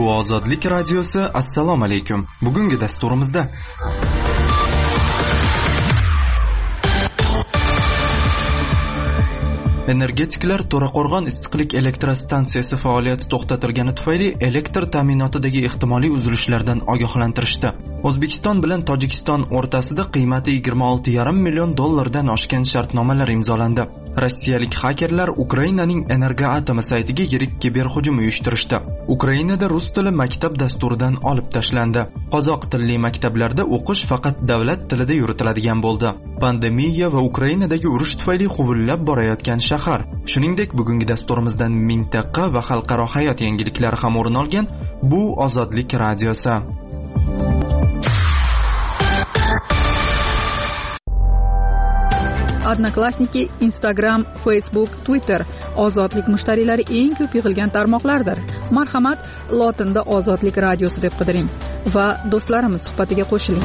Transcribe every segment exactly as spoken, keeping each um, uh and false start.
Bu Ozodlik radiosi. Assalomu alaykum. Bugungi dasturimizda energetiklar To'raqo'rg'on issiqlik elektrostansiyasi faoliyati to'xtatilgani tufayli elektr ta'minotidagi ehtimoliy uzilishlardan ogohlantirishdi. O'zbekiston bilan Tojikiston o'rtasida qiymati yigirma olti yarim million dollardan oshgan shartnomalar imzolandi. Rossiyalik hakerlar Ukrainaning Energoatom saytiga yirik kiberhujum uyushtirishdi. Ukrainada rus tili maktab dasturidan olib tashlandi. Qozoq tilli maktablarda o'qish faqat davlat tilida yuritiladigan bo'ldi. Pandemiya va Ukrainadagi urush tufayli huvullab borayotgan shahar. Shuningdek, bugungi dasturimizdan mintaqa va xalqaro hayot yangiliklari ham o'rin olgan. Bu Ozodlik radiosi. Odnoklassniki, Instagram, Facebook, Twitter ozodlik mushtariylari eng ko'p yig'ilgan tarmoqlardir. Marhamat, lotinda Ozodlik radiosi deb qidiring va do'stlarimiz suhbatiga qo'shiling.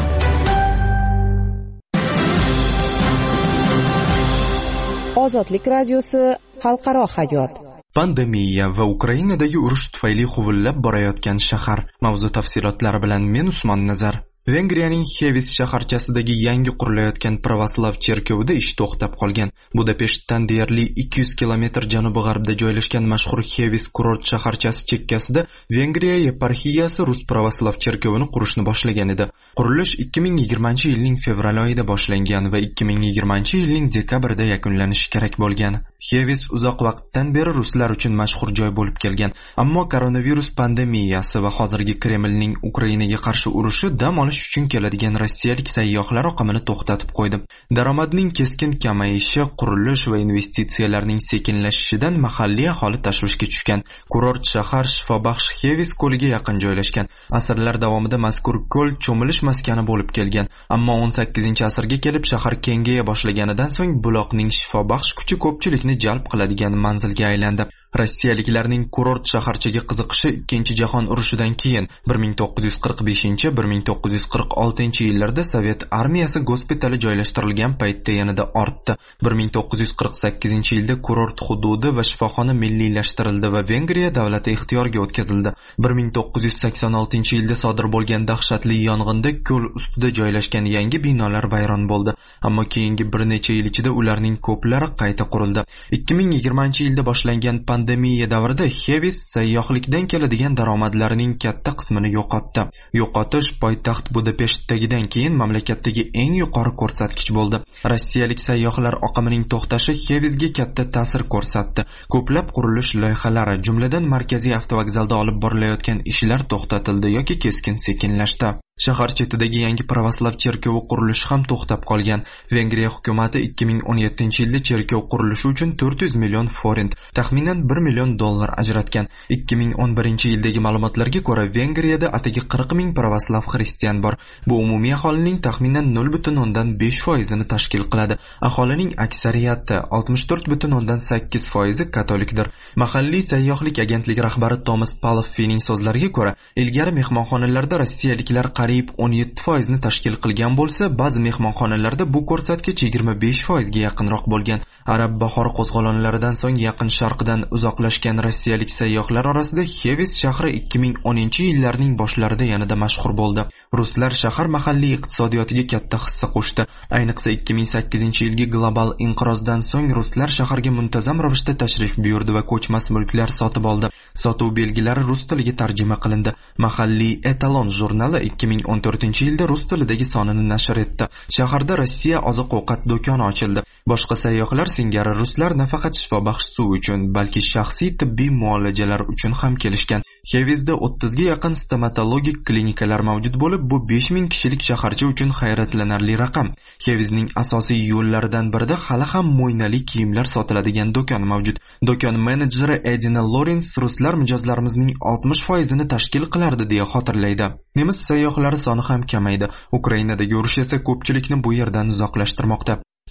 Ozodlik radiosi, xalqaro hayot. Pandemiya va Ukrainadagi urush tufayli huvullab borayotgan shahar. Mavzu tafsilotlari bilan men Usmon Nazar. Vengriyaning Xevis shaharchasidagi yangi qurilayotgan pravoslav cherkovida ish to'xtab qolgan. Budapeshtdan deyarli ikki yuz kilometr janubi-g'arbda joylashgan mashhur Xevis kurort shaharchasi chekkasida Vengriya yeparxiyasi rus pravoslav cherkovini qurishni boshlagan edi. Qurilish ikki ming yigirmanchi yilning fevral oyida boshlangan va ikki ming yigirmanchi yilning dekabrida yakunlanishi kerak bo'lgan. Xevis uzoq vaqtdan beri ruslar uchun mashhur joy bo'lib kelgan, ammo koronavirus pandemiyasi va hozirgi Kremlning Ukrainaga qarshi urushi dam olish uchun keladigan rossiyalik sayyohlar oqimini to'xtatib qo'ydi. Daromadning keskin kamayishi, qurilish va investitsiyalarning sekinlashishidan mahalliy aholi tashvishga tushgan. Kurort shahar shifobaxsh Xevis ko'liga yaqin joylashgan. Asrlar davomida mazkur ko'l cho'milish maskani bo'lib kelgan, ammo o'n sakkizinchi asrga kelib shahar kengaya boshlaganidan so'ng buloqning shifobaxsh kuchi ko'pchilikni jalb qiladigan manzilga aylandi. Rossiyaliklarning kurort shaharchaga qiziqishi ikkinchi jahon urushidan keyin bir ming to'qqiz yuz qirq beshinchi - bir ming to'qqiz yuz qirq oltinchi yillarda Sovet armiyasi gospitali joylashtirilgan paytda yanada ortdi. bir ming to'qqiz yuz qirq sakkizinchi yilda kurort hududi va shifoxona milliylashtirildi va Vengriya davlati ixtiyoriga o'tkazildi. bir ming to'qqiz yuz sakson oltinchi yilda sodir bo'lgan dahshatli yong'inda ko'l ustida joylashgan yangi binolar vayron bo'ldi, ammo keyingi bir necha yil ichida ularning ko'plari qayta qurildi. ikki ming yigirmanchi yilda boshlangan pandemiya davrida Xevis sayyohlikdan keladigan daromadlarining katta qismini yo'qotdi. Yo'qotish poytaxt Budapeshtdagidan keyin mamlakatdagi eng yuqori ko'rsatkich bo'ldi. Rossiyalik sayyohlar oqimining to'xtashi Xevisga katta ta'sir ko'rsatdi. Ko'plab qurilish loyihalari, jumladan markaziy avtovokzalda olib borilayotgan ishlar to'xtatildi yoki keskin sekinlashdi. Shahar chetidagi yangi pravoslav cherkovi qurilishi ham to'xtab qolgan. Vengriya hukumati ikki ming o'n yettinchi yilda cherkov qurilishi uchun to'rt yuz million forint, taxminan bir million dollar ajratgan. ikki ming o'n birinchi yildagi ma'lumotlarga ko'ra, Vengriyada atigi qirq ming pravoslav xristian bor. Bu umumiy aholining taxminan nol butun o'ndan besh foizini tashkil qiladi. Aholining aksariyati oltmish to'rt butun o'ndan sakkiz foizi katolikdir. Mahalliy sayyohlik agentligi rahbari Tomas Paloffining so'zlariga ko'ra, ilgari mehmonxonalarda rossiyaliklar qariyb o'n yetti foizni tashkil qilgan bo'lsa, ba'zi mehmonxonalarda bu ko'rsatkich yigirma besh foizga yaqinroq bo'lgan. Arab bahori qo'zg'olonlaridan so'ng yaqin sharqdan uzoqlashgan rossiyalik sayyohlar orasida Xevis shahri ikki ming o'ninchi yillarning boshlarida yanada mashhur bo'ldi. Ruslar shahar mahalliy iqtisodiyotiga katta hissa qo'shdi. Ayniqsa ikki ming sakkizinchi yilgi global inqirozdan so'ng ruslar shaharga muntazam ravishda tashrif buyurdi va ko'chmas mulklar sotib oldi. Sotuv belgilari rus tiliga tarjima qilindi. Mahalliy Etalon jurnali ikki ming o'n to'rtinchi yilda rus tilidagi sonini nashr etdi. Shaharda Rossiya oziq-ovqat do'koni ochildi. Boshqa sayyohlar singari ruslar nafaqat shifobaxsh suv uchun, balki shaxsiy tibbiy muolajalar uchun ham kelishgan. Xevisda o'ttizga yaqin stomatologik klinikalar mavjud bo'lib, bu besh ming kishilik shaharcha uchun hayratlanarli raqam. Xevisning asosiy yo'llaridan birida hali ham mo'ynali kiyimlar sotiladigan do'kon mavjud. Do'kon menejeri Edina Lorens ruslar mijozlarimizning oltmish foizini tashkil qilardi deya xotirlaydi. Nemis sayyohlari soni ham kamaydi. Ukrainadagi urush esa ko'pchilikni bu yerdan uzoqlashtirmoqda.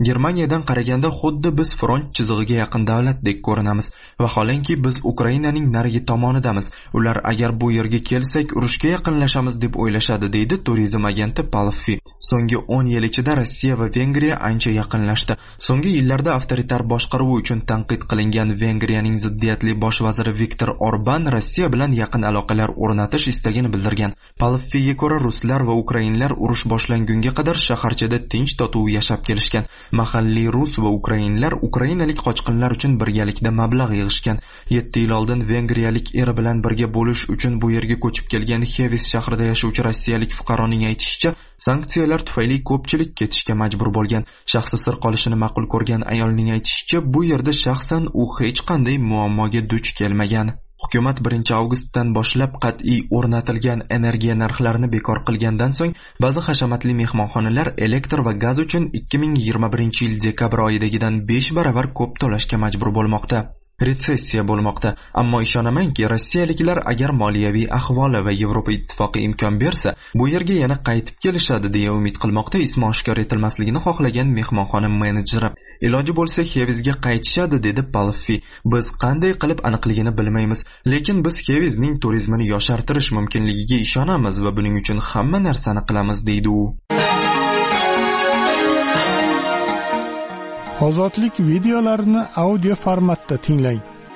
Germaniyadan qaraganda xuddi biz front chizig'iga yaqin davlatdek ko'rinamiz. Vaholanki biz Ukrainaning narigi tomonidamiz. Ular agar bu yerga kelsak, urushga yaqinlashamiz deb o'ylashadi, deydi turizm agenti Palfi. So'nggi o'n yil ichida Rossiya va Vengriya ancha yaqinlashdi. So'nggi yillarda avtoritar boshqaruvi uchun tanqid qilingan Vengriyaning ziddiyatli bosh vaziri Viktor Orban Rossiya bilan yaqin aloqalar o'rnatish istagini bildirgan. Palfiga ko'ra, ruslar va ukrainlar urush boshlangunga qadar shaharchada tinch totuv yashab kelishgan. Mahalliy rus va ukrainlar ukrainalik qochqinlar uchun birgalikda mablag' yig'ishgan. yetti yil oldin vengriyalik eri bilan birga bo'lish uchun bu yerga ko'chib kelgan Xevis shahrida yashovchi rossiyalik fuqaroning aytishicha, sanksiyalar tufayli ko'pchilik ketishga majbur bo'lgan. Shaxsi sir qolishini ma'qul ko'rgan ayolning aytishicha, bu yerda shaxsan u hech qanday muammoga duch kelmagan. Hukumat birinchi avgustdan boshlab qat'iy o'rnatilgan energiya narxlarini bekor qilgandan so'ng ba'zi hashamatli mehmonxonalar elektr va gaz uchun ikki ming yigirma birinchi yil dekabr oyidagidan besh baravar ko'p to'lashga majbur bo'lmoqda. Retsessiya bo'lmoqda, ammo ishonamanki, rossiyaliklar agar moliyaviy ahvoli va Yevropa ittifoqi imkon bersa, bu yerga yana qaytib kelishadi deya umid qilmoqda ismi oshkor etilmasligini xohlagan mehmonxona menejeri. Iloji bo'lsa Xevizga qaytishadi, dedi Palfi. Biz qanday qilib aniqligini bilmaymiz, lekin biz Xevizning turizmini yoshartirish mumkinligiga ishonamiz va buning uchun hamma narsani qilamiz, deydi u. Ozodlik videolarini audio formatda tinglang.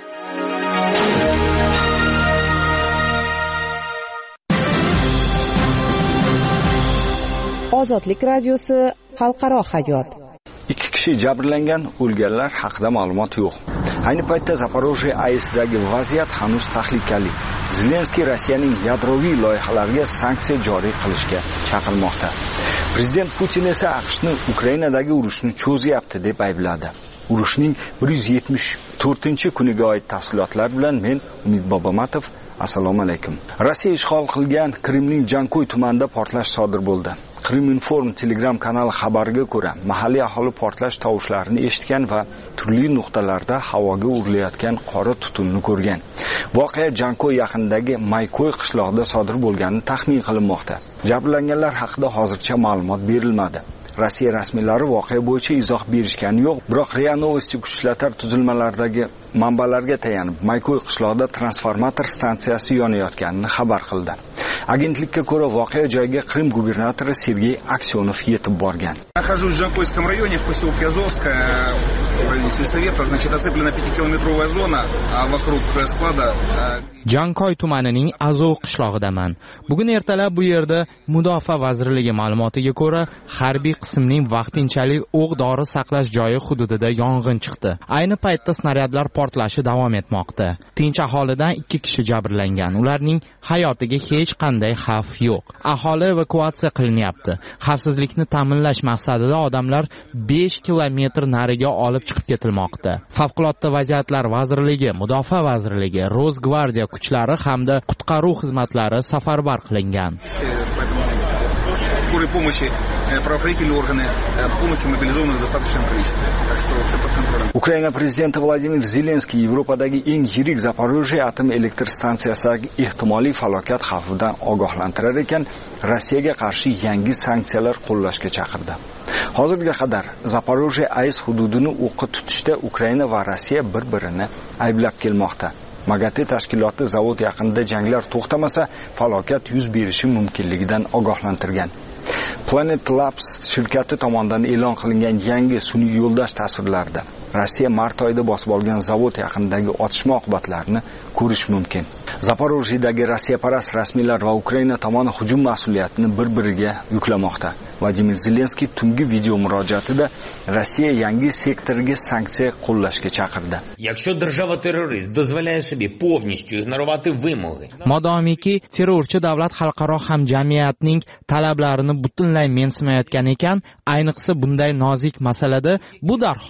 Ozodlik radiosi xalqaro hayot. Ikki kishi jabrlangan, o'lganlar haqida ma'lumot yo'q. Ayni paytda Zaporojye A E S'dagi vaziyat hanuz tahlikali. Zelenskiy Rossiyaning yadroviy loyihalariga sanksiya joriy qilishga chaqirmoqda. Prezident Putin esa AQShni Ukrainadagi urushni cho'zyapti deb aybladi. Urushning bir yuz yetmish to'rtinchi kuniga oid tafsilotlar bilan men Umid Bobomatov. Assalomu alaykum. Rossiya ishg'ol qilgan Qrimning Jankoy tumanida portlash sodir bo'ldi. Kriminform Telegram kanali xabariga ko'ra, mahalliy aholi portlash tovushlarini eshitgan va turli nuqtalarda havoga urilayotgan qora tutunni ko'rgan. Voqea Jankoy yaqinidagi Maykoy qishlog'ida sodir bo'lgani taxmin qilinmoqda. Jabrlanganlar haqida hozircha ma'lumot berilmadi. Rossiya rasmiylari voqea bo'yicha izoh berishgani yo'q, biroq R I A Novosti kuchlar tuzilmalaridagi manbalarga tayanib, Maykoy qishlog'ida transformator stansiyasi yonayotganini xabar qildi. Agentlikka ko'ra, voqea joyiga Qrim gubernatori Sergey Aksyonov yetib borgan. Нахожусь в Жанкойском районе, в поселке Азовская, в районе сельсовета, значит, оцеплена пятикилометровая зона, а вокруг склада... Jankoy tumanining Azov qishlog'idaman. Bugun ertalab bu yerda Mudofaa vazirligi ma'lumotiga ko'ra, harbiy qismning vaqtinchalik o'q-dori saqlash joyi hududida yong'in chiqdi. Ayni paytda snaryadlar portlashi davom etmoqda. Tinch aholidan ikki kishi jabrlangan. Ularning hayotiga hech qanday xavf yo'q. Aholi evakuatsiya qilinyapti. Xavfsizlikni ta'minlash maqsadida odamlar besh kilometr nariga olib chiqib ketilmoqda. Favqulodda vaziyatlar vazirligi, Mudofaa vazirligi, Rosgvardiya kuchlari hamda qutqaruv xizmatlari safarbar qilingan. Скорой помощи правоохранительные органы полностью мобилизованы в достаточном количестве. Так что все под контролем. Ukraina prezidenti Vladimir Zelenskiy Yevropadagi eng yirik Zaporojye atom elektr stansiyasidagi ehtimoliy falokat xavfidan ogohlantirar ekan, Rossiyaga qarshi yangi sanksiyalar qo'llashga chaqirdi. Hozirga qadar Zaporojye A E S hududini o'qqa tutishda Ukraina va Rossiya bir-birini ayblab kelmoqda. Magate tashkiloti zavod yaqinida janglar to'xtamasa, falokat yuz berishi mumkinligidan ogohlantirgan. Planet Labs shirkati tomonidan e'lon qilingan yangi sun'iy yo'ldosh tasvirlarida Rossiya mart oyida bosib olgan zavod yaqinidagi otishma oqibatlarini ko'rish mumkin. Zaporojyedagi Rossiyaparast rasmiylar va Ukraina tomoni hujum mas'uliyatini bir-biriga yuklamoqda. Vladimir Zelenskiy tungi video murojaatida Rossiya yangi sektoriga sanksiya qo'llashga chaqirdi. Якщо держава-терорист дозволяє собі повністю ігнорувати вимоги. Modomiki terrorchi davlat xalqaro hamjamiyatning talablarini butunlay mensimayotgan ekan, ayniqsa bunday nozik masalada bu darhol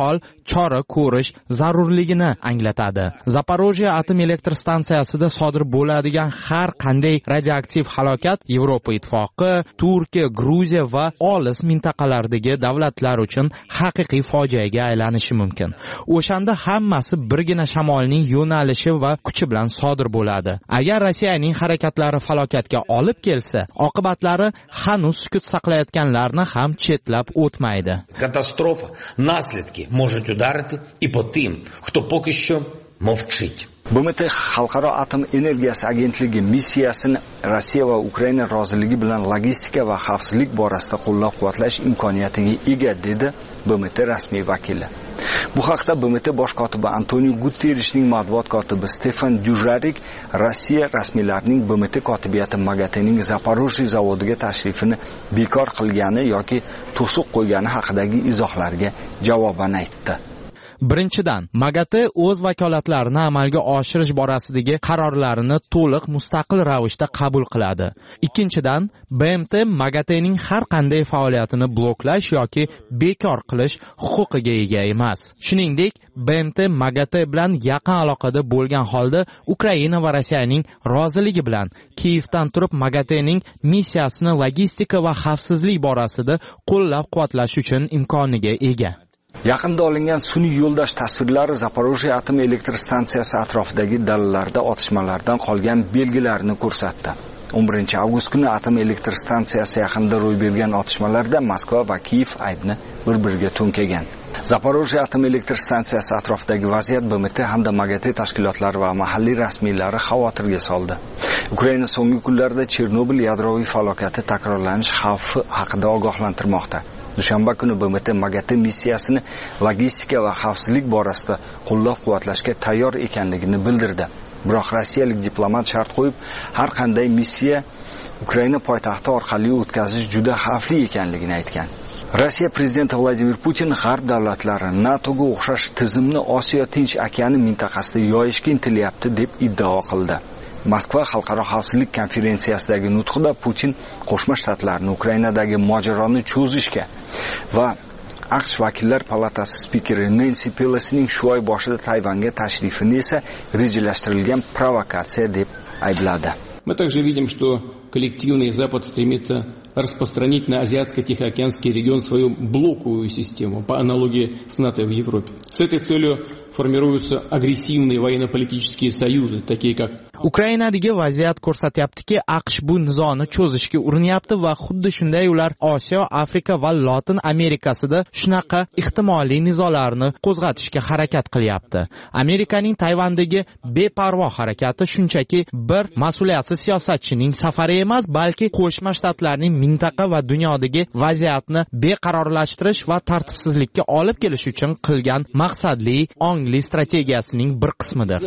chora ko'rish zarurligini anglatadi. Zaporojye atom elektr stansiyasida sodir bo'ladigan har qanday radioaktiv halokat Yevropa ittifoqi, Turkiya, Gruziya va olis mintaqalardagi davlatlar uchun haqiqiy fojiaga aylanishi mumkin. O'shanda hammasi birgina shamolning yo'nalishi va kuchi bilan sodir bo'ladi. Agar Rossiyaning harakatlari falokatga olib kelsa, oqibatlari hanuz sukut saqlayotganlarni ham chetlab o'tmaydi. Katastrofa наслідки можуть ударити і по тим, хто поки що мовчить. B M T Xalqaro atom energiyasi agentligi missiyasini Rossiya va Ukraina roziligi bilan logistika va xavfsizlik borasida qo'llab-quvvatlash imkoniyatiga ega dedi B M T rasmiy vakili. Bu haqda B M T bosh kotibi Antonio Guterreshning matbuot kotibi Stefan Dujarrik Rossiya rasmiylarining B M T kotibiyati MAGATEning Zaporojye zavodiga tashrifini bekor qilgani yoki to'siq qo'ygani haqidagi izohlarga javoban aytdi. Birinchidan, MAGATE o'z vakolatlarini amalga oshirish borasidagi qarorlarini to'liq mustaqil ravishda qabul qiladi. Ikkinchidan, B M T MAGATEning har qanday faoliyatini bloklash yoki bekor qilish huquqiga ega emas. Shuningdek, B M T MAGATE bilan yaqin aloqada bo'lgan holda Ukraina va Rossiyaning roziligi bilan Kiyevdan turib MAGATEning missiyasini logistika va xavfsizlik borasida qo'llab-quvvatlash uchun imkoniga ega. Yaqinda olingan sun'iy yo'ldosh tasvirlari Zaporojye atom elektr stansiyasi atrofidagi dalalarda otishmalardan qolgan belgilarni ko'rsatdi. o'n birinchi avgust kuni atom elektr stansiyasi yaqinida ro'y bergan otishmalarda Moskva va Kiyev aybni bir-biriga to'nkagan. Zaporojye atom elektr stansiyasi atrofidagi vaziyat B M T hamda MAGATE tashkilotlari va mahalliy rasmiylari xavotirga soldi. Ukraina so'nggi kunlarda Chernobil yadroviy falokati takrorlanish xavfi haqida ogohlantirmoqda. Dushanba kuni B M T MAGATE missiyasini logistika va xavfsizlik borasida qo'llab-quvvatlashga tayyor ekanligini bildirdi. Biroq rossiyalik diplomat shart qo'yib, har qanday missiya Ukraina poytaxti orqali o'tkazish juda xavfli ekanligini aytgan. Rossiya prezidenti Vladimir Putin g'arb davlatlari NATOga o'xshash tizimni Osiyo Tinch okeani mintaqasida yoyishga intilyapti deb iddao qildi. Moskva xalqaro xavfsizlik konferensiyasidagi nutqida Putin Qo'shma Shtatlarni Ukrainadagi mojaroni cho'zishga va AQSh vakillar palatasi spikeri Nancy Pelosining shu oy boshida Tayvanga tashrifini esa rejalashtirilgan provokatsiya deb aybladi. Мы также видим, что коллективный Запад стремится распространить на Азиатско-Тихоокеанский регион свою блоковую систему по аналогии с НАТО в Европе. С этой целью формируются агрессивные военно-политические союзы, такие как Ukrainadagi vaziyat ko'rsatyaptiki, AQSh bu nizoni cho'zishga urinyapti va xuddi shunday ular Osiyo, Afrika va Lotin Amerikasida shunaqa ehtimoliy nizolarni qo'zg'atishga harakat qilyapti. Amerikaning Tayvandagi beparvo harakati shunchaki bir mas'uliyatsiz siyosatchining safari emas, balki Qo'shma Shtatlarning mintaqa va dunyodagi vaziyatni beqarorlashtirish va tartibsizlikka olib kelish uchun qilgan maqsadli ongli strategiyasining bir qismidir.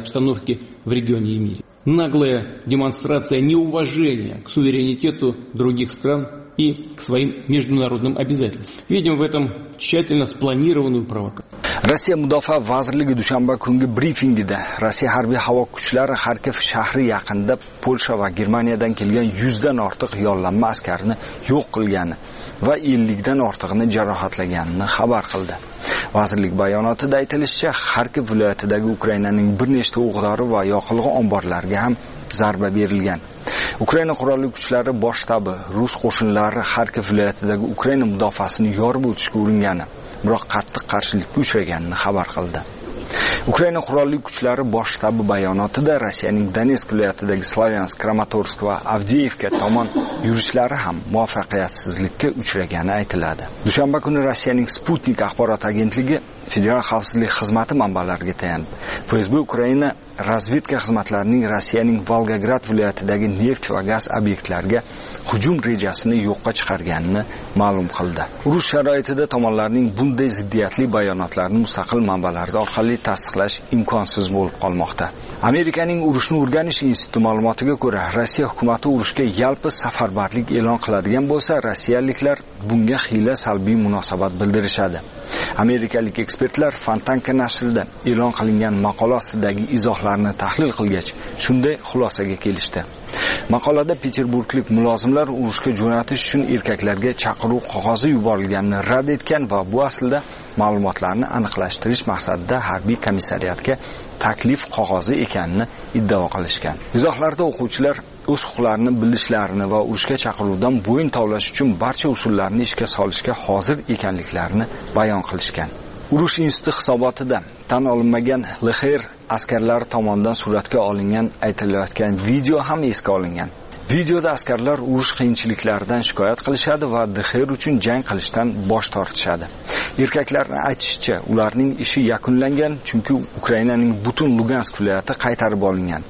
В регионе и мире. Наглая демонстрация неуважения к суверенитету других стран и к своим международным обязательствам. Видим в этом тщательно спланированную провокацию. Rossiya Mudofaa vazirligi dushanba kungi brifingida Rossiya harbiy havo kuchlari Xarkov shahri yaqinida Polsha va Germaniyadan kelgan yuzdan ortiq yollanma askarni yo'q qilgani va ellik dan ortig'ini jarohatlaganini xabar qildi. Vazirlik bayonotida aytilishicha, Xarkov viloyatidagi Ukrainaning bir nechta o'g'dori va yoqilg'i omborlariga ham zarba berilgan. Ukraina qurolli kuchlari bosh shtabi rus qo'shinlari Xarkov viloyatidagi Ukraina mudofaasini yorib o'tishga uringani, biroq qattiq qarshilikka uchraganini xabar qildi. Ukraina qurolli kuchlari bosh shtabi bayonotida Rossiyaning Donetsk viloyatidagi Slavyansk, Kramatorsk va Avdiivka tomon yurishlari ham muvaffaqiyatsizlikka uchragani aytiladi. Dushanba kuni Rossiyaning Sputnik axborot agentligi Federal xavfsizlik xizmati manbalariga tayanib, Facebook Ukraina razvedka xizmatlarining Rossiyaning Volgograd viloyatidagi neft va gaz obyektlariga hujum rejasini yo'qqa chiqarganini ma'lum qildi. Urush sharoitida tomonlarning bunday ziddiyatli bayonotlarini mustaqil manbalar orqali tasdiqlash imkonsiz bo'lib qolmoqda. Amerikaning urushni o'rganish instituti ma'lumotiga ko'ra, Rossiya hukumati urushga yalpi safarbarlik e'lon qiladigan bo'lsa, rossiyaliklar bunga xiyla salbiy munosabat bildirishadi. Amerikalik ekspertlar Fontanka nashrida e'lon qilingan maqola ostidagi izohlar izohlarni tahlil qilgach, shunday xulosaga kelishdi. Maqolada Peterburglik mulozimlar urushga jo'natish uchun erkaklarga chaqiruv qog'ozi yuborilganini rad etgan va bu aslida ma'lumotlarni aniqlashtirish maqsadida harbiy komissariyatga taklif qog'ozi ekanini iddao qilishgan. Izohlarda o'quvchilar o'z huquqlarini bilishlarini va urushga chaqiruvdan bo'yin tovlash uchun barcha usullarni ishga solishga hozir ekanliklarini bayon qilishgan. Urush instituti hisobotida tan olinmagan L X R askarlari tomonidan suratga olingan aytilayotgan video ham esga olingan. Videoda askarlar urush qiyinchiliklaridan shikoyat qilishadi va D X R uchun jang qilishdan bosh tortishadi. Erkaklarning aytishicha, ularning ishi yakunlangan, chunki Ukrainaning butun Lugansk viloyati qaytarib olingan.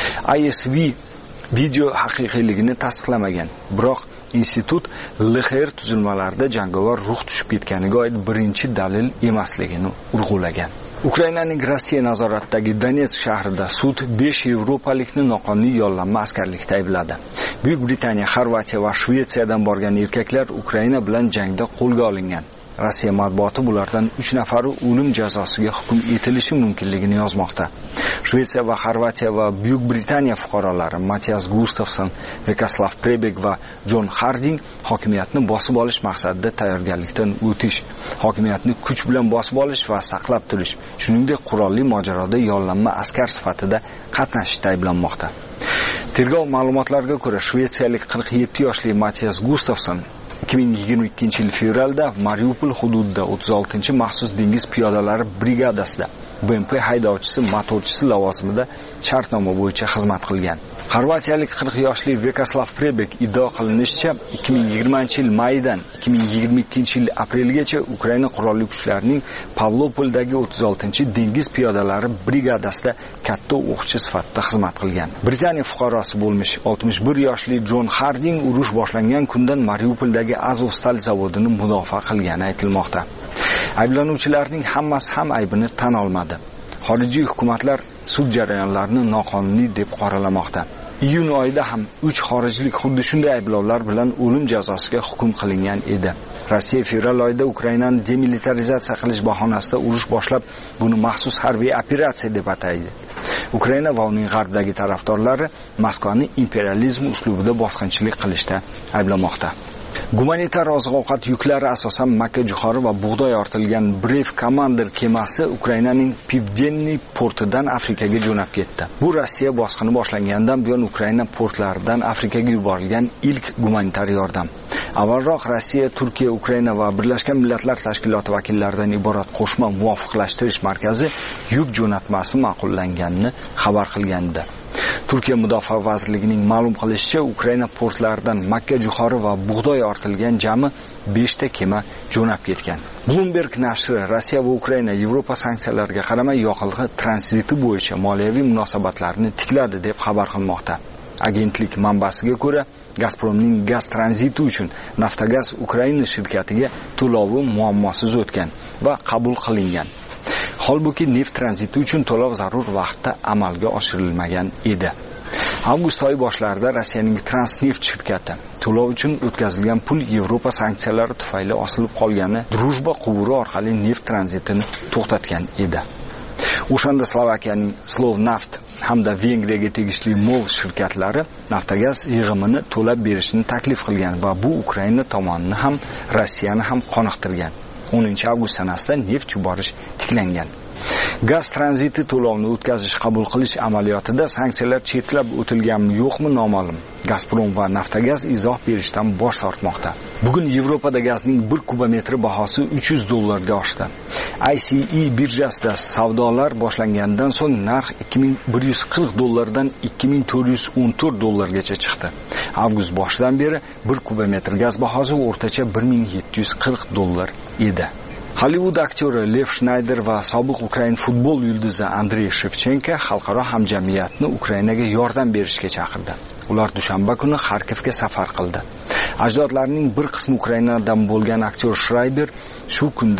I S V video haqiqiyligini tasdiqlamagan, biroq institut L X R tuzilmalarida jangovar ruh tushib ketganiga oid birinchi dalil emasligini urg'ulagan. Ukrainaning Rossiya nazoratidagi Donetsk shahrida sud besh yevropalikni noqonuniy yollanma askarlikda aybladi. Buyuk Britaniya, Xorvatiya va Shvetsiyadan borgan erkaklar Ukraina bilan jangda qo'lga olingan. Rossiya matbuoti bulardan uch nafari o'lim jazosiga hukm etilishi mumkinligini yozmoqda. Shvetsiya va Xorvatiya va Buyuk Britaniya fuqarolari Mattias Gustafsson, Vyacheslav Prebeg va John Harding hokimiyatni bosib olish maqsadida tayyorgarlikdan o'tish, hokimiyatni kuch bilan bosib olish va saqlab turish, shuningdek qurolli mojaroda yollanma askar sifatida qatnashishda ayblanmoqda. Tergov ma'lumotlariga ko'ra, shvetsiyalik qirq yetti yoshli Mattias Gustafsson ikki ming yigirma ikkinchi yil fevralda Mariupol hududida o'ttiz oltinchi maxsus dengiz piyodalari brigadasida B M P haydovchisi motorchisi lavozimida shartnoma bo'yicha xizmat qilgan. Xorvatiyalik qirq yoshli Vyacheslav Prebeg iddao qilinishicha ikki ming yigirmanchi yil mayidan ikki ming yigirma ikkinchi yil aprelgacha Ukraina qurolli kuchlarining Pavlopoldagi o'ttiz oltinchi dengiz piyodalari brigadasida katta o'qchi sifatida xizmat qilgan. Britaniya fuqarosi bo'lmish oltmish bir yoshli John Harding urush boshlangan kundan Mariupoldagi Azovstal zavodini mudofaa qilgani aytilmoqda. Ayblanuvchilarning hammasi ham aybini tan olmadi. Xorijiy hukumatlar sud jarayonlarini noqonuniy deb qoralamoqda. Iyun oyida ham uch xorijlik xuddi shunday ayblovlar bilan o'lim jazosiga hukm qilingan edi. Rossiya fevral oyida Ukrainani demilitarizatsiya qilish bahonasida urush boshlab, buni maxsus harbiy operatsiya deb ataydi. Ukraina va uning g'arbdagi tarafdorlari Moskvani imperializm uslubida bosqinchilik qilishda ayblamoqda. Gumanitar oziq-ovqat yuklari asosan Makka jo'xori va bug'doy ortilgan Brave Commander kemasi Ukrainaning Pivdenniy portidan Afrikaga jo'nab ketdi. Bu Rossiya bosqini boshlangandan buyon Ukraina portlaridan Afrikaga yuborilgan ilk gumanitar yordam. Avvalroq Rossiya, Turkiya, Ukraina va Birlashgan Millatlar Tashkiloti vakillaridan iborat qo'shma muvofiqlashtirish markazi yuk jo'natmasi ma'qullanganini xabar qilgandi. Turkiya Mudofaa vazirligining ma'lum qilishicha, Ukraina portlaridan Makka jo'xori va bug'doy ortilgan jami besh ta kema jo'nab ketgan. Bloomberg nashri Rossiya va Ukraina Yevropa sanksiyalarga qaramay yoqilg'i tranziti bo'yicha moliyaviy munosabatlarni tikladi deb xabar qilmoqda. Agentlik manbasiga ko'ra, Gazpromning gaz tranziti uchun Naftogaz Ukraina shirkatiga to'lovi muammosiz o'tgan va qabul qilingan. Holbuki neft tranziti uchun to'lov zarur vaqtda amalga oshirilmagan edi. Avgust oyi boshlarida Rossiyaning Transneft shirkati to'lov uchun o'tkazilgan pul Yevropa sanksiyalari tufayli osilib qolgani Drujba quvuri orqali neft tranzitini to'xtatgan edi. O'shanda Slovakiyaning Slovnaft hamda Vengriyaga tegishli MOL shirkatlari Naftogaz yig'imini to'lab berishni taklif qilgan va bu Ukraina tomonini ham Rossiyani ham qoniqtirgan. o'ninchi avgust sanasida neft yuborish tiklangan. Gaz tranziti to'lovni o'tkazish qabul qilish amaliyotida sanksiyalar chetlab o'tilganmi yo'qmi noma'lum. Gazprom va Naftogaz izoh berishdan bosh tortmoqda. Bugun Yevropada gazning bir kubometri bahosi uch yuz dollarga oshdi. I C E birjasida savdolar boshlangandan so'ng narx ikki ming bir yuz qirq dollardan ikki ming to'rt yuz o'n to'rt dollargacha chiqdi. Avgust boshidan beri bir kubometr gaz bahosi o'rtacha bir ming yetti yuz qirq dollar edi. Hollywood aktyori Lev Shnayder va sobiq Ukrain futbol yulduzi Andrey Shevchenko xalqaro hamjamiyatni Ukrainaga yordam berishga chaqirdi. Ular dushanba kuni Xarkovga safar qildi. Ajdodlarining bir qismi Ukrainadan bo'lgan aktyor Shrayber shu kunda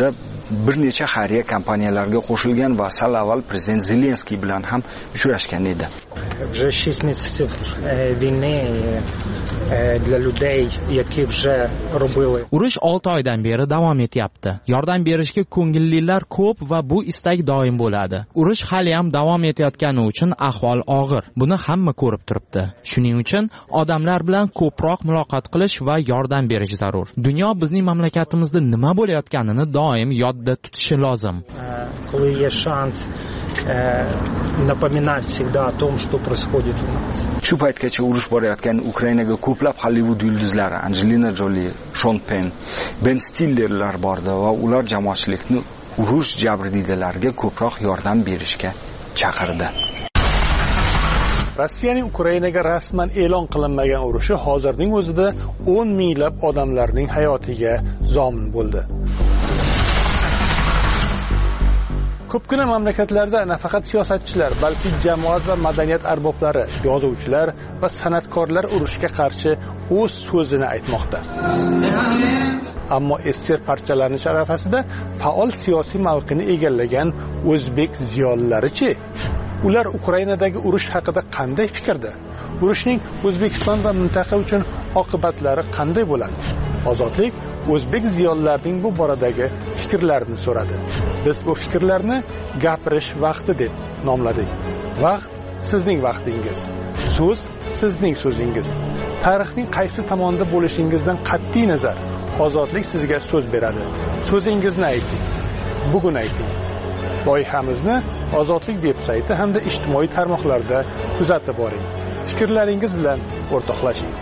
bir necha xayriya kompaniyalariga qo'shilgan va sal avval prezident Zelenskiy bilan ham uchrashgan edi. Вже шість місяців війни для людей, які вже робили. Urush olti oydan beri davom etyapti. Yordam berishga ko'ngillilar ko'p va bu istak doim bo'ladi. Urush hali ham davom etayotgani uchun ahvol og'ir. Buni hamma ko'rib turibdi. Shuning uchun odamlar bilan ko'proq muloqot qilish va yordam berish zarur. Dunyo bizning mamlakatimizda nima bo'layotganini doim yodda tutishi lozim. Коли є шанс напоминать всегда о том, что происходит у нас. Shu paytgacha urush borayotgan Ukrainaga ko'plab Hollywood yulduzlari Angelina Jolie, Sean Penn, Ben Stillerlar bordi va ular jamoatchilikni urush jabrdiydalarga ko'proq yordam berishga chaqirdi. Rossiyaning Ukrainaga rasman e'lon qilinmagan urushi hozirning o'zida o'n minglab odamlarning hayotiga zomin bo'ldi. Ko'pgina mamlakatlarda nafaqat siyosatchilar, balki jamoat va madaniyat arboblari, yozuvchilar va san'atkorlar urushga qarshi o'z so'zini aytmoqda. Ammo ester parchalanish arafasida faol siyosiy mavqeni egallagan o'zbek ziyolilari-chi? Ular Ukrainadagi urush haqida qanday fikrda? Urushning O'zbekiston va mintaqa uchun oqibatlari qanday bo'ladi? Ozodlik o'zbek ziyolilarining bu boradagi fikrlarini so'radi. Biz bu fikrlarni gapirish vaqti deb nomladik. Vaqt sizning vaqtingiz. So'z sizning so'zingiz. Tarixning qaysi tomonda bo'lishingizdan qat'iy nazar, ozodlik sizga so'z beradi. So'zingizni ayting. Bugun ayting. Loyihamizni Ozodlik veb-sayti hamda ijtimoiy tarmoqlarda kuzatib boring. Fikrlaringiz bilan o'rtoqlashing.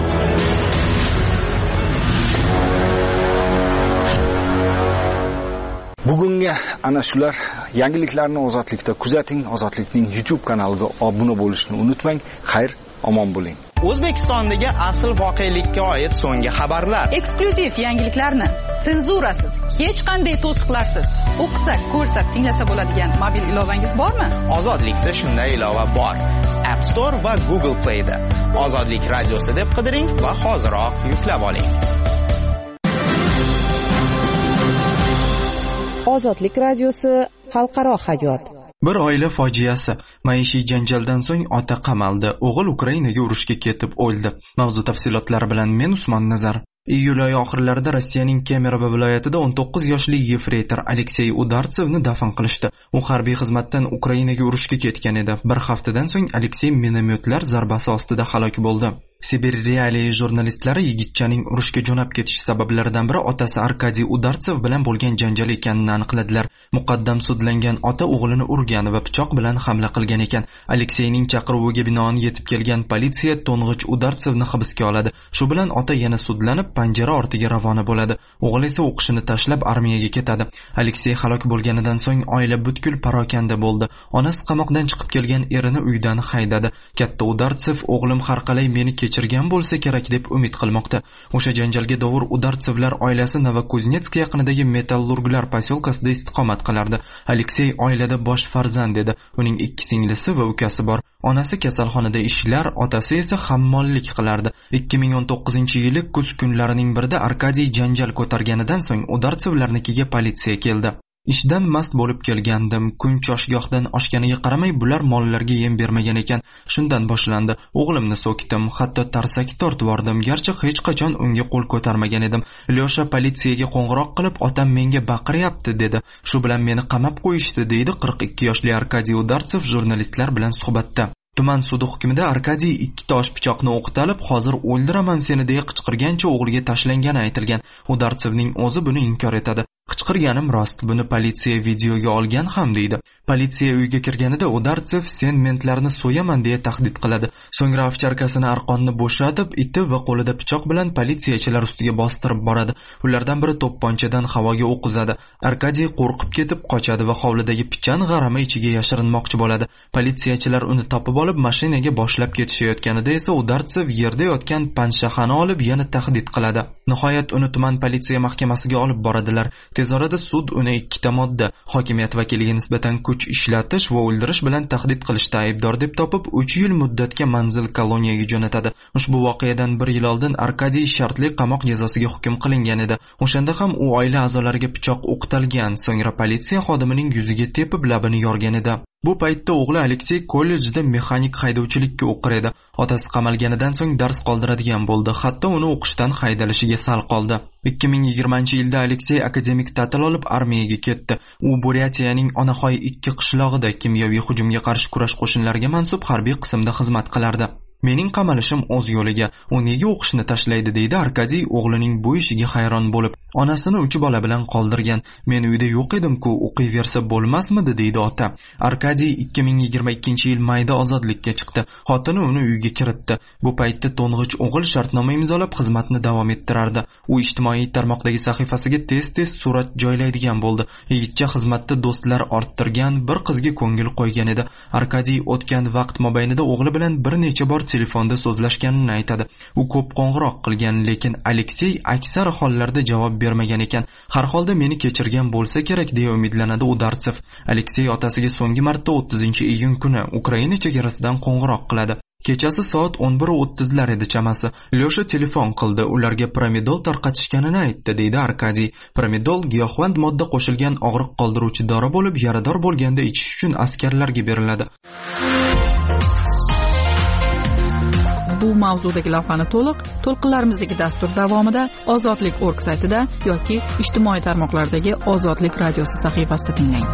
Bugunga ana shular. Yangiliklarni Ozodlikda kuzating. Ozodlikning YouTube kanaliga obuna bo'lishni unutmang. Xayr, omon bo'ling. O'zbekistondagi asl voqelikka oid so'nggi xabarlar. Eksklyuziv yangiliklarni senzurasiz, hech qanday to'siqlarsiz o'qisak, ko'rsak, tinglasa bo'ladigan mobil ilovangiz bormi? Ozodlikda shunday ilova bor. App Store va Google Play'da. Ozodlik radiosi deb qidiring va hoziroq yuklab oling. Ozodlik radiosi xalqaro hayot. Bir oila fojiasi. Maishiy janjaldan so'ng ota qamaldi. O'g'il Ukrainaga urushga ketib o'ldi. Mavzu tafsilotlari bilan men Usmon Nazar. Iyul oyi oxirlarida Rossiyaning Kemerovo viloyatida o'n to'qqiz yoshli yefreytor Aleksey Udartsevni dafn qilishdi. U harbiy xizmatdan Ukrainaga urushga ketgan edi. Bir haftadan so'ng Aleksey minomyotlar zarbasi ostida halok bo'ldi. Sibir Realiya jurnalistlari yigitchaning urushga jo'nab ketish sabablaridan biri otasi Arkadiy Udartsev bilan bo'lgan janjal ekanini aniqladilar. Muqaddam sudlangan ota o'g'lini urgan va pichoq bilan hamla qilgan ekan. Alekseyning chaqiruviga binoan yetib kelgan politsiya to'ng'ich Udartsevni hibsga oladi. Shu bilan ota yana sudlanib panjara ortiga ravona bo'ladi. O'g'il esa o'qishini tashlab armiyaga ketadi. Aleksey halok bo'lganidan so'ng oila butkul parokanda bo'ldi. Onasi qamoqdan chiqib kelgan erini uydan haydadi. Katta Udartsev o'g'lim har qalay meni kechirgan bo'lsa kerak deb umid qilmoqda. O'sha janjalga dovur Udartsevlar oilasi Novokuznetsk yaqinidagi metallurglar posyolkasida istiqomat qilardi. Aleksey oilada bosh farzand edi. Uning ikki singlisi va ukasi bor. Onasi kasalxonada ishlar, otasi esa hammollik qilardi. ikki ming o'n to'qqizinchi yili kuz kunlarining birida Arkadiy janjal ko'targanidan so'ng Udartsevlarnikiga politsiya keldi. Ishdan mast bo'lib kelgandim. Kun choshgohdan oshganiga qaramay bular mollarga yem bermagan ekan. Shundan boshlandi. O'g'limni so'kdim, hatto tarsak tortib yordim, garchi hech qachon unga qo'l ko'tarmagan edim. Lyosha politsiyaga qo'ng'iroq qilib, otam menga baqiryapti dedi. Shu bilan meni qamab qo'yishdi, deydi qirq ikki yoshli Arkadiy Udartsev jurnalistlar bilan suhbatda. Tuman sudi hukmida Arkadiy ikki tosh pichoqni o'qitalib, hozir o'ldiraman seni deya qichqirgancha o'g'liga tashlangani aytilgan. Udartsevning o'zi buni inkor etadi. Qichqirganim rost, buni politsiya videoga olgan ham deydi. Politsiya uyga kirganida Udartsev sen mentlarni so'yaman deya tahdid qiladi. So'ngra ovcharkasini arqonni bo'shatib, iti va qo'lida pichoq bilan politsiyachilar ustiga bostirib boradi. Ulardan biri to'pponchadan havoga o'q uzadi. Arkadiy qo'rqib ketib qochadi va hovlidagi pichan g'arami ichiga yashirinmoqchi bo'ladi. Politsiyachilar uni topib olib mashinaga boshlab ketishayotganida esa Udartsev yerda yotgan panshaxani olib yana tahdid qiladi. Nihoyat uni tuman politsiya mahkamasiga olib boradilar. Tez orada sud uni ikkita modda hokimiyat vakiliga nisbatan kuch ishlatish va o'ldirish bilan tahdid qilishda aybdor deb topib uch yil muddatga manzil koloniyaga jo'natadi. Ushbu voqeadan bir yil oldin Arkadiy shartli qamoq jazosiga hukm qilingan edi. O'shanda ham u oila a'zolariga pichoq o'qtalgan, so'ngra politsiya xodimining yuziga tepib labini yorgan edi. Bu paytda o'g'li Aleksey kollejda mexanik haydovchilikka o'qir edi. Otasi qamalganidan so'ng dars qoldiradigan bo'ldi. Hatto uni o'qishdan haydalishiga sal qoldi. ikki ming yigirmanchi yilda Aleksey akademik ta'til olib armiyaga ketdi. U Buryatiyaning Onaxoy ikki qishlog'ida kimyoviy hujumga qarshi kurash qo'shinlariga mansub harbiy qismda xizmat qilardi. Mening qamalishim o'z yo'liga, u nega o'qishni tashlaydi deydi Arkadiy o'g'lining bu ishiga hayron bo'lib. Onasini uch bola bilan qoldirgan. Men uyda yo'q edim-ku, o'qiyversa bo'lmasmidi deydi ota. Arkadiy ikki ming yigirma ikkinchi yil mayda ozodlikka chiqdi. Xotini uni uyga kiritdi. Bu paytda to'ng'ich o'g'il shartnoma imzolab xizmatni davom ettirardi. U ijtimoiy tarmoqdagi sahifasiga tez-tez surat joylaydigan bo'ldi. Yigitcha xizmatda do'stlar orttirgan, bir qizga ko'ngil qo'ygan edi. Arkadiy o'tgan vaqt mobaynida o'g'li bilan bir necha bor telefonda so'zlashganini aytadi. U ko'p qo'ng'iroq qilgan, lekin Aleksey aksar hollarda javob bermagan ekan. Har holda meni kechirgan bo'lsa kerak deya umidlanadi u Dartsev. Aleksey otasiga so'nggi marta o'ttizinchi iyun kuni Ukraina chegarasidan qo'ng'iroq qiladi. Kechasi soat o'n bir o'ttiz lar edi chamasi. Lyosha telefon qildi, ularga Pramidol tarqatishganini aytdi, deydi Arkadiy. Pramidol giyohvand modda qo'shilgan og'riq qoldiruvchi dori bo'lib, yarador bo'lganda ichish uchun askarlarga beriladi. Bu mavzudagi lavhani to'liq to'lqinlarimizdagi dastur davomida Ozodlik nokta org saytida yoki ijtimoiy tarmoqlardagi Ozodlik radiosi sahifasida tinglang.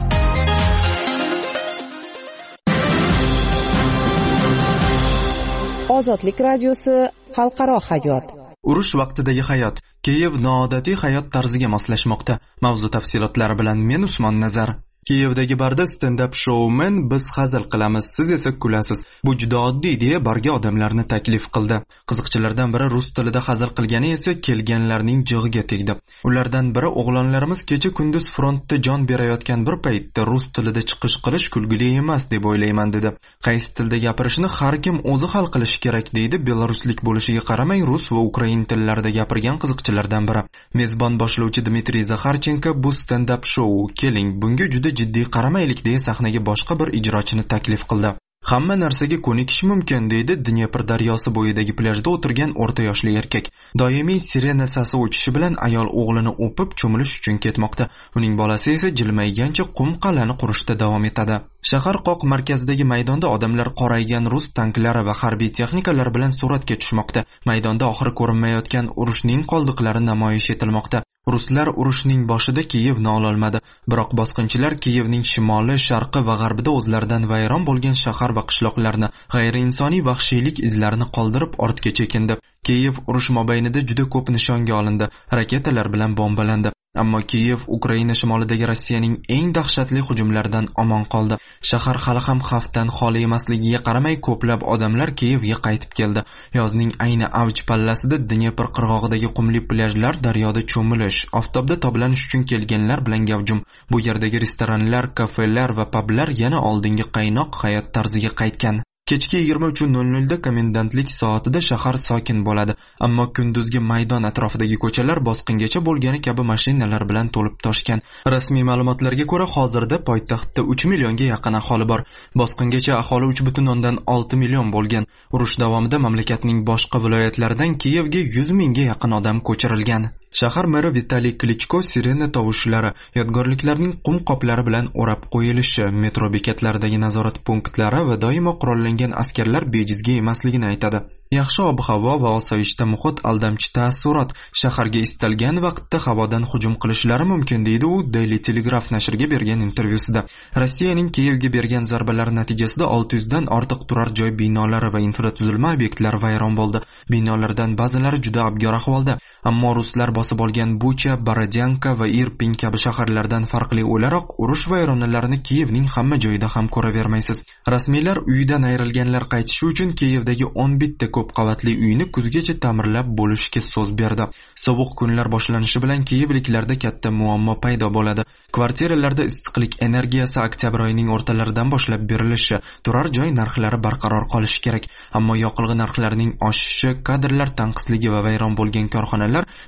Ozodlik radiosi xalqaro hayot. Urush vaqtidagi hayot. Kiyev noodatiy hayot tarziga moslashmoqda. Mavzu tafsilotlari bilan men Usmon Nazar. Kiyevdagi barda stand-up shoumen biz hazil qilamiz, siz esa kulasiz. Bu juda oddiy deya barga odamlarni taklif qildi. Qiziqchilardan biri rus tilida hazil qilgani esa kelganlarning jig'iga tegdi. Ulardan biri o'g'lonlarimiz kecha kunduz frontda jon berayotgan bir paytda rus tilida chiqish qilish kulgili emas deb o'ylayman dedi. Qaysi tilda gapirishni har kim o'zi hal qilishi kerak deydi belaruslik bo'lishiga qaramay rus va ukrain tillarida gapirgan qiziqchilardan biri. Mezbon boshlovchi Dmitriy Zakharchenko bu stand-up show keling bunga juda jiddiy qaramaylik deya sahnaga boshqa bir ijrochini taklif qildi. Hamma narsaga ko'nikish mumkin deydi Dnepr daryosi bo'yidagi plyajda o'tirgan o'rta yoshli erkak. Doimiy sirena sasi o'chishi bilan ayol o'g'lini o'pib cho'milish uchun ketmoqda. Uning bolasi esa jilmaygancha qum qal'ani qurishda davom etadi. Shahar qoq markazidagi maydonda odamlar qoraygan rus tanklari va harbiy texnikalar bilan suratga tushmoqda. Maydonda oxiri ko'rinmayotgan urushning qoldiqlari namoyish etilmoqda. Ruslar urushning boshida Kiyevni ololmadi, biroq bosqinchilar Kiyevning shimoli, sharqi va g'arbida o'zlaridan vayron bo'lgan shahar va qishloqlarni, g'ayriinsoniy vahshiylik izlarini qoldirib ortga chekindi. Kiyev urush mobaynida juda ko'p nishonga olindi, raketalar bilan bombalandi. Ammo Kiyev Ukraina shimolidagi Rossiyaning eng dahshatli hujumlaridan omon qoldi. Shahar hali ham xavfdan xoli emasligiga qaramay ko'plab odamlar Kiyevga qaytib keldi. Yozning ayni avj pallasida Dnepr qirg'og'idagi qumli plyajlar, daryoda cho'milish, oftobda toblanish uchun kelganlar bilan gavjum. Bu yerdagi restoranlar, kafelar va publar yana oldingi qaynoq hayot tarziga qaytgan. Kechki yigirma uch nol nol da komendantlik soatida shahar sokin bo'ladi, ammo kunduzgi maydon atrofidagi ko'chalar bosqingacha bo'lgani kabi mashinalar bilan to'lib toshgan. Rasmiy ma'lumotlarga ko'ra, hozirda poytaxtda uch millionga yaqin aholi bor. Bosqingacha aholi uch butun o'ndan olti million bo'lgan. Urush davomida mamlakatning boshqa viloyatlaridan Kiyevga yuz mingga yaqin odam ko'chirilgan. Shahar meri Vitaliy Klichko sirena tovushlari, yodgorliklarning qum qoplari bilan o'rab qo'yilishi, metro bekatlaridagi nazorat punktlari va doimo qurollangan askarlar bejizga emasligini aytadi. Yaxshi ob-havo va osoyishta muhit aldamchi taassurot, shaharga istalgan vaqtda havodan hujum qilishlari mumkin deydi u Daily Telegraph nashriga bergan intervyusida. Rossiyaning Kiyevga bergan zarbalari natijasida olti yuz dan ortiq turar joy binolari va infratuzilma obyektlari vayron bo'ldi. Binolardan ba'zilari juda abgor ahvolda, ammo ruslar bosib olgan Bucha, Borodyanka va Irpin kabi shaharlardan farqli o'laroq urush vayronalarini Kiyevning hamma joyida ham ko'ravermaysiz. Rasmiylar uyidan ayrilganlar qaytishi uchun Kiyevdagi o'n bitta ko'p qavatli uyni kuzgacha ta'mirlab bo'lishga so'z berdi. Sovuq kunlar boshlanishi bilan Kiyevliklarda katta muammo paydo bo'ladi. Kvartiralarda issiqlik energiyasi oktyabr oyining o'rtalaridan boshlab berilishi, turar joy narxlari barqaror qolishi kerak. Ammo yoqilg'i narxlarining oshishi, kadrlar tanqisligi va vayron bo'lgan korxonalar bu omillar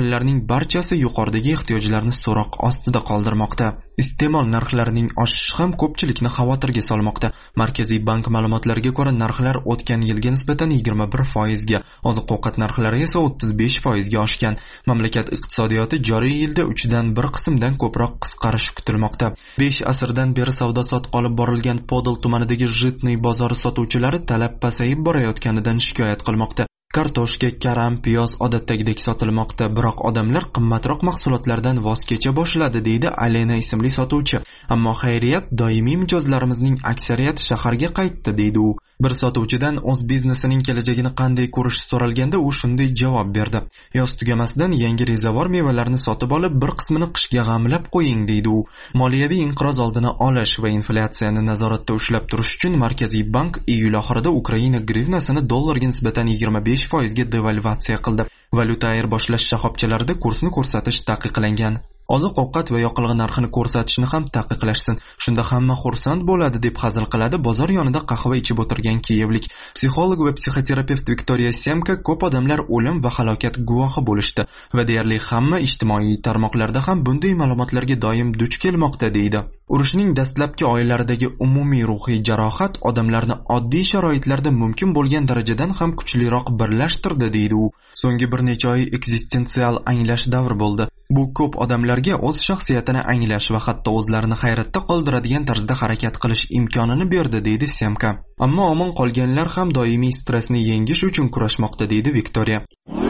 omillarning barchasi yuqoridagi ehtiyojlarni so'roq ostida qoldirmoqda. Iste'mol narxlarining oshishi ham ko'pchilikni xavotirga solmoqda. Markaziy bank ma'lumotlariga ko'ra, narxlar o'tgan yilga nisbatan yigirma bir foizga, oziq-ovqat narxlari esa o'ttiz besh foizga oshgan. Mamlakat iqtisodiyoti joriy yilda uchdan bir qismdan ko'proq qisqarishi kutilmoqda. besh asrdan beri savdo-sotiq olib borilgan Podol tumanidagi Jitniy bozori sotuvchilari talab pasayib borayotganidan shikoyat qilmoqda. Kartoshka, karam, piyoz odatdagidek sotilmoqda, biroq odamlar qimmatroq mahsulotlardan voz kecha boshladi, deydi Alena ismli sotuvchi. Ammo xayriyat, doimiy mijozlarimizning aksariyati shaharga qaytdi, deydi u. Bir sotuvchidan o'z biznesining kelajagini qanday ko'rish so'ralganda u shunday javob berdi: yoz tugamasidan yangi rezavor mevalarni sotib olib, bir qismini qishga g'amlab qo'ying, deydi u. Moliyaviy inqiroz oldini olish va inflyatsiyani nazoratda ushlab turish uchun Markaziy bank iyul oxirida Ukraina grivnasini dollarga nisbatan yigirma besh foizga devalvatsiya qildi. Valyuta ayirboshlash shoxobchalarida kursni ko'rsatish taqiqlangan. Oziq-ovqat va yoqilg'i narxini ko'rsatishni ham taqiqlashsin. Shunda hamma xursand bo'ladi, deb hazil qiladi bozor yonida qahva ichib o'tirgan kiyevlik. Psixolog va psixoterapevt Viktoriya Semka ko'p odamlar o'lim va halokat guvohi bo'lishdi va deyarli hamma ijtimoiy tarmoqlarda ham bunday ma'lumotlarga doim duch kelmoqda, deydi. Urushning dastlabki oylaridagi umumiy ruhiy jarohat odamlarni oddiy sharoitlarda mumkin bo'lgan darajadan ham kuchliroq birlashtirdi, deydi u. So'nggi bir necha oy eksistensial anglash davri bo'ldi. Bu ko'p odamlarga o'z shaxsiyatini anglash va hatto o'zlarini hayratda qoldiradigan tarzda harakat qilish imkonini berdi, deydi Semka. Ammo omon qolganlar ham doimiy stressni yengish uchun kurashmoqda, deydi Viktoriya.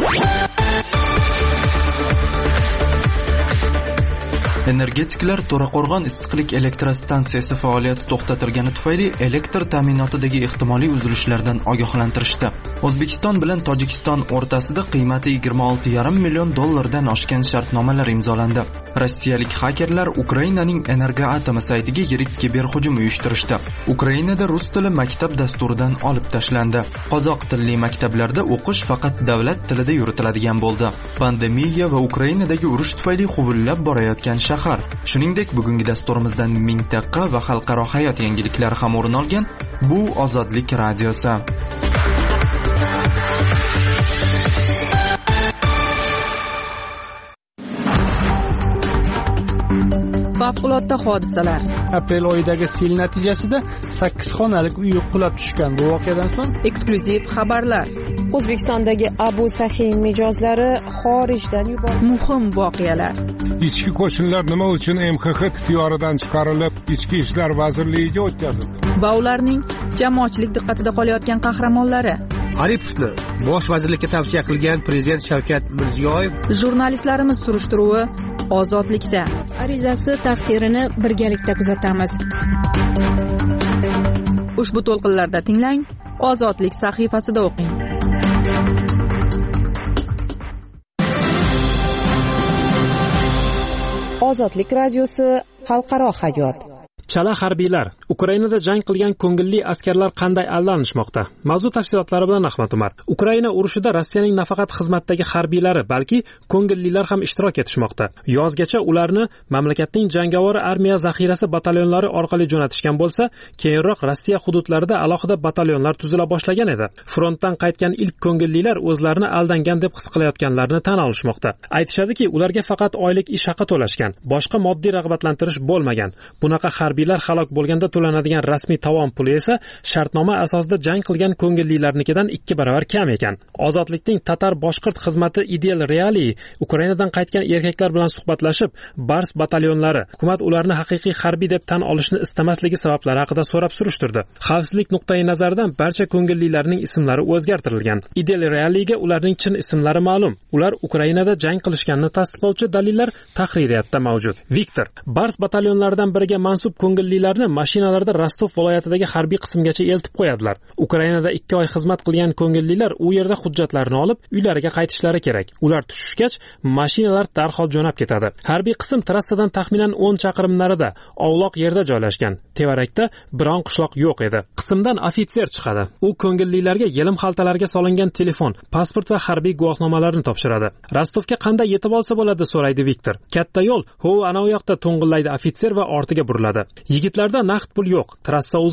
Energetiklar To'raqo'rg'on issiqlik elektrostansiyasi faoliyati to'xtatilgani tufayli elektr ta'minotidagi ehtimoliy uzilishlardan ogohlantirishdi. O'zbekiston bilan Tojikiston o'rtasida qiymati yigirma olti yarim million dollardan oshgan shartnomalar imzolandi. Rossiyalik hakerlar Ukrainaning Energoatom saytiga yirik kiberhujum uyushtirishdi. Ukrainada rus tili maktab dasturidan olib tashlandi. Qozoq tilli maktablarda o'qish faqat davlat tilida yuritiladigan bo'ldi. Pandemiya va Ukrainadagi urush tufayli huvullab borayotgan shahar. Shuningdek, bugungi dasturimizdan mintaqa va xalqaro hayot yangiliklari ham o'rin olgan. Bu Ozodlik radiosi. Favqulodda hodisalar. Aprel oyidagi sel natijasida sakkiz xonalik uy qulab tushgan. Bu voqeadan so'ng eksklyuziv xabarlar. O'zbekistondagi Abu Sahin mijozlari xorijdan yuborildi. Muhim voqealar. Ichki qo'shinlar nima uchun M X X ixtiyoridan chiqarilib, Ichki ishlar vazirligiga o'tkazildi? Va ularning jamoatchilik diqqatida qolayotgan qahramonlari. Aripovni bosh vazirlikka tavsiya qilgan prezident Shavkat Mirziyoyev. Jurnalistlarimiz surishtiruvi Ozodlikda. Arizasi taqdirini birgalikda kuzatamiz. Ushbu to'lqinlarda tinglang, Ozodlik sahifasida o'qing. Ozodlik radiosi xalqaro hayot. Chala harbiylar. Ukrainada jang qilgan ko'ngilli askarlar qanday aldanishmoqda? Mavzu tafsilotlari bilan Ahmad Umar. Ukraina urushida Rossiyaning nafaqat xizmatdagi harbiylari, balki ko'ngillilar ham ishtirok etishmoqda. Yozgacha ularni mamlakatning jangovar armiya zaxirasi batalyonlari orqali jo'natishgan bo'lsa, keyinroq Rossiya hududlarida alohida batalyonlar tuzila boshlagan edi. Frontdan qaytgan ilk ko'ngillilar o'zlarini aldangan deb his qilayotganlarni tan olishmoqda. Aytishadiki, ularga faqat oylik ish haqi to'lashgan, boshqa moddiy rag'batlantirish bo'lmagan. Bunaqa harbiylar halok bo'lganda to'lanadigan rasmiy tovon puli esa shartnoma asosida jang qilgan ko'ngillilarnikidan ikki baravar kam ekan. Ozodlikning tatar boshqirt xizmati Idel Reali Ukrainadan qaytgan erkaklar bilan suhbatlashib, Bars batalyonlari hukumat ularni haqiqiy harbiy deb tan olishni istamasligi sabablari haqida so'rab surishtirdi. Xavfsizlik nuqtai nazaridan barcha ko'ngillilarning ismlari o'zgartirilgan. Idel Realiga ularning chin ismlari ma'lum. Ular Ukrainada jang qilishganini tasdiqlovchi dalillar tahririyatda mavjud. Viktor Bars batalyonlaridan biriga mansub ko'ngillilarni mashinalarda Rostov viloyatidagi harbiy qismgacha eltib qo'yadilar. Ukrainada ikki oy xizmat qilgan ko'ngillilar u yerda hujjatlarini olib, uylariga qaytishlari kerak. Ular tushishgach, mashinalar darhol jo'nab ketadi. Harbiy qism trassadan taxminan o'n chaqirim narida, ovloq yerda joylashgan. Tevarakda biron qishloq yo'q edi. Qismdan ofitser chiqadi. U ko'ngillilarga yelim xaltalarga solingan telefon, pasport va harbiy guvohnomalarni topshiradi. Rostovga qanday yetib olsa bo'ladi, so'raydi Viktor. Katta yo'l, ho ana u yoqda to'ng'illaydi ofitser va ortiga buriladi. Yigitlarda naqd pul yo'q, trassa uzoq.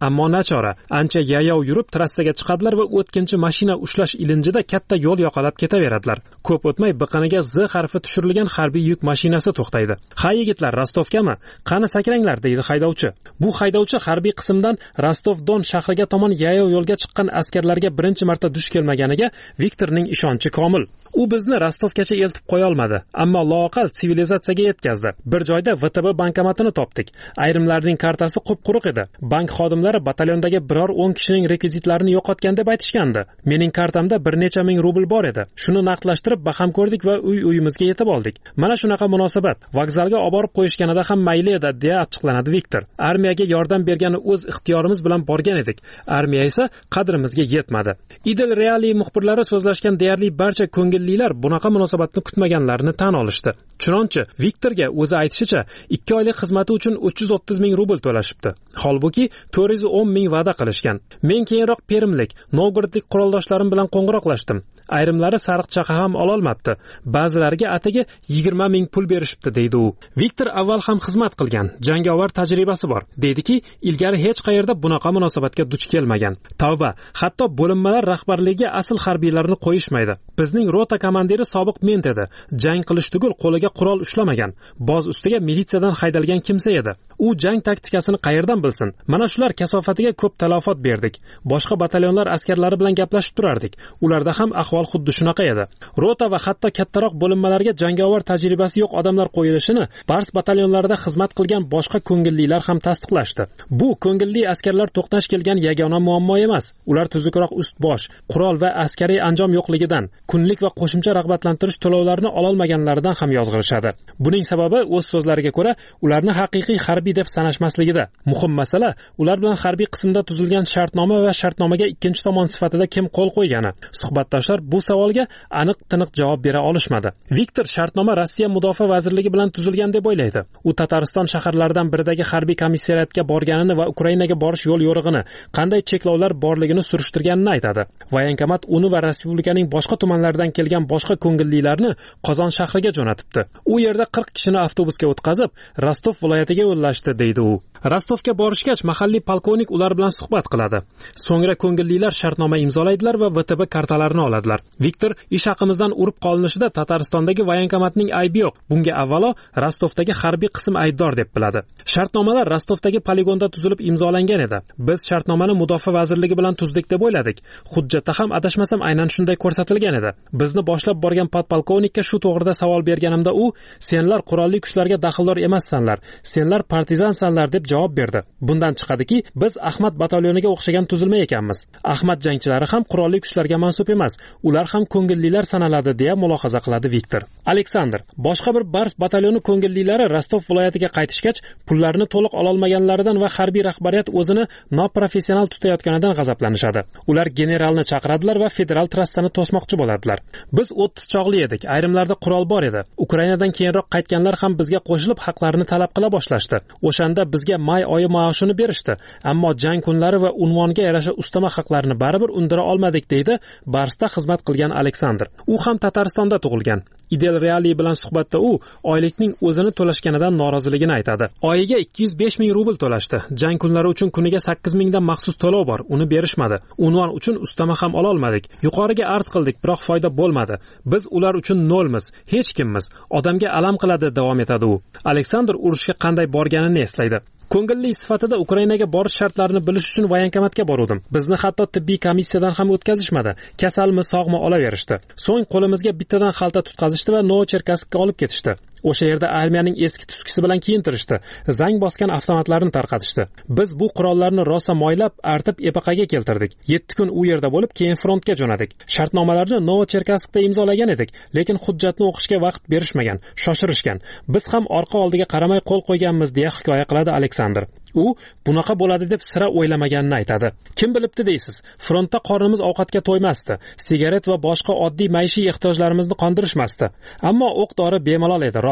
ammo nachora. Ancha yayov yurib trassaga chiqadilar va o'tkinchi mashina ushlash ilinjida katta yo'l yoqalab ketaveradilar. Ko'p o'tmay biqiniga Z harfi tushirilgan harbiy yuk mashinasi to'xtaydi. "Ha yigitlar, Rostovgami? Qani sakranglar", deydi haydovchi. Bu haydovchi harbiy qismdan Rostov-Don shahriga tomon yayov yo'lga chiqqan askarlarga birinchi marta duch kelmaganiga Viktorning ishonchi komil. U bizni Rostovgacha eltib qo'ya olmadi, ammo loaqal sivilizatsiyaga yetkazdi. Bir joyda V T B bankomatini topdik. Ayrimlarning kartasi qup-quruq edi. Bank xodimlari batalyondagi biror o'n kishining rekvizitlarini yo'qotgan deb aytishgandi. Mening kartamda bir necha ming rubl bor edi. Shuni naqdlashtirib baham ko'rdik va uy-uyimizga yetib oldik. Mana shunaqa munosabat. Vokzalga olib borib qo'yishganida ham mayli edi, deya achchiqlanadi Viktor. Armiyaga yordam bergani o'z ixtiyorimiz bilan borgan edik. Armiya esa qadrimizga yetmadi. Idel Reali muxbirlari so'zlashgan deyarli barcha ko'ngillilar bunaqa munosabatni kutmaganlarini tan olishdi. Chunonchi Viktorga o'zi aytishicha, ikki oylik xizmati uchun uch yuz o'ttiz ming rubl to'lashibdi. Holbuki to'rt yuz o'n ming va'da qilishgan. Men keyinroq Perimlik, Novgorodlik quroldoshlarim bilan qo'ng'iroqlashdim. Ayrimlari sariq chaqa ham ola olmabdi. Ba'zilariga atigi yigirma ming pul berishibdi, deydi u. Viktor avval ham xizmat qilgan, jangovar tajribasi bor. Deydiki, ilgari hech qayerda bunaqa munosabatga duch kelmagan. Tavba, hatto bo'linmalar rahbarligiga asl harbiylarni qo'yishmaydi. Bizning rota komandiri sobiq ment edi. Jang qilish tugul qo'liga qurol ushlamagan. Boz ustiga militsiyadan haydalgan kimsa edi. U jang taktikasini qayerdan bilsin? Mana shular kasofatiga ko'p talafot berdik. Boshqa batalyonlar askarlari bilan gaplashib turardik. Ularda ham ahvol xuddi shunaqa edi. Rota va hatto kattaroq bo'linmalarga jangovar tajribasi yo'q odamlar qo'yilishini Bars batalyonlarida xizmat qilgan boshqa ko'ngillilar ham tasdiqlashdi. Bu ko'ngilli askarlar to'qnash kelgan yagona muammo emas. Ular tuzukroq ust-bosh, qurol va askariy anjom yo'qligidan, kunlik va qo'shimcha rag'batlantirish to'lovlarini ololmagan olmaganlaridan ham yozg'irishadi. Buning sababi o'z so'zlariga ko'ra, ularni haqiqiy harbiy deb sanashmasligida. Muhim masala ular bilan harbiy qismda tuzilgan shartnoma va shartnomaga ikkinchi tomon sifatida kim qo'l qo'ygani. Suhbatdoshlar bu savolga aniq-tiniq javob bera olishmadi. Viktor shartnoma Rossiya mudofaa vazirligi bilan tuzilgan deb o'ylaydi. U Tatariston shaharlaridan biridagi harbiy komissariyatga borganini va Ukrainaga borish yo'l yo'rig'ini, qanday cheklovlar borligini surishtirganini aytadi. Voyankomat uni va respublikaning boshqa tumanlaridan kelgan boshqa ko'ngillilarni Qozon shahriga jo'natibdi. U yerda qirq kishini avtobusga o'tkazib, Rostov viloyatiga yo'llashdi, deydi u. Rostovga borishgach, mahalliy polkovnik ular bilan suhbat qiladi. So'ngra ko'ngillilar shartnoma imzolaydilar va V T B kartalarini oladilar. Viktor ish haqimizdan urib qolinishida Tataristondagi voyankomatning aybi yo'q. Bunga avvalo Rostovdagi harbiy qism aybdor deb biladi. Shartnomalar Rostovdagi poligonda tuzilib imzolangan edi. Biz shartnomani mudofaa vazirligi bilan tuzdik deb o'yladik. Hujjatda ham adashmasam aynan shunday ko'rsatilgan edi. Bizni boshlab borgan podpolkovnikka shu to'g'rida savol berganimda u, "Senlar qurolli kuchlarga daxldor emassanlar, senlar partizansanlar" deb javob berdi. Bundan chiqadiki, biz Ahmad batalyoniga o'xshagan tuzilma ekanmiz. Ahmad jangchilari ham qurolli kuchlarga mansub emas, ular ham ko'ngillilar sanaladi, deya mulohaza qiladi Viktor. Aleksandr, boshqa bir Bars batalyoni ko'ngillilari Rostov viloyatiga qaytishgach, pullarni to'liq ola olmaganlaridan va harbiy rahbariyat o'zini noprofessional tutayotganidan g'azablanishadi. Ular generalni chaqiradilar va federal trassani to'smoqchi bo'ladilar. Biz o'ttiz chog'li edik, ayrimlarda qurol bor edi. Ukrainadan keyinroq qaytganlar ham bizga qo'shilib haqlarini talab qila boshlashdi. O'shanda bizga may oyi maoshini berishdi, ammo jang kunlari va unvonga yarasha ustama haqlarini baribir undira olmadik, deydi Barsda xizmat qilgan Aleksandr. U ham Tataristonda tug'ilgan. Idel Reali bilan suhbatda u oylikning o'zini to'lashganidan noroziligini aytadi. Oyiga ikki yuz besh ming rubl to'lashdi. Jang kunlari uchun kuniga sakkiz ming dan maxsus to'lov bor, uni berishmadi. Unvon uchun ustama ham ola olmadik. Yuqoriga arz qildik, biroq foyda bo'lmadi. Biz ular uchun nolmiz, hech kimmiz. Odamga alam qiladi, davom etadi u. Aleksandr urushga qanday borganini eslaydi. Ko'ngilli sifatida Ukrainaga borish shartlarini bilish uchun voyankomatga bordim. Bizni hatto tibbiy komissiyadan ham o'tkazishmadi. Kasalmi, sog'mi olaverishdi. So'ng qo'limizga bittadan xalta tutqazishdi va Novocherkasskka olib ketishdi. O'sha yerda armiyaning eski tuskisi bilan kiyintirishdi. Zang bosgan avtomatlarni tarqatishdi. Biz bu qurollarni rosa moylab, artib epaqaga keltirdik. yetti kun u yerda bo'lib, keyin frontga jo'nadik. Shartnomalarni Novocherkasskda imzolagan edik, lekin hujjatni o'qishga vaqt berishmagan, shoshirishgan. Biz ham orqa oldiga qaramay qo'l qo'yganmiz, deya hikoya qiladi Aleksandr. U bunaqa bo'ladi deb sira o'ylamaganini aytadi. Kim bilibdi deysiz? Frontda qornimiz ovqatga to'ymasdi. Sigaret va boshqa oddiy maishiy ehtiyojlarimizni qondirishmasdi. Ammo o'q-dori bemalol edi, rost.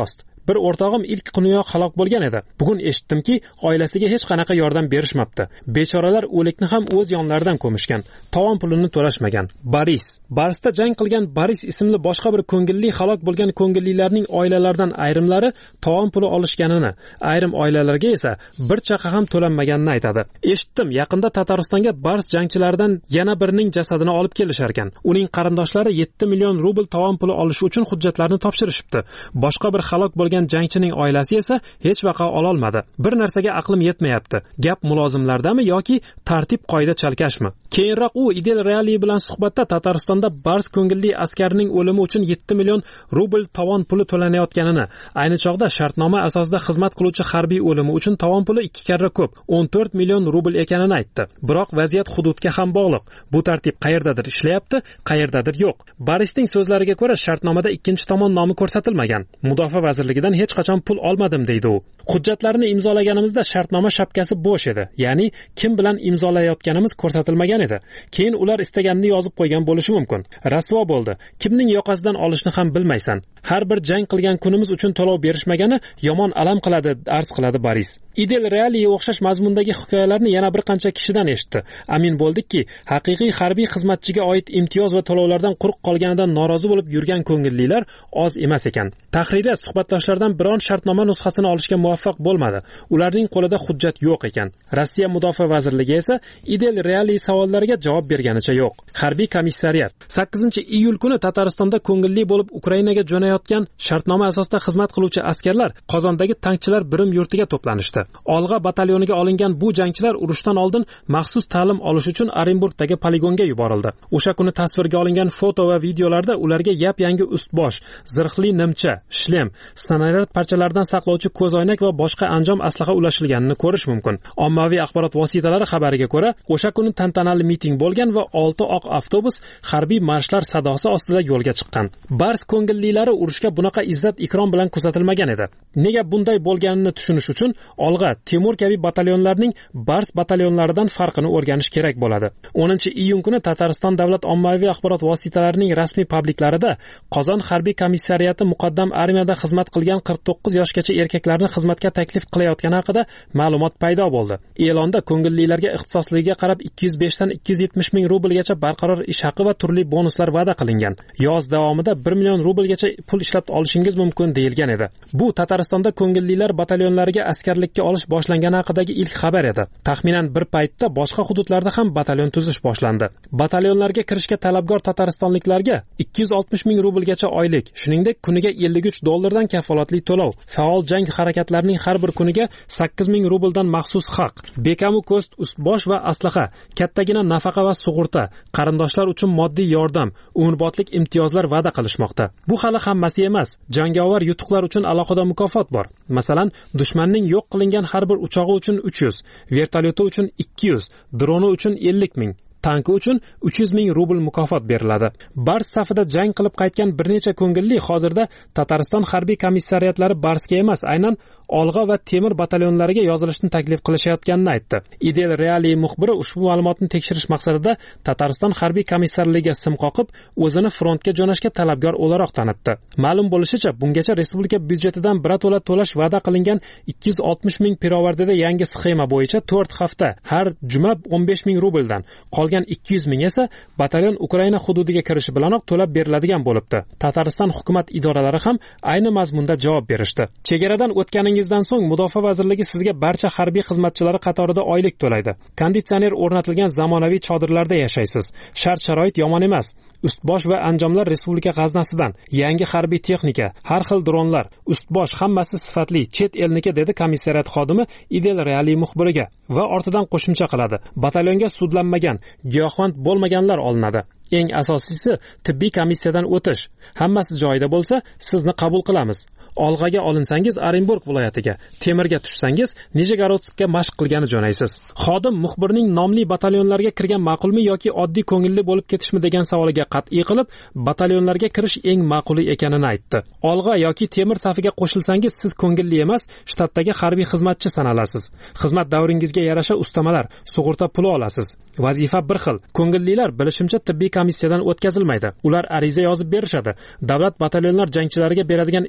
Bir o'rtog'im ilk kuniyoq halok bo'lgan edi. Bugun eshitdimki, oilasiga hech qanaqa yordam berishmabdi. Bechoralar o'likni ham o'z yonlaridan ko'mishgan. Tovon pulini to'lashmagan. Boris. Barsda jang qilgan Boris ismli boshqa bir ko'ngilli halok bo'lgan ko'ngillilarning oilalaridan ayrimlari tovon puli olishganini, ayrim oilalarga esa bir chaqa ham to'lanmaganini aytadi. Eshitdim, yaqinda Tataristonga Bars jangchilaridan yana birining jasadini olib kelishar ekan. Uning qarindoshlari yetti million rubl tovon puli olish uchun hujjatlarni topshirishibdi. Boshqa bir halok bo'lgan jangchining oilasi esa hech vaqa ola olmadi. Bir narsaga aqlim yetmayapti. Gap mulozimlardami yoki tartib qoida chalkashmi? Keyinroq u Idel Reali bilan suhbatda Tataristonda Bars ko'ngilli askarining o'limi uchun yetti million rubl tovon puli to'lanayotganini, ayni chog'da shartnoma asosida xizmat qiluvchi harbiy o'limi uchun tovon puli ikki karra ko'p, o'n to'rt million rubl ekanini aytdi. Biroq vaziyat hududga ham bog'liq. Bu tartib qayerdadir ishlayapti, qayerdadir yo'q. Barisning so'zlariga ko'ra, shartnomada ikkinchi tomon nomi ko'rsatilmagan. Mudofaa vazirligidan hech qachon pul olmadim deydi u. Hujjatlarni imzolaganimizda shartnoma shapkasi bo'sh edi, ya'ni kim bilan imzolayotganimiz ko'rsatilmagan edi. Keyin ular istaganini yozib qo'ygan bo'lishi mumkin. Rasvo bo'ldi. Kimning yoqasidan olishni ham bilmaysan. Har bir jang qilgan kunimiz uchun to'lov berishmagani yomon alam qiladi, arz qiladi Boris. Idel Realiga o'xshash mazmundagi hikoyalarni yana bir qancha kishidan eshitdi. Amin bo'ldikki, haqiqiy harbiy xizmatchiga oid imtiyoz va to'lovlardan quruq qolganidan norozi bo'lib yurgan ko'ngillilar oz emas ekan. Tahririya suhbatdoshlardan biron shartnoma nusxasini olishga muvaffaq bo'lmadi. Ularning qo'lida hujjat yo'q ekan. Rossiya Mudofaa vazirligi esa Idel Reali savollariga javob berganicha yo'q. Harbiy komissariyat sakkizinchi iyul kuni Tataristonda ko'ngilli bo'lib Ukrainaga jo'nayotgan shartnoma asosida xizmat qiluvchi askarlar Qozondagi tankchilar birim yurtiga to'planishdi. Olg'a batalyoniga olingan bu jangchilar urushdan oldin maxsus ta'lim olish uchun Orenburgdagi poligonga yuborildi. O'sha kuni tasvirga olingan foto va videolarda ularga yap-yangi ust-bosh, zirhli nimcha, shlem, snaryad parchalaridan saqlovchi ko'zoynak va boshqa anjom aslaha ulashilganini ko'rish mumkin. Ommaviy axborot vositalari xabariga ko'ra, o'sha kuni tantanali miting bo'lgan va olti oq avtobus harbiy marshlar sadosi ostida yo'lga chiqqan. Bars ko'ngillilari urushga bunaqa izzat ikrom bilan kuzatilmagan edi. Nega bunday bo'lganini tushunish uchun Olg'a, Temur kabi batalyonlarning Bars batalyonlaridan farqini o'rganish kerak bo'ladi. o'ninchi iyun kuni Tatariston davlat ommaviy axborot vositalarining rasmiy publiklarida Qozon harbiy komissariyati muqaddam armiyada xizmat qilgan qirq to'qqiz yoshgacha erkaklarni xizmatga taklif qilayotgani haqida ma'lumot paydo bo'ldi. E'londa ko'ngillilarga ixtisosligiga qarab ikki yuz besh dan ikki yuz yetmish ming rublgacha barqaror ish haqi va turli bonuslar va'da qilingan. Yoz davomida bir million rublgacha pul ishlab olishingiz mumkin deyilgan edi. Bu Tataristonda ko'ngillilar batalyonlariga askarlikka olish boshlangani haqidagi ilk xabar edi. Taxminan bir paytda boshqa hududlarda ham batalyon tuzish boshlandi. Batalyonlarga kirishga talabgor tataristonliklarga ikki yuz oltmish ming rublgacha oylik, shuningdek kuniga ellik uch dollardan kafolatli to'lov, faol jang harakatlarining har bir kuniga sakkiz ming rubldan maxsus haq, bekamu ko'st, ust-bosh va aslaha, kattagina nafaqa va sug'urta, qarindoshlar uchun moddiy yordam, umrbodlik imtiyozlar va'da qilishmoqda. Bu hali hammasi emas. Jangovar yutuqlar uchun alohida mukofot bor. Masalan, dushmanning yo'q qilingan har bir uchog'i uchun uch yuz, vertolyoti uchun ikki yuz, droni uchun ellik ming, tanki uchun uch yuz ming rubl mukofot beriladi. Bars safida jang qilib qaytgan bir necha ko'ngilli hozirda Tatariston harbiy komissariyatlari Barsga emas, aynan Olg'a va Temir batalyonlariga yozilishni taklif qilishayotganini aytdi. Idel Reali muxbiri ushbu ma'lumotni tekshirish maqsadida Tatariston harbiy komissarligiga sim qoqib, o'zini frontga jo'nashga talabgor o'laroq tanitdi. Ma'lum bo'lishicha, bungacha respublika byudjetidan birato'la to'lash va'da qilingan ikki yuz oltmish ming pirovardida yangi sxema bo'yicha to'rt hafta, har juma o'n besh ming rubldan, qolgan ikki yuz ming esa batalyon Ukraina hududiga kirishi bilanoq to'lab beriladigan bo'libdi. Tatariston hukumat idoralari ham ayni mazmunda javob berishdi. Chegaradan o'tganingizdan so'ng Mudofaa vazirligi sizga barcha harbiy xizmatchilari qatorida oylik to'laydi. Konditsioner o'rnatilgan zamonaviy chodirlarda yashaysiz. Shart-sharoit yomon emas. Ust-bosh va anjomlar respublika g'aznasidan, yangi harbiy texnika, har xil dronlar, ust-bosh hammasi sifatli, chet elniki, dedi komissariyat xodimi Idel Reali muxbiriga va ortidan qo'shimcha qiladi. Batalyonga sudlanmagan, giyohvand bo'lmaganlar olinadi. Eng asosiysi tibbiy komissiyadan o'tish. Hammasi joyida bo'lsa, sizni qabul qilamiz. Olg'aga olinsangiz Orenburg viloyatiga, Temirga tushsangiz Nijegorодskka mashq qilgani jo'naysiz. Xodim muxbirning nomli batalyonlarga kirgan ma'qulmi yoki oddiy ko'ngilli bo'lib ketishmi degan savoliga qat'iy qilib, batalyonlarga kirish eng ma'quli ekanini aytdi. Olg'a yoki Temir safiga qo'shilsangiz siz ko'ngilli emas, shtatdagi harbiy xizmatchi sanalasiz. Xizmat davringizga yarasha ustamalar, sug'urta puli olasiz. Vazifa bir xil. Ko'ngillilar bilishimcha tibbiy komissiyadan o'tkazilmaydi. Ular ariza yozib berishadi. Davlat batalyonlar jangchilariga beradigan ijtimoiy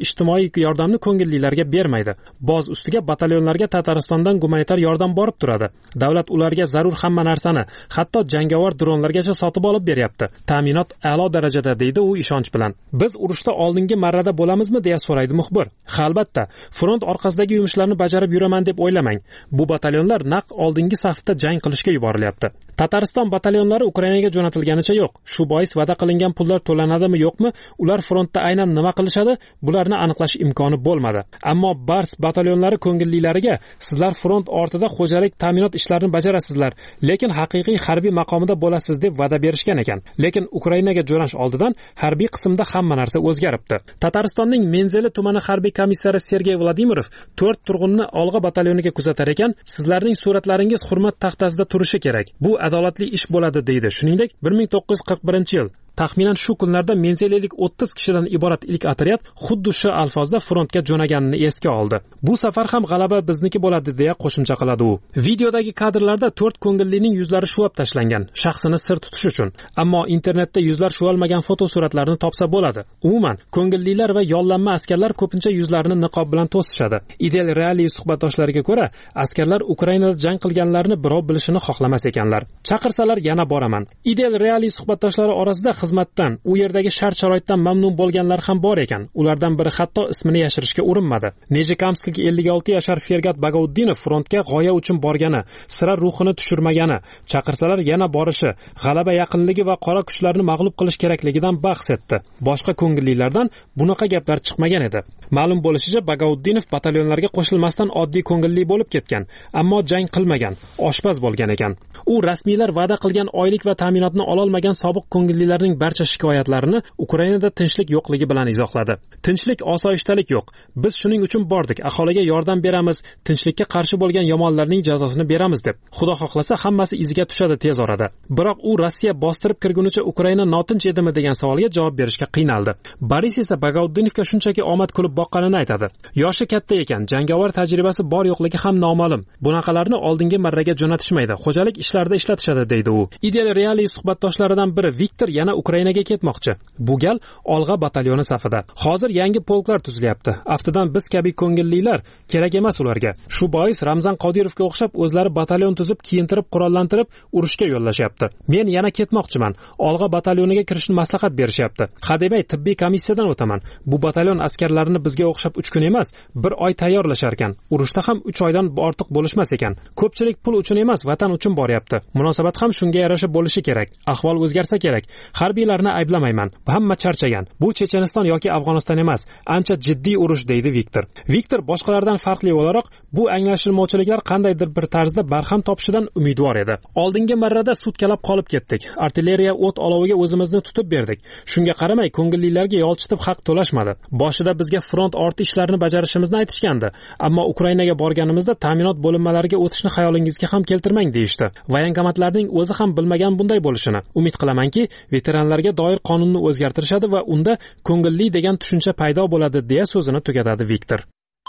moddiy yordamni ko'ngillilarga bermaydi. Boz ustiga batalyonlarga Tataristondan gumanitar yordam borib turadi. Davlat ularga zarur hamma narsani, hatto jangovar dronlargacha sotib olib beryapti. Ta'minot a'lo darajada, deydi u ishonch bilan. Biz urushda oldingi marrada bo'lamizmi deya so'raydi muxbir. Ha, albatta, front orqasidagi yumushlarni bajarib yuraman deb o'ylamang. Bu batalyonlar naq oldingi safda jang qilishga yuborilyapti. Tatariston batalyonlari Ukrainaga jo'natilganicha yo'q. Shu bois va'da qilingan pullar to'lanadimi, yo'qmi, ular frontda aynan nima qilishadi, bularni aniqlash imkoni bo'lmadi. Ammo Bars batalyonlari ko'ngillilariga sizlar front ortida xo'jalik ta'minot ishlarini bajarasizlar, lekin haqiqiy harbiy maqomida bo'lasiz deb va'da berishgan ekan. Lekin Ukrainaga jo'nash oldidan harbiy qismda hamma narsa o'zgaribdi. Tataristonning Menzeli tumani harbiy komissari Sergey Vladimirov to'rt turg'unni Olg'a batalyoniga kuzatar ekan, sizlarning suratlaringiz hurmat taxtasida turishi kerak. Bu adolatli ish bo'ladi, deydi. Shuningdek, bir ming to'qqiz yuz qirq birinchi yil taxminan shu kunlarda Menzelilik o'ttiz kishidan iborat ilk otryad xuddi shu alfozda frontga jo'naganini esga oldi. Bu safar ham g'alaba bizniki bo'ladi deya qo'shimcha qiladi u. Videodagi kadrlarda to'rt ko'ngillining yuzlari shuvab tashlangan, shaxsini sir tutish uchun. Ammo internetda yuzlar shuvalmagan fotosuratlarni topsa bo'ladi. Umuman, ko'ngillilar va yollanma askarlar ko'pincha yuzlarini niqob bilan to'sishadi. Ideal Reali suhbatdoshlariga ko'ra, askarlar Ukrainada jang qilganlarni birov bilishini xohlamas ekanlar. Chaqirsalar yana boraman. Ideal Reali suhbatdoshlari orasida xizmatdan, u yerdagi shart-sharoitdan mamnun bo'lganlar ham bor ekan. Ulardan biri hatto ismini yashirishga urinmadi. Nejikamsklik ellik olti yashar Fergat Bagauddinov frontga g'oya uchun borgani, sira ruhini tushirmagani, chaqirsalar yana borishi, g'alaba yaqinligi va qora kuchlarni mag'lub qilish kerakligidan bahs etdi. Boshqa ko'ngillilardan bunaqa gaplar chiqmagan edi. Ma'lum bo'lishicha, Bagauddinov batalyonlarga qo'shilmasdan oddiy ko'ngilli bo'lib ketgan, ammo jang qilmagan, oshpaz bo'lgan ekan. U rasmiylar va'da qilgan oylik va ta'minotni ola olmagan sobiq ko'ngillilarning barcha shikoyatlarini Ukrainada tinchlik yo'qligi bilan izohladi. Tinchlik, osoyishtalik yo'q. Biz shuning uchun bordik, aholiga yordam beramiz, tinchlikka qarshi bo'lgan yomonlarning jazosini beramiz deb. Xudo xohlasa hammasi iziga tushadi tez orada. Biroq u Rossiya bostirib kirgunicha Ukraina notinch edimi degan savolga javob berishga qiynaldi. Boris esa Bagaudinovga shunchaki omad kulib boqqanini aytadi. Yoshi katta ekan, jangovar tajribasi bor yo'qligi ham noma'lum. Bunaqalarni oldingi marraga jo'natishmaydi, xo'jalik ishlarida ishlatishadi, deydi u. Ideal Reali suhbatdoshlaridan biri Viktor yana Ukrainaga ketmoqchi. Bu gal Olg'a batalyoni safida. Hozir yangi polklar tuzilyapti. Aftidan biz kabi ko'ngillilar kerak emas ularga. Shu bois Ramzan Qodirovga o'xshab o'zlari batalyon tuzib, kiyintirib, qurollantirib urushga yo'llashyapti. Men yana ketmoqchiman. Olg'a batalyoniga kirishni maslahat berishyapti. Hademay tibbiy komissiyadan o'taman. Bu batalyon askarlarini bizga o'xshab uch kun emas, bir oy tayyorlashar ekan. Urushda ham uch oydan ortiq bo'lishmas ekan. Ko'pchilik pul uchun emas, vatan uchun boryapti. Munosabat ham shunga yarasha bo'lishi kerak. Ahvol o'zgarsa kerak. Harbiylarni ayblamayman. Hamma charchagan. Bu Checheniston yoki Afg'oniston emas, ancha jiddiy urush, deydi Viktor. Viktor boshqalardan farqli o'laroq bu anglashilmovchiliklar qandaydir bir tarzda barham topishidan umidvor edi. Oldingi marrada sutkalab qolib ketdik. Artilleriya o't oloviga o'zimizni tutib berdik. Shunga qaramay ko'ngillilarga yolchitib haq to'lashmadi. Boshida bizga front orti ishlarini bajarishimizni aytishgandi, ammo Ukrainaga borganimizda ta'minot bo'linmalariga o'tishni xayolingizga ham keltirmang deyishdi. Voyankomatlarning o'zi ham bilmagan bunday bo'lishini. Umid qilamanki, veteranlarga doir qonunni o'zgartirishadi va unda ko'ngilli degan tushuncha paydo bo'ladi, deya so'zini tugatadi Viktor.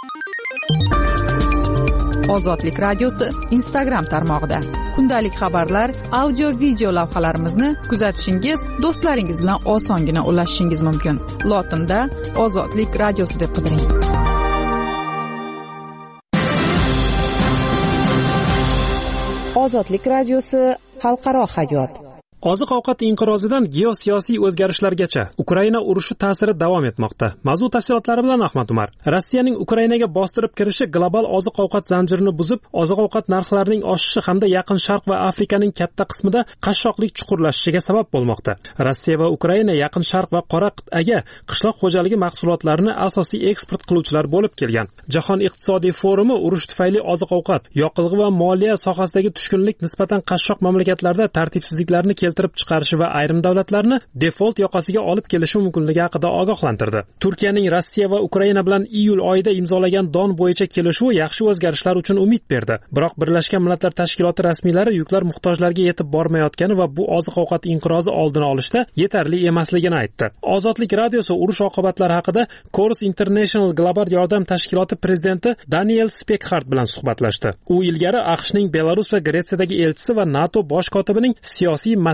Ozodlik radiosi Instagram tarmog'ida kundalik xabarlar, audio video lavhalarimizni kuzatishingiz, do'stlaringiz bilan osongina ulashishingiz mumkin. Lotinda Ozodlik radiosi deb qidiring. Ozodlik radiosi xalqaro hayot. Oziq-ovqat inqirozidan geosiyosiy o'zgarishlargacha Ukraina urushi ta'siri davom etmoqda. Mavzu tafsilotlari bilan Ahmad Umar. Rossiyaning Ukrainaga bostirib kirishi global oziq-ovqat zanjirini buzib, oziq-ovqat narxlarining oshishi hamda Yaqin Sharq va Afrikaning katta qismida qashshoqlik chuqurlashishiga sabab bo'lmoqda. Rossiya va Ukraina Yaqin Sharq va Qora qit'aga qishloq xo'jaligi mahsulotlarini asosiy eksport qiluvchilar bo'lib kelgan. Jahon iqtisodiy forumi urush tufayli oziq-ovqat, yoqilg'i va moliya sohasidagi tushkunlik nisbatan qashshoq mamlakatlarda tartibsizliklarni keltirib chiqarishi va ayrim davlatlarni default yoqasiga olib kelishi mumkinligi haqida ogohlantirdi. Turkiyaning Rossiya va Ukraina bilan iyul oyida imzolagan don bo'yicha kelishuv yaxshi o'zgarishlar uchun umid berdi. Biroq Birlashgan Millatlar Tashkiloti rasmiylari yuklar muhtojlarga yetib bormayotgani va bu oziq-ovqat inqirozi oldini olishda yetarli emasligini aytdi. Ozodlik radiosi urush oqibatlari haqida Chorus International global yordam tashkiloti prezidenti Daniel Spekxart bilan suhbatlashdi. U ilgari AQShning Belarus va Gretsiyadagi elchisi va NATO bosh kotibining siyosiy masala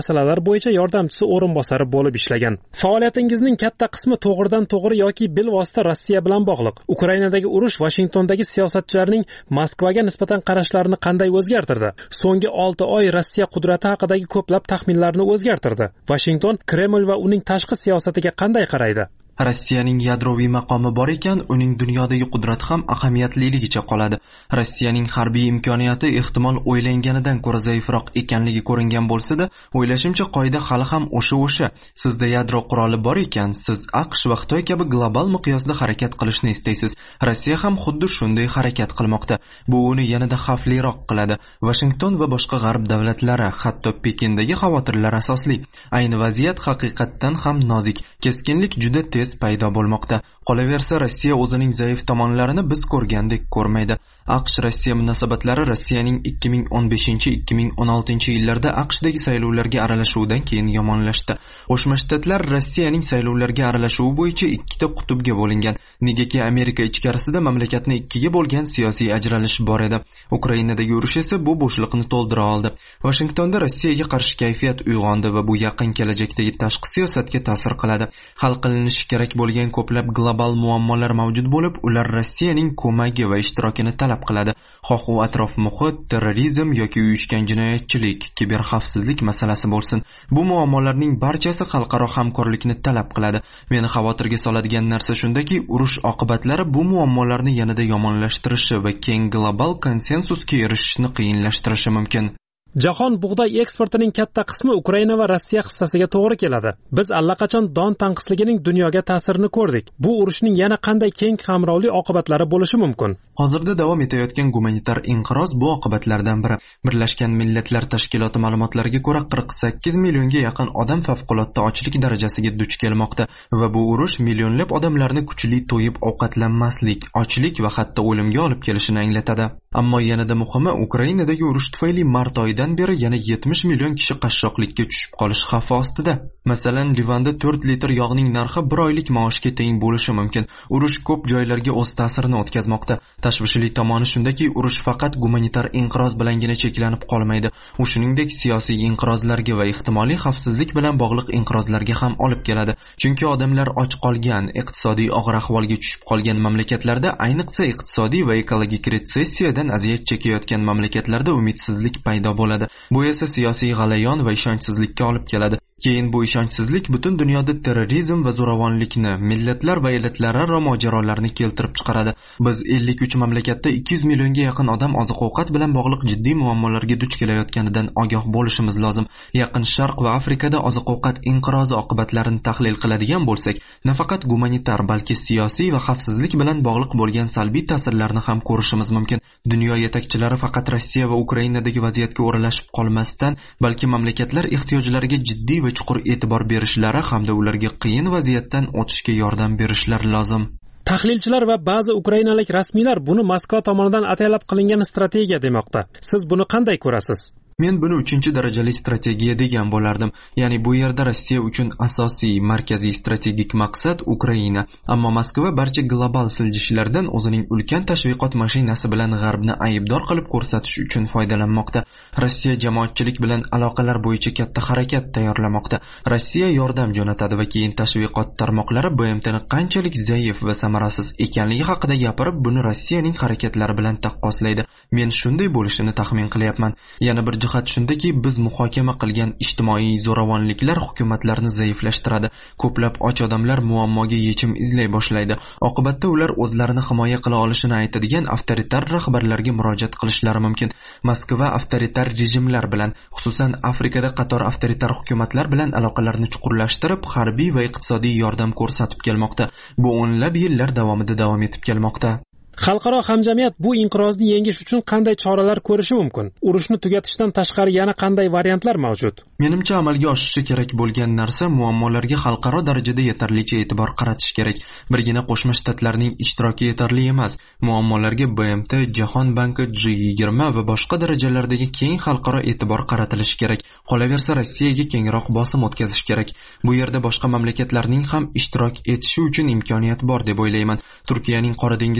masalalar bo'yicha yordamchisi o'rinbosari bo'lib ishlagan. Faoliyatingizning katta qismi to'g'ridan to'g'ri yoki bilvosita Rossiya bilan bog'liq. Ukrainadagi urush Vashingtondagi siyosatchilarning Moskvaga nisbatan qarashlarini qanday o'zgartirdi? So'nggi olti oy Rossiya qudrati haqidagi ko'plab taxminlarni o'zgartirdi. Vashington Kreml va uning tashqi siyosatiga qanday qaraydi? Rossiyaning yadroviy maqomi bor ekan, uning dunyodagi qudrati ham ahamiyatliligicha qoladi. Rossiyaning harbiy imkoniyati ehtimol o'ylanganidan ko'ra zaifroq ekanligi ko'ringan bo'lsa-da, o'ylashimcha qoida hali ham o'sha-o'sha. Sizda yadro quroli bor ekan, siz AQSh va Xitoy kabi global miqyosda harakat qilishni istaysiz. Rossiya ham xuddi shunday harakat qilmoqda. Bu uni yanada xavfliroq qiladi. Vashington va boshqa g'arb davlatlari, hatto Pekindagi xavotirlar asosli. Ayni vaziyat haqiqatdan ham nozik. Keskinlik juda tez paydo bo'lmoqda. Qolaversa, Rossiya o'zining zaif tomonlarini biz ko'rgandek ko'rmaydi. AQSh-Rossiya munosabatlari Rossiyaning ikki ming o'n beshinchi ikki ming o'n oltinchi yillarda AQShdagi saylovlarga aralashuvidan keyin yomonlashdi. Qo'shma Shtatlar Rossiyaning saylovlarga aralashuvi bo'yicha ikkita qutbga bo'lingan. Negaki Amerika ichkarisida mamlakatni ikkiga bo'lgan siyosiy ajralish bor edi. Ukrainadagi urush esa bu bo'shliqni to'ldira oldi. Vashingtonda Rossiyaga qarshi kayfiyat uyg'ondi va bu yaqin kelajakdagi tashqi siyosatga ta'sir qiladi. Hal qilinishi kerak bo'lgan ko'plab global muammolar mavjud bo'lib, ular Rossiyaning ko'magi va ishtirokini talab qiladi. Xoh u atrof muhit, terrorizm yoki uyushgan jinoyatchilik, kiberxavfsizlik masalasi bo'lsin. Bu muammolarning barchasi xalqaro hamkorlikni talab qiladi. Meni xavotirga soladigan narsa shundaki, urush oqibatlari bu muammolarni yanada yomonlashtirishi va keng global konsensusga erishishni qiyinlashtirishi mumkin. Jahon bug'doy eksportining katta qismi Ukraina va Rossiya hissasiga to'g'ri keladi. Biz allaqachon don tanqisligining dunyoga ta'sirini ko'rdik. Bu urushning yana qanday keng qamrovli oqibatlari bo'lishi mumkin? Hozirda davom etayotgan gumanitar inqiroz bu oqibatlardan biri. Birlashgan Millatlar Tashkiloti ma'lumotlariga ko'ra qirq sakkiz millionga yaqin odam favqulodda ochlik darajasiga duch kelmoqda va bu urush millionlab odamlarni kuchli to'yib ovqatlanmaslik, ochlik va hatto o'limga olib kelishini anglatadi. Ammo yanada muhimi, Ukrainadagi urush tufayli mart oyidan beri yana yetmish million kishi qashshoqlikka tushib qolish xavfi ostida. Masalan, Livanda to'rt litr yog'ning narxi bir oylik maoshga teng bo'lishi mumkin. Urush ko'p joylarga o'z ta'sirini o'tkazmoqda. Tashvishli tomoni shundaki, urush faqat gumanitar inqiroz bilangina cheklanib qolmaydi. U shuningdek siyosiy inqirozlarga va ehtimoliy xavfsizlik bilan bog'liq inqirozlarga ham olib keladi. Chunki odamlar och qolgan, iqtisodiy og'ir ahvolga tushib qolgan mamlakatlarda, ayniqsa iqtisodiy va ekologik retsessiyadan aziyat chekayotgan mamlakatlarda umidsizlik paydo bo'ladi. Bu esa siyosiy g'alayon va ishonchsizlikka olib keladi. Keyin bu ishonchsizlik butun dunyoda terrorizm va zo'ravonlikni, millatlar va elatlararo mojarolarni keltirib chiqaradi. Biz ellik uch mamlakatda ikki yuz millionga yaqin odam oziq-ovqat bilan bog'liq jiddiy muammolarga duch kelayotganidan ogoh bo'lishimiz lozim. Yaqin Sharq va Afrikada oziq-ovqat inqirozi oqibatlarini tahlil qiladigan bo'lsak, nafaqat gumanitar, balki siyosiy va xavfsizlik bilan bog'liq bo'lgan salbiy ta'sirlarni ham ko'rishimiz mumkin. Dunyo yetakchilari faqat Rossiya va Ukrainadagi vaziyatga o'ralashib qolmasdan, balki mamlakatlar ehtiyojlariga jiddiy va chuqur e'tibor berishlari hamda ularga qiyin vaziyatdan o'tishga yordam berishlari lozim. Tahlilchilar va ba'zi ukrainalik rasmiylar buni Moskva tomonidan ataylab qilingan strategiya demoqda. Siz buni qanday ko'rasiz? Men buni uchinchi darajali strategiya degan bo'lardim. Ya'ni bu yerda Rossiya uchun asosiy, markaziy strategik maqsad Ukraina. Ammo Moskva barcha global siljishlardan o'zining ulkan tashviqot mashinasi bilan G'arbni aybdor qilib ko'rsatish uchun foydalanmoqda. Rossiya jamoatchilik bilan aloqalar bo'yicha katta harakat tayyorlamoqda. Rossiya yordam jo'natadi va keyin tashviqot tarmoqlari B M Tni qanchalik zaif va samarasiz ekanligi haqida gapirib, buni Rossiyaning harakatlari bilan taqqoslaydi. Men shunday bo'lishini taxmin qilyapman. Yana bir jihat shundaki, biz muhokama qilgan ijtimoiy zo'ravonliklar hukumatlarni zaiflashtiradi. Ko'plab och odamlar muammoga yechim izlay boshlaydi. Oqibatda ular o'zlarini himoya qila olishini aytadigan avtoritar rahbarlarga murojaat qilishlari mumkin. Moskva avtoritar rejimlar bilan, xususan Afrikada qator avtoritar hukumatlar bilan aloqalarni chuqurlashtirib, harbiy va iqtisodiy yordam ko'rsatib kelmoqda. Bu o'nlab yillar davomida davom etib kelmoqda. Xalqaro hamjamiyat bu inqirozni yengish uchun qanday choralar ko'rishi mumkin? Urushni tugatishdan tashqari yana qanday variantlar mavjud? Menimcha amalga oshishi kerak bo'lgan narsa muammolarga xalqaro darajada yetarlicha e'tibor qaratish kerak. Birgina Qo'shma Shtatlarning ishtiroki yetarli emas. Muammolarga B M T, Jahon banki, G yigirma va boshqa darajalardagi keng xalqaro e'tibor qaratilishi kerak. Qolaversa, Rossiyaga kengroq bosim o'tkazish kerak. Bu yerda boshqa mamlakatlarning ham ishtirok etishi uchun imkoniyat bor deb o'ylayman. Turkiyaning Qora dengiz portlari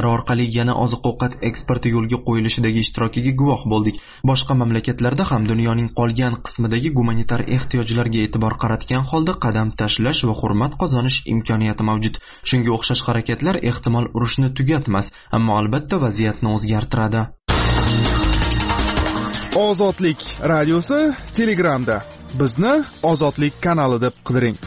yo'llari orqali yana oziq-ovqat eksporti yo'lga qo'yilishidagi ishtirokiga guvoh bo'ldik. Boshqa mamlakatlarda ham dunyoning qolgan qismidagi gumanitar ehtiyojlarga e'tibor qaratgan holda qadam tashlash va hurmat qozonish imkoniyati mavjud. Shunga o'xshash harakatlar ehtimol urushni tugatmas, ammo albatta vaziyatni o'zgartiradi. Ozodlik radiosi Telegramda. Bizni Ozodlik kanali deb qidiring.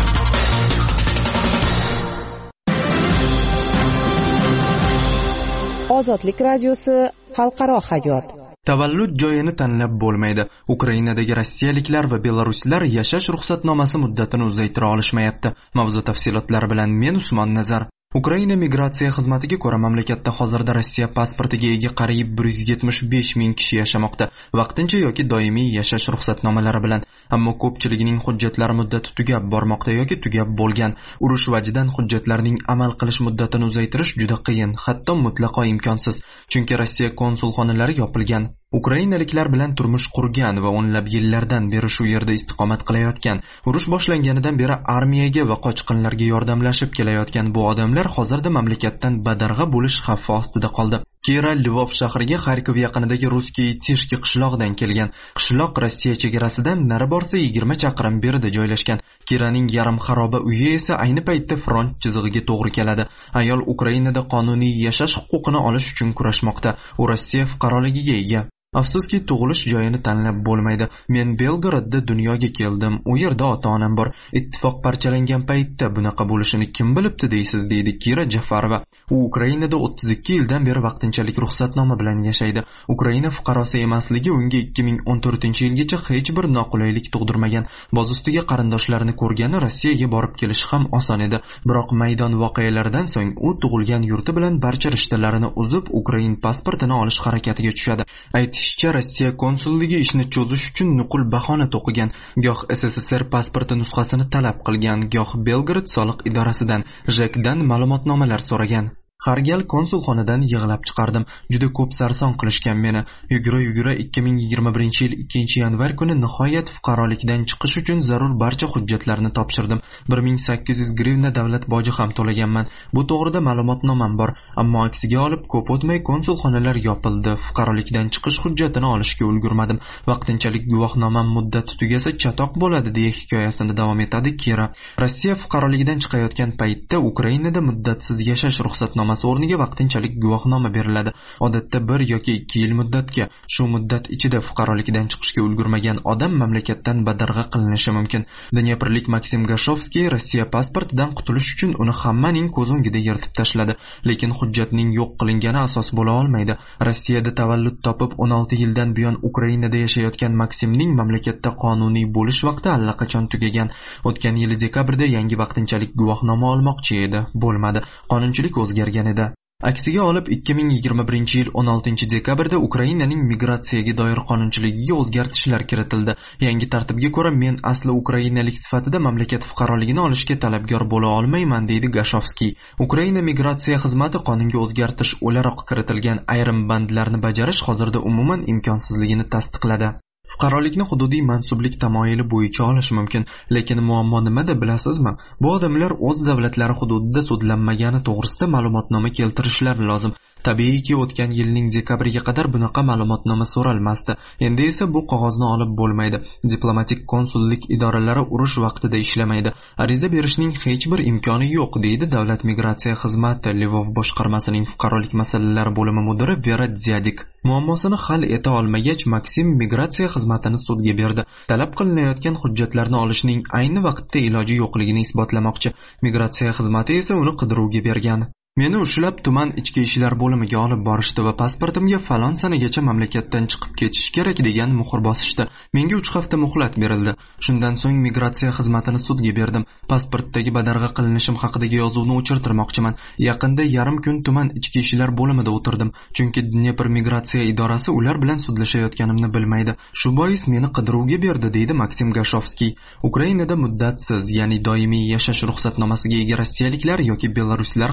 Ozodlik radiosi xalqaro hayot. Tavallud joyini tanlab bo'lmaydi. Ukrainadagi rossiyaliklar va belaruslar yashash ruxsatnomasi muddatini uzaytira olishmayapti. Mavzu tafsilotlari bilan men Usmon Nazar. Ukraina migratsiya xizmatiga ko'ra mamlakatda hozirda Rossiya pasportiga ega qariyb bir yuz yetmish besh ming kishi yashamoqda, vaqtincha yoki doimiy yashash ruxsatnomalari bilan. Ammo ko'pchiligining hujjatlari muddati tugab bormoqda yoki tugab bo'lgan. Urush vajidan hujjatlarning amal qilish muddatini uzaytirish juda qiyin, hatto mutlaqo imkonsiz, chunki Rossiya konsulxonalari yopilgan. Ukrainaliklar bilan turmush qurgan va o'nlab yillardan beri shu yerda istiqomat qilayotgan, urush boshlanganidan beri armiyaga va qochqinlarga yordamlashib kelayotgan bu odamlar hozirda mamlakatdan badarg'a bo'lish xavfi ostida qoldi. Kira Lvov shahriga Xarkov yaqinidagi Ruskiy Tishki qishlog'idan kelgan. Qishloq Rossiya chegarasidan nari borsa yigirma chaqirim berida joylashgan. Kiraning yarim xaroba uyi esa ayni paytda front chizig'iga to'g'ri keladi. Ayol Ukrainada qonuniy yashash huquqini olish uchun kurashmoqda. U Rossiya fuqaroligiga ega. Afsuski tug'ilish joyini tanlab bo'lmaydi. Men Belgradda dunyoga keldim. U yerda ota-onam bor. Ittifoq parchalangan paytda bunaqa bo'lishini kim bilibdi deysiz, deydi Kira Jafarova. U Ukrainada o'ttiz ikki yildan beri vaqtinchalik ruxsatnoma bilan yashaydi. Ukraina fuqarosi emasligi unga ikki ming o'n to'rtinchi yilgacha hech bir noqulaylik tug'dirmagan. Boz ustiga qarindoshlarini ko'rgani Rossiyaga borib kelish ham oson edi. Biroq maydon voqealaridan so'ng u tug'ilgan yurti bilan barcha rishtalarini uzib, Ukrain pasportini olish harakatiga tushadi. Aytishicha, Rossiya konsulligi ishni cho'zish uchun nuqul bahona to'qigan. Goh S S S R pasporti nusxasini talab qilgan, goh Belgrad soliq idorasidan, Jekdan ma'lumotnomalar so'ragan. Har gal konsulxonadan yig'lab chiqardim. Juda ko'p sarson qilishgan meni. Yugura-yugura ikki ming yigirma birinchi yil ikkinchi yanvar kuni nihoyat fuqarolikdan chiqish uchun zarur barcha hujjatlarni topshirdim. bir ming sakkiz yuz grivna davlat boji ham to'laganman. Bu to'g'rida ma'lumotnomam bor, ammo aksiga olib ko'p o'tmay konsulxonalar yopildi. Fuqarolikdan chiqish hujjatini olishga ulgurmadim. Vaqtinchalik guvohnomam muddati tugasa chatoq bo'ladi, deya hikoyasini davom etadi Kira. Rossiya fuqaroligidan chiqayotgan paytda Ukrainada muddatsiz yashash ruxsatnomasi o'rniga vaqtinchalik guvohnoma beriladi. Odatda bir yoki ikki yil muddatga. Shu muddat ichida fuqarolikdan chiqishga ulgurmagan odam mamlakatdan badarg'a qilinishi mumkin. Dnyeprlik Maksim Gashovskiy Rossiya pasportidan qutulish uchun uni hammaning ko'z o'ngida yirtib tashladi, lekin hujjatning yo'q qilingani asos bo'la olmaydi. Rossiyada tavallud topib o'n olti yildan buyon Ukrainada yashayotgan Maksimning mamlakatda qonuniy bo'lish vaqti allaqachon tugagan. O'tgan yil dekabrda yangi vaqtinchalik guvohnoma olmoqchi edi, bo'lmadi. Qonunchilik o'zgargan edi. Aksiga olib ikki ming yigirma birinchi yil o'n oltinchi dekabrda Ukrainaning migratsiyaga doir qonunchiligiga o'zgartishlar kiritildi. Yangi tartibga ko'ra men asli ukrainalik sifatida mamlakat fuqaroligini olishga talabgor bo'la olmayman, deydi Gashovskiy. Ukraina migratsiya xizmati qonunga o'zgartish o'laroq kiritilgan ayrim bandlarni bajarish hozirda umuman imkonsizligini tasdiqladi. Fuqarolikni hududiy mansublik tamoyili bo'yicha olish mumkin, lekin muammo nimada bilasizmi? Bu odamlar o'z davlatlari hududida sudlanmagani to'g'risida ma'lumotnoma keltirishlari lozim. Tabiiyki, o'tgan yilning dekabriga qadar bunaqa ma'lumotnoma so'ralmasdi. Endi esa bu qog'ozni olib bo'lmaydi. Diplomatik konsullik idoralari urush vaqtida ishlamaydi. Ariza berishning hech bir imkoni yo'q, deydi Davlat migratsiya xizmati Lvov boshqarmasining fuqarolik masalalari bo'limi mudiri Vera Dziadik. Muammosini hal eta olmagach, Maksim migratsiya xizmatini sudga berdi. Talab qilinayotgan hujjatlarni olishning ayni vaqtda iloji yo'qligini isbotlamoqchi. Migratsiya xizmati esa uni qidiruvga bergan. Meni ushlab tuman ichki ishlar bo'limiga olib borishdi va pasportimga falon sanagacha mamlakatdan chiqib ketish kerak degan muhr bosishdi. Menga uch hafta muhlat berildi. Shundan so'ng migratsiya xizmatini sudga berdim. Pasportdagi badarg'a qilinishim haqidagi yozuvni o'chirtirmoqchiman. Yaqinda yarim kun tuman ichki ishlar bo'limida o'tirdim, chunki Dnepr migratsiya idorasi ular bilan sudlashayotganimni bilmaydi. Shu bois meni qidiruvga berdi, deydi Maksim Gashovskiy. Ukrainada muddatsiz, ya'ni doimiy yashash ruxsatnomasiga ega rossiyaliklar yoki belaruslar ham katta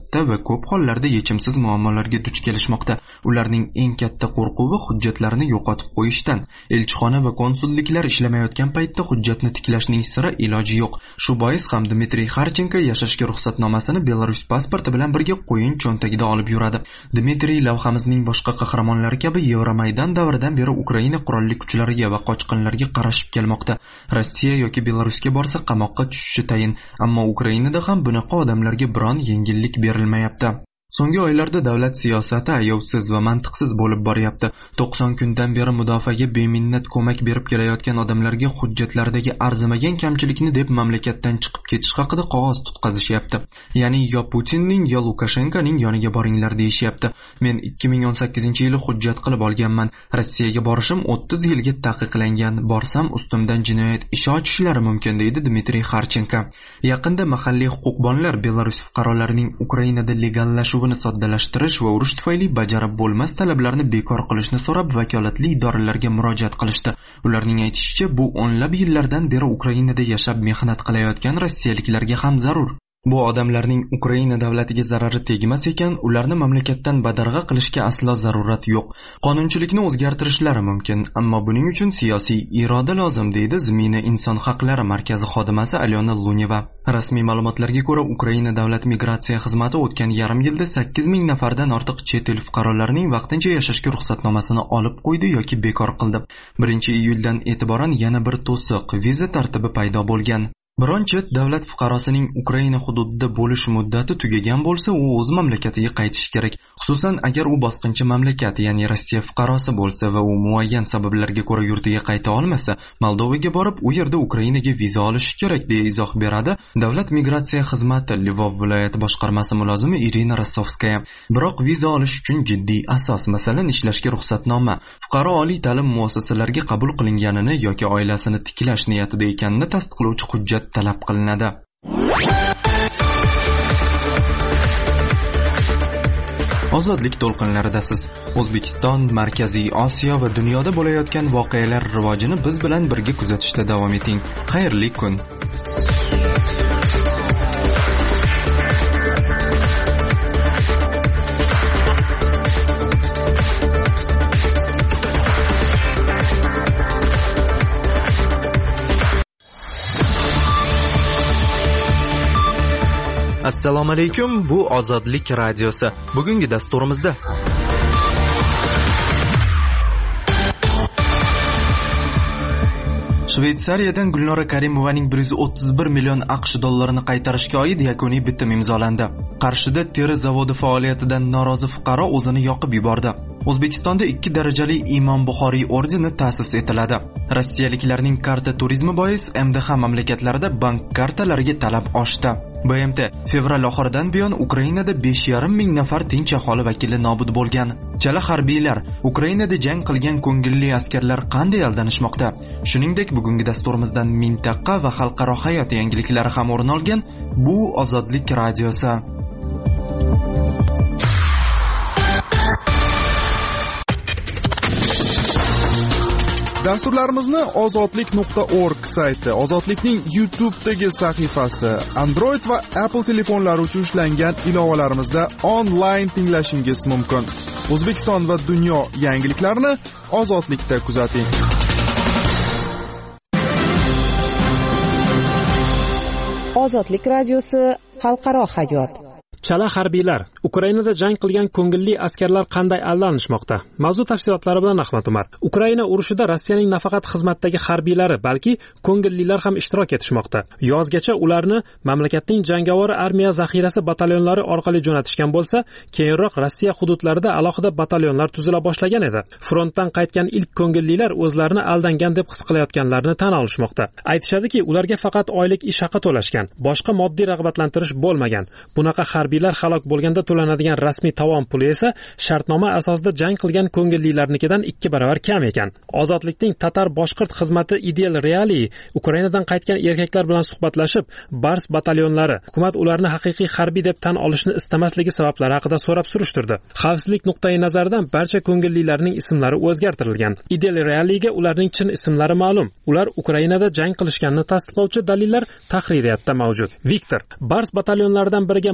katta va ko'p hollarda yechimsiz muammolarga duch kelishmoqda. Ularning eng katta qo'rquvi hujjatlarni yo'qotib qo'yishdan. Elchixona va konsulliklar ishlamayotgan paytda hujjatni tiklashning sira iloji yo'q. Shu bois ham Dmitriy Xarchenko yashashga ruxsatnomasini Belarus pasporti bilan birga qo'yin cho'ntagida olib yuradi. Dmitriy lavhamizning boshqa qahramonlari kabi Yevromaydan davridan beri Ukraina qurolli kuchlariga va qochqinlarga qarashib kelmoqda. Rossiya yoki Belarusga borsa qamoqqa tushishi tayin, ammo Ukrainada ham bunaqa odamlarga biron yengillik berilmayapti. So'nggi oylarda davlat siyosati ayovsiz va mantiqsiz bo'lib boryapti. to'qson kundan beri mudofaaga beminnat ko'mak berib kelayotgan odamlarga hujjatlardagi arzimagan kamchilikni deb mamlakatdan chiqib ketish haqida qog'oz tutqazishyapti. Ya'ni yo Putinning yo Lukashenkoning yoniga boringlar deyishyapti. Men ikki ming o'n sakkizinchi yili hujjat qilib olganman. Rossiyaga borishim o'ttiz yilga taqiqlangan. Borsam ustimdan jinoyat ishi ochishlari mumkin, deydi Dmitriy Xarchenko. Yaqinda mahalliy huquqbonlar Belarus fuqarolarining Ukrainada legallashuv soddalashtirish va urush tufayli bajarib bo'lmas talablarni bekor qilishni so'rab vakolatli idoralarga murojaat qilishdi. Ularning aytishicha, bu o'nlab yillardan beri Ukrainada yashab mehnat qilayotgan rossiyaliklarga ham zarur. Bu odamlarning Ukraina davlatiga zarari tegmas ekan, ularni mamlakatdan badarg'a qilishga aslo zarurat yo'q. Qonunchilikni o'zgartirishlari mumkin, ammo buning uchun siyosiy iroda lozim, deydi Zmina inson haqlari markazi xodimasi Alyona Luneva. Rasmiy ma'lumotlarga ko'ra, Ukraina davlat migratsiya xizmati o'tgan yarim yilda sakkiz ming nafardan ortiq chet el fuqarolarining vaqtincha yashashga ruxsatnomasini olib qo'ydi yoki bekor qildi. birinchi iyuldan e'tiboran yana bir to'siq viza tartibi paydo bo'lgan. Biron chet davlat fuqarosining Ukraina hududida bo'lish muddati tugagan bo'lsa, u o'z mamlakatiga qaytishi kerak. Xususan, agar u bosqinchi mamlakat, ya'ni Rossiya fuqarosi bo'lsa va u muayyan sabablarga ko'ra yurtiga qayta olmasa, Moldovaga borib, u yerda Ukrainaga viza olishi kerak, deya izoh beradi Davlat migratsiya xizmati Lvov viloyati boshqarmasi mulozimi Irina Rossovskaya. Biroq viza olish uchun jiddiy asos, masalan, ishlashga ruxsatnoma, fuqaro oliy ta'lim muassasalariga qabul qilinganini yoki oilasini tiklash niyatida ekanini tasdiqlovchi hujjat talab qilinadi. Ozodlik to'lqinlaridasiz. O'zbekiston, Markaziy Osiyo va dunyoda bo'layotgan voqealar rivojini biz bilan birga kuzatishda davom eting. Xayrli kun. Assalomu alaykum, bu Ozodlik radiosi. Bugungi dasturimizda Shveysariyadan Gulnora Karimovaning bir yuz o'ttiz bir million AQSh dollarini qaytarishga oid yakuniy bitim imzolandi. Qarshida teri zavodi faoliyatidan norozi fuqaro o'zini yoqib yubordi. O'zbekistonda ikki darajali Imom Buxoriy ordeni ta'sis etiladi. Rossiyaliklarning karta turizmi bois M D H mamlakatlarida bank kartalariga talab oshdi. B M T fevral oxiridan buyon Ukrainada besh yarim ming nafar tinch aholi vakili nobud bo'lgan. Chala harbiylar, Ukrainada jang qilgan ko'ngilli askarlar qanday aldanishmoqda? Shuningdek, bugungi dasturimizdan mintaqa va xalqaro hayot yangiliklari ham o'rin olgan. Bu Ozodlik radiosi. Dasturlarimizni ozodlik nuqta org sayti, Ozodlikning YouTube'dagi sahifasi, Android va Apple telefonlari uchun ishlangan ilovalarimizda onlayn tinglashingiz mumkin. O'zbekiston va dunyo yangiliklarini Ozodlikda kuzating. Ozodlik radiosi xalqaro hayot. Chala harbiylar, Ukrainada jang qilgan ko'ngilli askarlar qanday aldanishmoqda? Mavzu tafsilotlari bilan Ahmad Umar. Ukraina urushida Rossiyaning nafaqat xizmatdagi harbiylari, balki ko'ngillilar ham ishtirok etishmoqda. Yozgacha ularni mamlakatning jangovar armiya zaxirasi batalyonlari orqali jo'natishgan bo'lsa, keyinroq Rossiya hududlarida alohida batalyonlar tuzila boshlagan edi. Frontdan qaytgan ilk ko'ngillilar o'zlarini aldangan deb his qilayotganlarni tan olishmoqda. Aytishadiki, ularga faqat oylik ish haqi to'lashgan, boshqa moddiy rag'batlantirish bo'lmagan. Bunaqa harbiy harbiylar halok bo'lganda to'lanadigan rasmiy tovon puli esa shartnoma asosida jang qilgan ko'ngillilarnikidan ikki baravar kam ekan. Ozodlikning tatar boshqirt xizmati Idel Reali Ukrainadan qaytgan erkaklar bilan suhbatlashib, Bars batalyonlari hukumat ularni haqiqiy harbiy deb tan olishni istamasligi sabablari haqida so'rab surishtirdi. Xavfsizlik nuqtai nazaridan barcha ko'ngillilarning ismlari o'zgartirilgan. Idel Realiga ularning chin ismlari ma'lum. Ular Ukrainada jang qilishganini tasdiqlovchi dalillar tahririyatda mavjud. Viktor Bars batalyonlaridan biriga mansub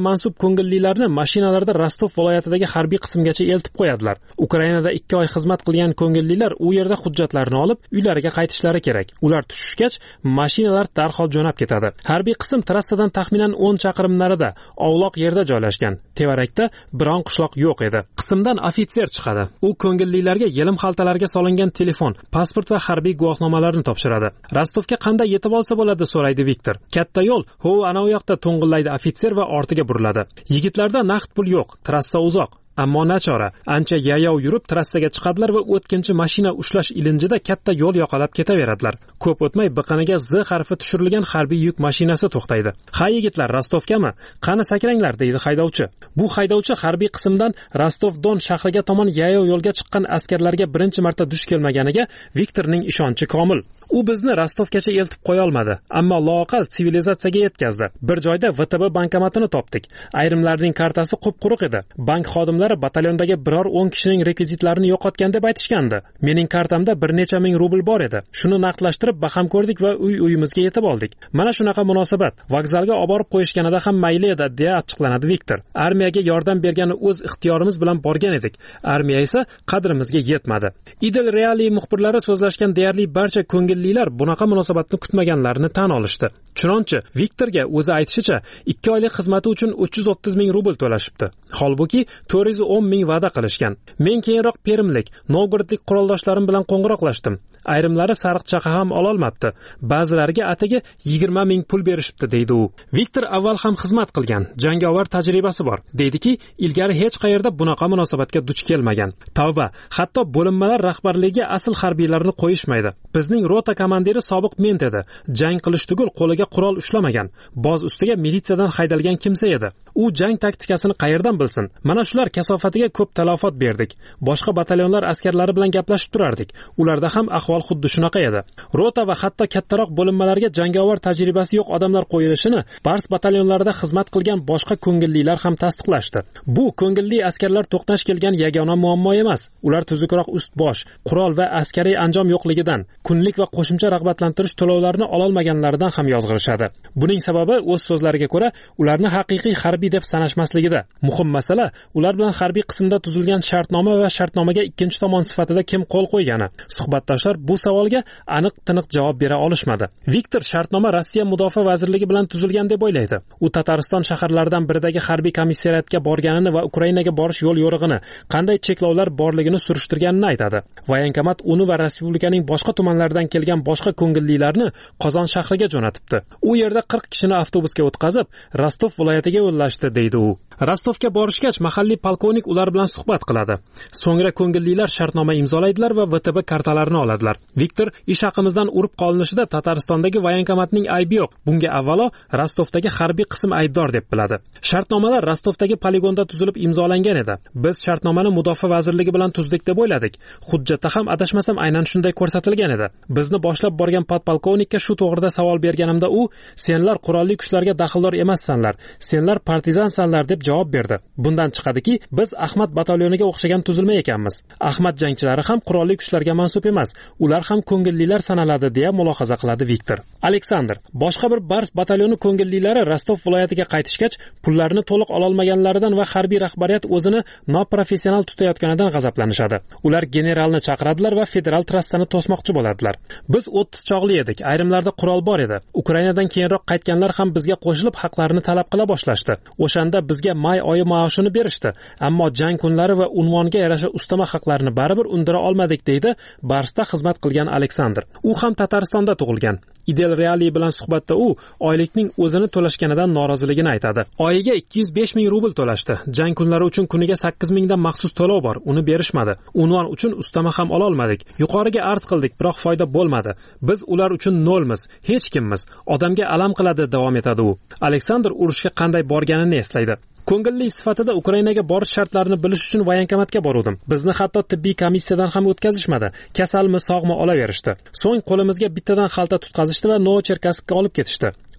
ko'ngillilarni mashinalarda Rostov viloyatidagi harbiy qismgacha eltib qo'yadilar. Ukrainada ikki oy xizmat qilgan ko'ngillilar u yerda hujjatlarini olib, uylariga qaytishlari kerak. Ular tushishgach, mashinalar darhol jo'nab ketadi. Harbiy qism trassadan taxminan o'n chaqirim narida, ovloq yerda joylashgan. Tevarakda biron qishloq yo'q edi. Qismdan ofitser chiqadi. U ko'ngillilarga yelim xaltalarga solingan telefon, pasport va harbiy guvohnomalarni topshiradi. Rostovga qanday yetib olsa bo'ladi, so'raydi Viktor. Katta yo'l, ho, ana u yoqda to'ng'illaydi ofitser va ortiga buriladi. Yigitlarda naqd pul yo'q, trassa uzoq. Ammo nachora, ancha yayov yurib trassaga chiqadilar va o'tkinchi mashina ushlash ilinjida katta yo'l yoqalab ketaveradilar. Ko'p o'tmay biqiniga Z harfi tushirilgan harbiy yuk mashinasi to'xtaydi. "Ha yigitlar, Rostovgami? Qani sakranglar", deydi haydovchi. Bu haydovchi harbiy qismdan Rostov-Don shahriga tomon yayov yo'lga chiqqan askarlarga birinchi marta duch kelmaganiga Viktorning ishonchi komil. U bizni Rostovgacha eltib qo'ya olmadi, ammo loaqal sivilizatsiyaga yetkazdi. Bir joyda V T B bankomatini topdik. Ayrimlarning kartasi qup-quruq edi. Bank xodimlari batalyondagi biror o'n kishining rekvizitlarini yo'qotgan deb aytishgandi. Mening kartamda bir necha ming rubl bor edi. Shuni naqdlashtirib baham ko'rdik va uy-uyimizga yetib oldik. Mana shunaqa munosabat. Vokzalga olib borib qo'yishganida ham mayli edi, deya achchiqlanadi Viktor. Armiyaga yordam bergani o'z ixtiyorimiz bilan borgan edik. Armiya esa qadrimizga yetmadi. Idel Reali muxbirlari so'zlashgan deyarli barcha ko'ngillilar bunaqa munosabatni kutmaganlarini tan olishdi. Chunonchi Viktorga o'zi aytishicha, ikki oylik xizmati uchun uch yuz o'ttiz ming rubl to'lashibdi. Holbuki to'rt yuz o'n ming va'da qilishgan. Men keyinroq Perimlik, Novgorodlik quroldoshlarim bilan qo'ng'iroqlashdim. Ayrimlari sariq chaqa ham ola olmabdi. Ba'zilariga atigi yigirma ming pul berishibdi, deydi u. Viktor avval ham xizmat qilgan, jangovar tajribasi bor. Deydiki, ilgari hech qayerda bunaqa munosabatga duch kelmagan. Tavba, hatto bo'linmalar rahbarligiga asl harbiylarni qo'yishmaydi. Bizning rota komandiri sobiq ment edi. Jang qilish tugul qo'liga qurol ushlamagan. Boz ustiga militsiyadan haydalgan kimsa edi. U jang taktikasini qayerdan bilsin? Mana shular kasofatiga ko'p talafot berdik. Boshqa batalyonlar askarlari bilan gaplashib turardik. Ularda ham ahvol xuddi shunaqa edi. Rota va hatto kattaroq bo'linmalarga jangovar tajribasi yo'q odamlar qo'yilishini Bars batalyonlarida xizmat qilgan boshqa ko'ngillilar ham tasdiqlashdi. Bu ko'ngilli askarlar to'qnash kelgan yagona muammo emas. Ular tuzukroq ust-bosh, qurol va askariy anjom yo'qligidan, kunlik va qo'shimcha rag'batlantirish to'lovlarini ola olmaganlaridan ham yozg'irishadi. Buning sababi o'z so'zlariga ko'ra, ularni haqiqiy harbiy deb sanashmasligida. Muhim masala, ular bilan harbiy qismda tuzilgan shartnoma va shartnomaga ikkinchi tomon sifatida kim qo'l qo'ygani. Suhbatdoshlar bu savolga aniq-tiniq javob bera olishmadi. Viktor shartnoma Rossiya mudofaa vazirligi bilan tuzilgan deb o'ylaydi. U Tatariston shaharlaridan biridagi harbiy komissariyatga borganini va Ukrainaga borish yo'l yo'rig'ini, qanday cheklovlar borligini surishtirganini aytadi. Voyankomat uni va respublikaning boshqa tumanlaridan kelgan boshqa ko'ngillilarni Qozon shahriga jo'natibdi. U yerda qirq kishini avtobusga o'tkazib, Rostov viloyatiga yo'llashdi, deydi u. Rostovga borishgach, mahalliy polkovnik ular bilan suhbat qiladi. So'ngra ko'ngillilar shartnoma imzolaydilar va V T B kartalarini oladilar. Viktor ish haqimizdan urib qolinishida Tataristondagi voyankomatning aybi yo'q. Bunga avvalo Rostovdagi harbiy qism aybdor deb biladi. Shartnomalar Rostovdagi poligonda tuzilib imzolangan edi. Biz shartnomani mudofaa vazirligi bilan tuzdik deb o'yladik. Hujjatda ham adashmasam aynan shunday ko'rsatilgan edi. Bizni boshlab borgan podpolkovnikka shu to'g'rida savol berganimda u, "Senlar qurolli kuchlarga daxldor emassanlar, senlar partizansanlar" deb javob berdi. Bundan chiqadiki, biz Ahmad batalyoniga o'xshagan tuzilma ekanmiz. Ahmad jangchilari ham qurolli kuchlarga mansub emas, ular ham ko'ngillilar sanaladi, deya mulohaza qiladi Viktor. Aleksandr, boshqa bir Bars batalyoni ko'ngillilari Rostov viloyatiga qaytishgach, pullarni to'liq ola olmaganlaridan va harbiy rahbariyat o'zini noprofessional tutayotganidan g'azablanishadi. Ular generalni chaqiradilar va federal trassani to'smoqchi bo'ladilar. Biz o'ttiz chog'li edik, ayrimlarda qurol bor edi. Ukrainadan keyinroq qaytganlar ham bizga qo'shilib haqlarini talab qila boshlashdi. O'shanda bizga may oyi maoshini berishdi, ammo jang kunlari va unvonga yarasha ustama haqlarini baribir undira olmadik, deydi Barsda xizmat qilgan Aleksandr. U ham Tataristonda tug'ilgan. Idel Reali bilan suhbatda u oylikning o'zini to'lashganidan noroziligini aytadi. Oyiga ikki yuz besh ming rubl to'lashdi. Jang kunlari uchun kuniga sakkiz ming dan maxsus to'lov bor, uni berishmadi. Unvon uchun ustama ham ola olmadik. Yuqoriga arz qildik, biroq foyda bo'lmadi. Biz ular uchun nolmiz, hech kimmiz. Odamga alam qiladi, davom etadi u. Aleksandr urushga qanday borganini eslaydi. Ko'ngilli sifatida Ukrainaga borish shartlarini bilish uchun voyankomatga bordim. Bizni hatto tibbiy komissiyadan ham o'tkazishmadi. Kasalmi, sog'mi olaverishdi. So'ng qo'limizga bittadan xalta tutqazishdi va Novocherkasskka olib ketishdi.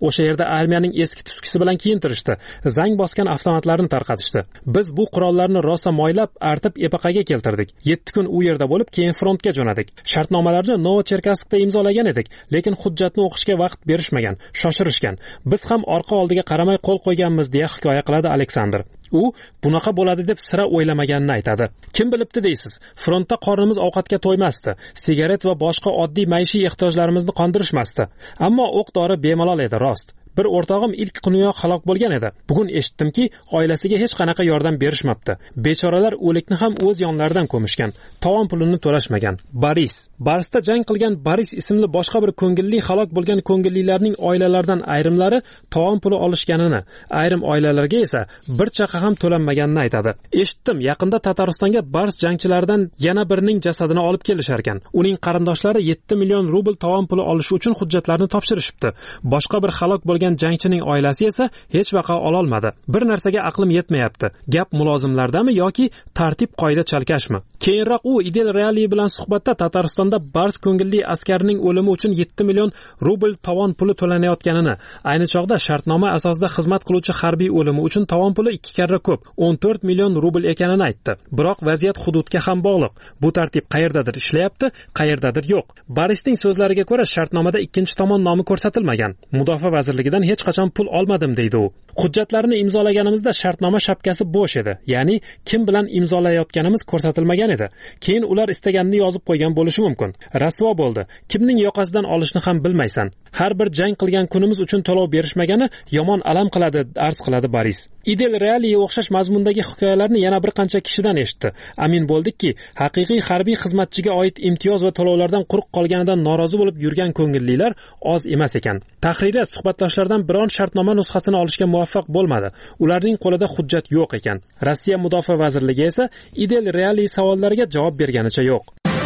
O'sha yerda armiyaning eski tuskisi bilan kiyintirishdi, zang bosgan avtomatlarni tarqatishdi. Biz bu qurollarni rosa moylab, artib epaqaga keltirdik. yetti kun u yerda bo'lib, keyin frontga jo'nadik. Shartnomalarni Novocherkasskda imzolagan edik, lekin hujjatni o'qishga vaqt berishmagan, shoshirishgan. Biz ham orqa oldiga qaramay qo'l qo'yganmiz, deya hikoya qiladi Aleksandr. U bunaqa bo'ladi deb sira o'ylamaganini aytadi. Kim bilibdi deysiz? Frontda qornimiz ovqatga to'ymasdi, sigaret va boshqa oddiy maishiy ehtiyojlarimizni qondirishmasdi. Ammo o'q-dori bemalol edi, rost. Bir o'rtog'im ilk kuniyoq halok bo'lgan edi. Bugun eshitdimki, oilasiga hech qanaqa yordam berishmabdi. Bechoralar o'likni ham o'z yonlaridan ko'mishgan. Tovon pulini to'lashmagan. Boris. Barsda jang qilgan Boris ismli boshqa bir ko'ngilli halok bo'lgan ko'ngillilarning oilalaridan ayrimlari tovon puli olishganini, ayrim oilalarga esa bir chaqa ham to'lanmaganini aytadi. Eshitdim, yaqinda Tataristonga Bars jangchilaridan yana birining jasadini olib kelishar ekan. Uning qarindoshlari yetti million rubl tovon puli olish uchun hujjatlarni topshirishibdi. Boshqa bir halok bo'lgan jangchining oilasi esa hech vaqa ola olmadi. Bir narsaga aqlim yetmayapti. Gap mulozimlardami yoki tartib qoida chalkashmi? Keyinroq u Idel Reali bilan suhbatda Tataristonda Bars ko'ngilli askarining o'limi uchun yetti million rubl tovon puli to'lanayotganini, ayni chog'da shartnoma asosida xizmat qiluvchi harbiy o'limi uchun tovon puli ikki karra ko'p, o'n to'rt million rubl ekanini aytdi. Biroq vaziyat hududga ham bog'liq. Bu tartib qayerdadir ishlayapti, qayerdadir yo'q. Borisning so'zlariga ko'ra, shartnomada ikkinchi tomon nomi ko'rsatilmagan. Mudofaa vazirligidan hech qachon pul olmadim, deydi u. Hujjatlarni imzolaganimizda shartnoma shapkasi bo'sh edi, ya'ni kim bilan imzolayotganimiz ko'rsatilmagan edi. Keyin ular istaganini yozib qo'ygan bo'lishi mumkin. Rasvo bo'ldi. Kimning yoqasidan olishni ham bilmaysan. Har bir jang qilgan kunimiz uchun to'lov berishmagani yomon alam qiladi, arz qiladi Boris. Idel Realiga o'xshash mazmundagi hikoyalarni yana bir qancha kishidan eshitdi. Amin bo'ldikki, haqiqiy harbiy xizmatchiga oid imtiyoz va to'lovlardan quruq qolganidan norozi bo'lib yurgan ko'ngillilar oz emas ekan. Tahririya suhbatdoshlardan biron shartnoma nusxasini olishga muvaffaq bo'lmadi. Ularning qo'lida hujjat yo'q ekan. Rossiya Mudofaa vazirligi esa Idel Reali savollariga javob berganicha yo'q.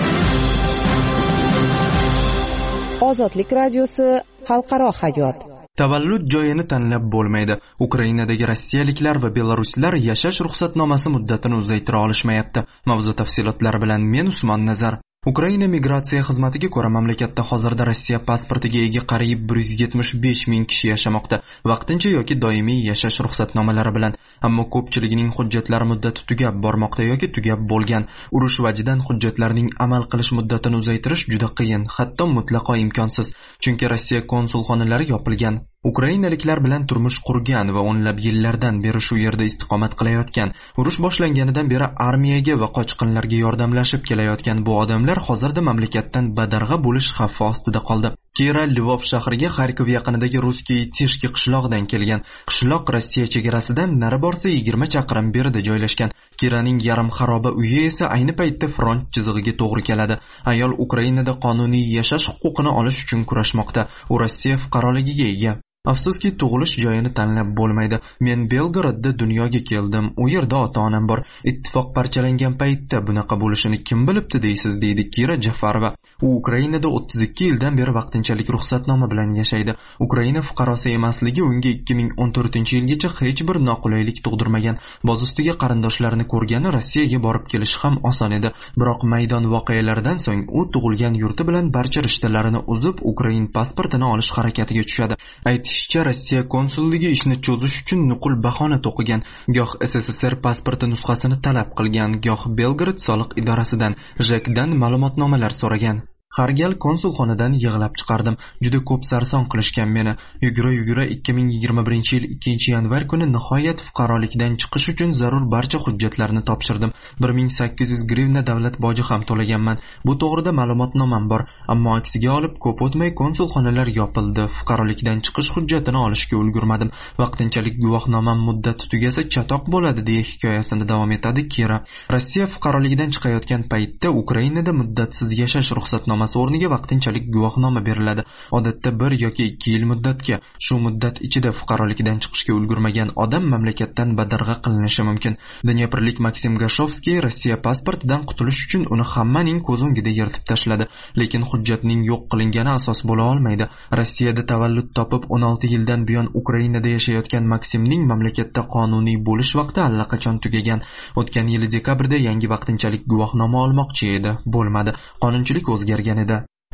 Ozodlik radiosi xalqaro hayot. Tavallud joyini tanlab bo'lmaydi. Ukrainadagi rossiyaliklar va belaruslar yashash ruxsatnomasi muddatini uzaytira olishmayapti. Mavzu tafsilotlari bilan men Usmon Nazar. Ukraina migratsiya xizmatiga ko'ra mamlakatda hozirda Rossiya pasportiga ega qariyb bir yuz yetmish besh ming kishi yashamoqda, vaqtincha yoki doimiy yashash ruxsatnomalari bilan. Ammo ko'pchiligining hujjatlari muddati tugab bormoqda yoki tugab bo'lgan. Urush vajidan hujjatlarning amal qilish muddatini uzaytirish juda qiyin, hatto mutlaqo imkonsiz, chunki Rossiya konsulxonalari yopilgan. Ukrainaliklar bilan turmush qurgan va o'nlab yillardan beri shu yerda istiqomat qilayotgan, urush boshlanganidan beri armiyaga va qochqinlarga yordamlashib kelayotgan bu odamlar hozirda mamlakatdan badarg'a bo'lish xavfi ostida qoldi. Kira Lvov shahriga Xarkov yaqinidagi Ruskiy Tishki qishlog'idan kelgan. Qishloq Rossiya chegarasidan nari borsa yigirma chaqirim berida joylashgan. Kiraning yarim xaroba uyi esa ayni paytda front chizig'iga to'g'ri keladi. Ayol Ukrainada qonuniy yashash huquqini olish uchun kurashmoqda. U Rossiya fuqaroligiga ega. Afsuski tug'ilish joyini tanlab bo'lmaydi. Men Belgradda dunyoga keldim. U yerda ota-onam bor. Ittifoq parchalangan paytda bunaqa bo'lishini kim bilibdi deysiz, deydi Kira Jafarova. U Ukrainada o'ttiz ikki yildan beri vaqtinchalik ruxsatnoma bilan yashaydi. Ukraina fuqarosi emasligi unga ikki ming o'n to'rtinchi yilgacha hech bir noqulaylik tug'dirmagan. Boz ustiga qarindoshlarini ko'rgani Rossiyaga borib kelish ham oson edi. Biroq maydon voqealaridan so'ng u tug'ilgan yurti bilan barcha rishtalarini uzib, Ukrain pasportini olish harakatiga tushadi. Aytishicha, Rossiya konsulligi ishni cho'zish uchun nuqul bahona to'qigan. Goh S S S R pasporti nusxasini talab qilgan, goh Belgrad soliq idorasidan, Jekdan ma'lumotnomalar so'ragan. Har gal konsulxonadan yig'lab chiqardim. Juda ko'p sarson qilishgan meni. Yugura-yugura ikki ming yigirma birinchi yil ikkinchi yanvar kuni nihoyat fuqarolikdan chiqish uchun zarur barcha hujjatlarni topshirdim. bir ming sakkiz yuz grivna davlat boji ham to'laganman. Bu to'g'rida ma'lumotnomam bor, ammo aksiga olib ko'p o'tmay konsulxonalar yopildi. Fuqarolikdan chiqish hujjatini olishga ulgurmadim. Vaqtinchalik guvohnomam muddati tugasa chatoq bo'ladi, deya hikoyasini davom etadi Kira. Rossiya fuqaroligidan chiqayotgan paytda Ukrainada muddatsiz yashash ruxsatnomasi o'rniga vaqtinchalik guvohnoma beriladi. Odatda bir yoki ikki yil muddatga. Shu muddat ichida fuqarolikdan chiqishga ulgurmagan odam mamlakatdan badarg'a qilinishi mumkin. Dnyeprlik Maksim Gashovskiy Rossiya pasportidan qutulish uchun uni hammaning ko'z o'ngida yirtib tashladi, lekin hujjatning yo'q qilingani asos bo'la olmaydi. Rossiyada tavallud topib o'n olti yildan buyon Ukrainada yashayotgan Maksimning mamlakatda qonuniy bo'lish vaqti allaqachon tugagan. O'tgan yil dekabrda yangi vaqtinchalik guvohnoma olmoqchi edi, bo'lmadi. Qonunchilik o'zgargan edi.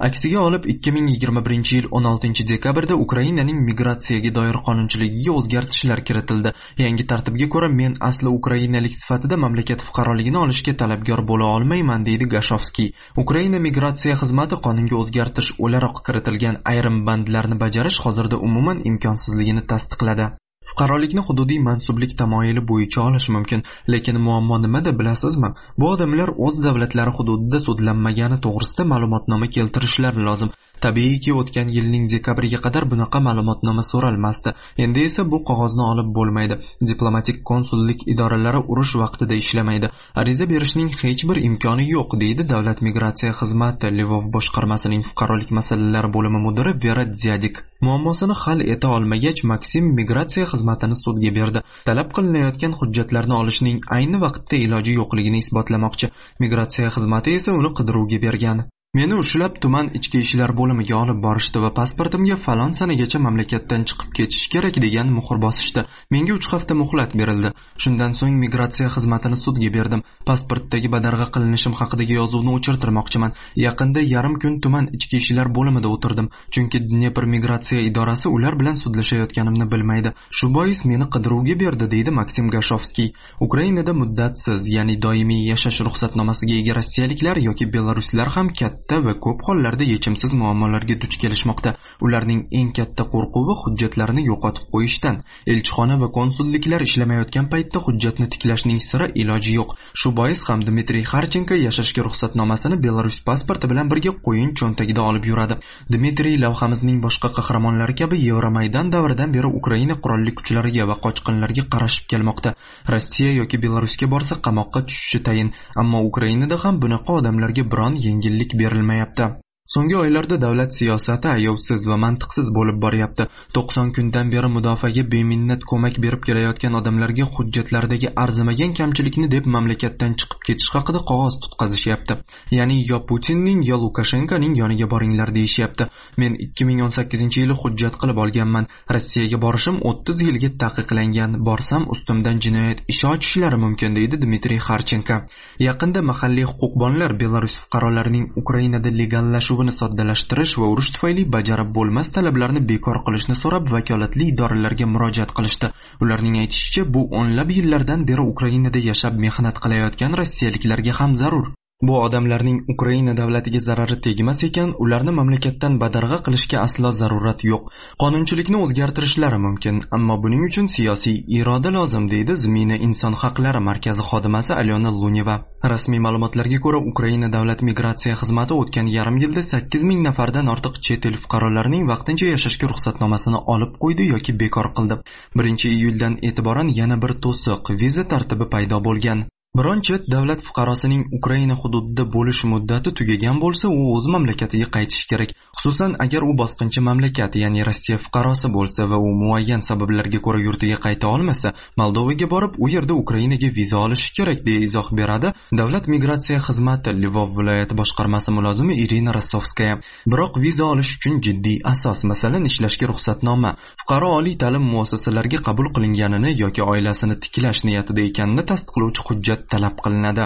Aksiga olib ikki ming yigirma birinchi yil o'n oltinchi dekabrda Ukrainaning migratsiyaga doir qonunchiligiga o'zgartishlar kiritildi. Yangi tartibga ko'ra men asli ukrainalik sifatida mamlakat fuqaroligini olishga talabgor bo'la olmayman, deydi Gashovskiy. Ukraina migratsiya xizmati qonunga o'zgartish o'laroq kiritilgan ayrim bandlarni bajarish hozirda umuman imkonsizligini tasdiqladi. Fuqarolikni hududiy mansublik tamoyili bo'yicha olish mumkin, lekin muammo nimada bilasizmi? Bu odamlar o'z davlatlari hududida sudlanmagani to'g'risida ma'lumotnoma keltirishlari lozim. Tabiiyki, o'tgan yilning dekabriga qadar bunaqa ma'lumotnoma so'ralmasdi. Endi esa bu qog'ozni olib bo'lmaydi. Diplomatik konsullik idoralari urush vaqtida ishlamaydi. Ariza berishning hech bir imkoni yo'q, deydi Davlat migratsiya xizmati Lvov boshqarmasining fuqarolik masalalari bo'limi mudiri Vera Dzyadik. Muammosini hal eta olmagach, Maksim migratsiya xizmatini sudga berdi. Talab qilinayotgan hujjatlarni olishning ayni vaqtda iloji yo'qligini isbotlamoqchi. Migratsiya xizmati esa uni qidiruvga bergan. Meni ushlab tuman ichki ishlar bo'limiga olib borishdi va pasportimga falon sanagacha mamlakatdan chiqib ketish kerak degan muhr bosishdi. Menga uch hafta muhlat berildi. Shundan so'ng migratsiya xizmatini sudga berdim. Pasportdagi badarg'a qilinishim haqidagi yozuvni o'chirtirmoqchiman. Yaqinda yarim kun tuman ichki ishlar bo'limida o'tirdim, chunki Dnepr migratsiya idorasi ular bilan sudlashayotganimni bilmaydi. Shu bois meni qidiruvga berdi, deydi Maksim Gashovskiy. Ukrainada muddatsiz, ya'ni doimiy yashash ruxsatnomasiga ega rossiyaliklar yoki belaruslar ham katta va ko'p hollarda yechimsiz muammolarga duch kelishmoqda. Ularning eng katta qo'rquvi hujjatlarini yo'qotib qo'yishdan. Elchixona va konsulliklar ishlamayotgan paytda hujjatni tiklashning sira iloji yo'q. Shu bois ham Dmitriy Harchenko yashashga ruxsatnomasini Belarus pasporti bilan birga qo'yin cho'ntagida olib yuradi. Dmitriy lavhamizning boshqa qahramonlari kabi Yevromaydan davridan beri Ukraina qurolli kuchlariga va qochqinlarga qarashib kelmoqda. Rossiya yoki Belarusga borsa qamoqqa tushishi tayin, ammo Ukrainada ham bunaqa odamlarga biron yengillik berilmayapti. So'nggi oylarda davlat siyosati ayovsiz va mantiqsiz bo'lib boryapti. to'qson kundan beri mudofaaga beminnat ko'mak berib kelayotgan odamlarga hujjatlardagi arzimagan kamchilikni deb mamlakatdan chiqib ketish haqida qog'oz tutqazishyapti. Ya'ni yo Putinning yo Lukashenkoning yoniga boringlar deyishyapti. Men ikki ming o'n sakkizinchi yili hujjat qilib olganman. Rossiyaga borishim o'ttiz yilga taqiqlangan. Borsam ustimdan jinoyat ishi ochishlari mumkin, deydi Dmitriy Harchenko. Yaqinda mahalliy huquqbonlar Belarus fuqarolarining Ukrainada legallashuv soddalashtirish va urush tufayli bajarib bo'lmas talablarni bekor qilishni so'rab vakolatli idoralarga murojaat qilishdi. Ularning aytishicha, bu o'nlab yillardan beri Ukrainada yashab mehnat qilayotgan rossiyaliklarga ham zarur. Bu odamlarning Ukraina davlatiga zarari tegmas ekan, ularni mamlakatdan badarg'a qilishga aslo zarurat yo'q. Qonunchilikni o'zgartirishlari mumkin, ammo buning uchun siyosiy iroda lozim, deydi Zmina inson haqlari markazi xodimasi Alyona Luneva. Rasmiy ma'lumotlarga ko'ra, Ukraina davlat migratsiya xizmati o'tgan yarim yilda sakkiz ming nafardan ortiq chet el fuqarolarining vaqtincha yashashga ruxsatnomasini olib qo'ydi yoki bekor qildi. birinchi iyuldan e'tiboran yana bir to'siq viza tartibi paydo bo'lgan. Biron chet davlat fuqarosining Ukraina hududida bo'lish muddati tugagan bo'lsa, u o'z mamlakatiga qaytishi kerak. Xususan, agar u bosqinchi mamlakat, ya'ni Rossiya fuqarosi bo'lsa va u muayyan sabablarga ko'ra yurtiga qayta olmasa, Moldovaga borib, u yerda Ukrainaga viza olishi kerak, deya izoh beradi Davlat migratsiya xizmati Lvov viloyati boshqarmasi mulozimi Irina Rostovskaya. Biroq viza olish uchun jiddiy asos, masalan, ishlashga ruxsatnoma, fuqaro oliy ta'lim muassasalariga qabul qilinganini yoki oilasini tiklash niyatida ekanini tasdiqlovchi hujjat talab qilinadi.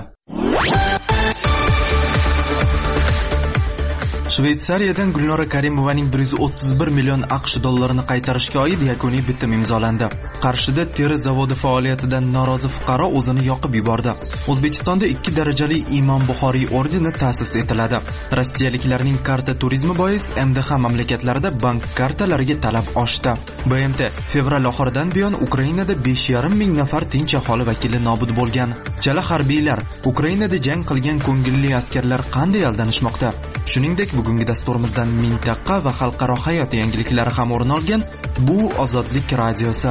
Shveysariyadan Gulnora Karimovaning bir yuz o'ttiz bir million AQSh dollarini qaytarishga oid yakuniy bitim imzolandi. Qarshida teri zavodi faoliyatidan norozi fuqaro o'zini yoqib yubordi. O'zbekistonda ikki darajali Imom Buxoriy ordeni ta'sis etiladi. Rossiyaliklarning karta turizmi bois M D H mamlakatlarida bank kartalariga talab oshdi. B M T fevral oxiridan buyon Ukrainada besh yarim ming nafar tinch aholi vakili nobud bo'lgan. Chala harbiylar, Ukrainada jang qilgan ko'ngilli askarlar qanday aldanishmoqda? Shuningdek, bugungi dasturimizdan mintaqa va xalqaro hayot yangiliklari ham o'rin olgan. Bu Ozodlik radiosi.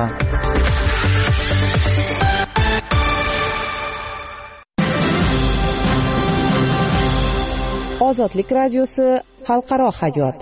Ozodlik radiosi xalqaro hayot.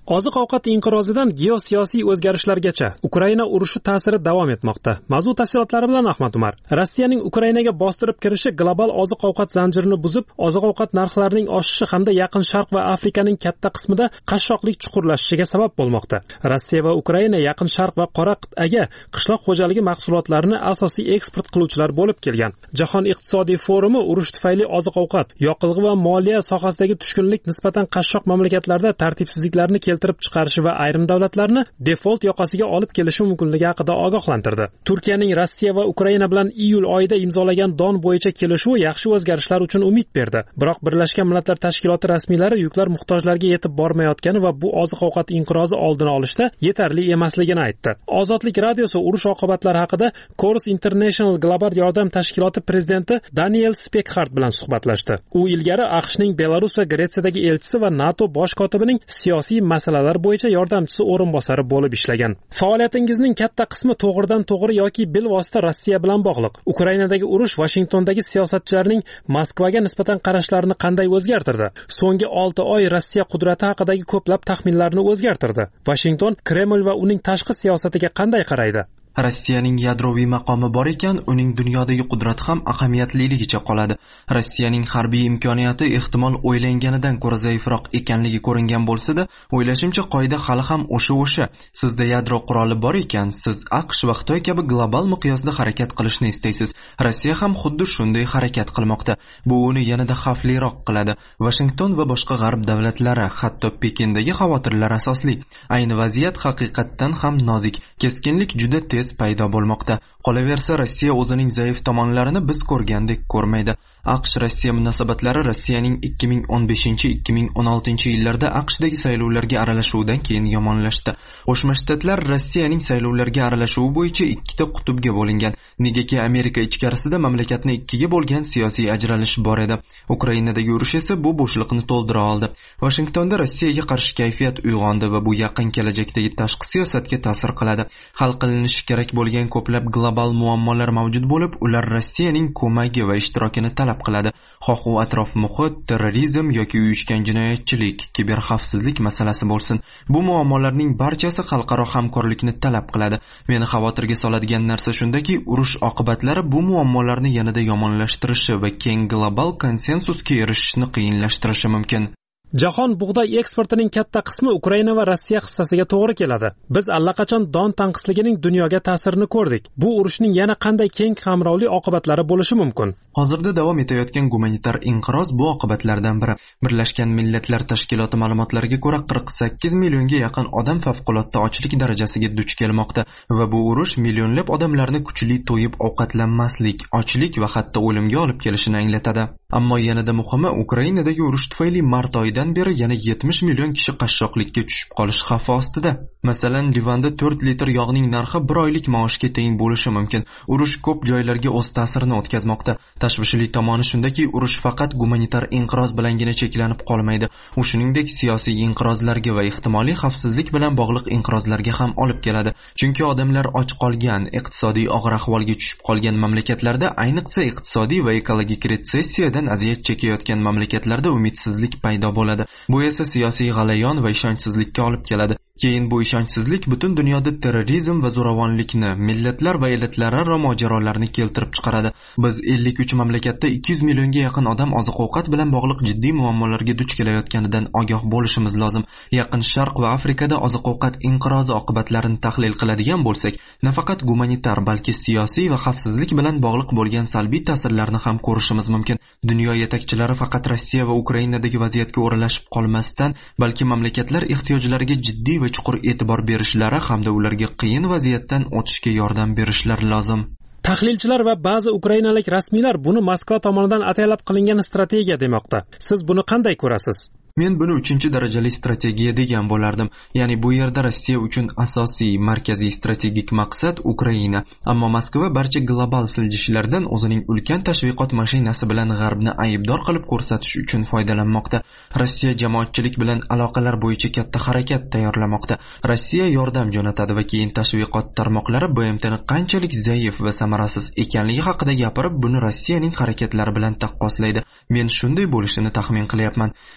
Oziq-ovqat inqirozidan geosiyosiy o'zgarishlargacha Ukraina urushi ta'siri davom etmoqda. Mavzu tafsilotlari bilan Ahmad Umar. Rossiyaning Ukrainaga bostirib kirishi global oziq-ovqat zanjirini buzib, oziq-ovqat narxlarining oshishi hamda Yaqin Sharq va Afrikaning katta qismida qashshoqlik chuqurlashishiga sabab bo'lmoqda. Rossiya va Ukraina Yaqin Sharq va Qora qit'aga qishloq xo'jaligi mahsulotlarini asosiy eksport qiluvchilar bo'lib kelgan. Jahon iqtisodiy forumi urush tufayli oziq-ovqat, yoqilg'i va moliya sohasidagi tushkunlik nisbatan qashshoq mamlakatlarda tartibsizliklarni keltirib chiqarishi va ayrim davlatlarni default yoqasiga olib kelishi mumkinligi haqida ogohlantirdi. Turkiyaning Rossiya va Ukraina bilan iyul oyida imzolagan don bo'yicha kelishuv yaxshi o'zgarishlar uchun umid berdi. Biroq Birlashgan Millatlar Tashkiloti rasmiylari yuklar muhtojlarga yetib bormayotgani va bu oziq-ovqat inqirozi oldini olishda yetarli emasligini aytdi. Ozodlik radiosi urush oqibatlari haqida Chorus International global yordam tashkiloti prezidenti Daniel Spekhardt bilan suhbatlashdi. U ilgari AQShning Belarus va Gretsiyadagi elchisi va NATO bosh kotibining siyosiy masalalar bo'yicha yordamchisi o'rinbosari bo'lib ishlagan. Faoliyatingizning katta qismi to'g'ridan-to'g'ri yoki bilvosita Rossiya bilan bog'liq. Ukrainadagi urush Washingtondagi siyosatchilarning Moskvaga nisbatan qarashlarini qanday o'zgartirdi? So'nggi olti oy Rossiya qudrati haqidagi ko'plab taxminlarni o'zgartirdi. Washington Kreml va uning tashqi siyosatiga qanday qaraydi? Rossiyaning yadroviy maqomi bor ekan, uning dunyodagi qudrati ham ahamiyatliligicha qoladi. Rossiyaning harbiy imkoniyati ehtimol o'ylanganidan ko'ra zaifroq ekanligi ko'ringan bo'lsa-da, o'ylashimcha qoida hali ham o'sha-o'sha. Sizda yadro quroli bor ekan, siz AQSh va Xitoy kabi global miqyosda harakat qilishni istaysiz. Rossiya ham xuddi shunday harakat qilmoqda. Bu uni yanada xavfliroq qiladi. Washington va boshqa g'arb davlatlari, hatto Pekindagi xavotirlar asosli. Ayni vaziyat haqiqatdan ham nozik. Keskinlik juda tez paydo bo'lmoqda. Qolaversa, Rossiya o'zining zaif tomonlarini biz ko'rgandek ko'rmaydi. AQSh-Rossiya munosabatlari Rossiyaning ikki ming o'n beshinchi ikki ming o'n oltinchi yillarda AQShdagi saylovlarga aralashuvidan keyin yomonlashdi. Qo'shma Shtatlar Rossiyaning saylovlarga aralashuvi bo'yicha ikkita qutbga bo'lingan. Negaki Amerika ichkarisida mamlakatni ikkiga bo'lgan siyosiy ajralish bor edi. Ukrainadagi urush esa bu bo'shliqni to'ldira oldi. Washingtonda Rossiyaga qarshi kayfiyat uyg'ondi va bu yaqin kelajakdagi tashqi siyosatga ta'sir qiladi. Hal qilinishi kerak bo'lgan ko'plab global muammolar mavjud bo'lib, ular Rossiyaning ko'magi va ishtirokini talab qiladi. Xoh u atrof muhit, terrorizm yoki uyushgan jinoyatchilik, kiberxavfsizlik masalasi bo'lsin. Bu muammolarning barchasi xalqaro hamkorlikni talab qiladi. Meni xavotirga soladigan narsa shundaki, urush oqibatlari bu muammolarni yanada yomonlashtirishi va keng global konsensusga erishishni qiyinlashtirishi mumkin. Jahon bug'doy eksportining katta qismi Ukraina va Rossiya hissasiga to'g'ri keladi. Biz allaqachon don tanqisligining dunyoga ta'sirini ko'rdik. Bu urushning yana qanday keng qamrovli oqibatlari bo'lishi mumkin? Hozirda davom etayotgan gumanitar inqiroz bu oqibatlardan biri. Birlashgan Millatlar Tashkiloti ma'lumotlariga ko'ra qirq sakkiz millionga yaqin odam favqulodda ochlik darajasiga duch kelmoqda va bu urush millionlab odamlarni kuchli to'yib ovqatlanmaslik, ochlik va hatto o'limga olib kelishini anglatadi. Ammo yanada muhimi, Ukrainadagi urush tufayli mart oyidan beri yana yetmish million kishi qashshoqlikka tushib qolish xavfi ostida. Masalan, Livanda to'rt litr yog'ning narxi bir oylik maoshga teng bo'lishi mumkin. Urush ko'p joylarga o'z ta'sirini o'tkazmoqda. Tashvishli tomoni shundaki, urush faqat gumanitar inqiroz bilangina cheklanib qolmaydi. U shuningdek siyosiy inqirozlarga va ehtimoliy xavfsizlik bilan bog'liq inqirozlarga ham olib keladi. Chunki odamlar och qolgan, iqtisodiy og'ir ahvolga tushib qolgan mamlakatlarda, ayniqsa iqtisodiy va ekologik retsessiyadan aziyat chekayotgan mamlakatlarda umidsizlik paydo bo'ladi. Bu esa siyosiy g'alayon va ishonchsizlikka olib keladi. Keyin bu ishonchsizlik butun dunyoda terrorizm va zo'ravonlikni, millatlar va elatlararo mojarolarni keltirib chiqaradi. Biz ellik uch mamlakatda ikki yuz millionga yaqin odam oziq-ovqat bilan bog'liq jiddiy muammolarga duch kelayotganidan ogoh bo'lishimiz lozim. Yaqin Sharq va Afrikada oziq-ovqat inqirozi oqibatlarini tahlil qiladigan bo'lsak, nafaqat gumanitar, balki siyosiy va xavfsizlik bilan bog'liq bo'lgan salbiy ta'sirlarni ham ko'rishimiz mumkin. Dunyo yetakchilari faqat Rossiya va Ukrainadagi vaziyatga o'ralashib qolmasdan, balki mamlakatlar ehtiyojlariga jiddiy va chuqur e'tibor berishlari hamda ularga qiyin vaziyatdan o'tishga yordam berishlari lozim. Tahlilchilar va ba'zi ukrainalik rasmiylar buni Moskva tomonidan ataylab qilingan strategiya demoqda. Siz buni qanday ko'rasiz? Men buni uchinchi darajali strategiya degan bo'lardim. Ya'ni bu yerda Rossiya uchun asosiy, markaziy strategik maqsad Ukraina. Ammo Moskva barcha global siljishlardan o'zining ulkan tashviqot mashinasi bilan g'arbni aybdor qilib ko'rsatish uchun foydalanmoqda. Rossiya jamoatchilik bilan aloqalar bo'yicha katta harakat tayyorlamoqda. Rossiya yordam jo'natadi va keyin tashviqot tarmoqlari B M Tni qanchalik zaif va samarasiz ekanligi haqida gapirib, buni Rossiyaning harakatlari bilan taqqoslaydi. Men shunday bo'lishini taxmin qilyapman. Yana bir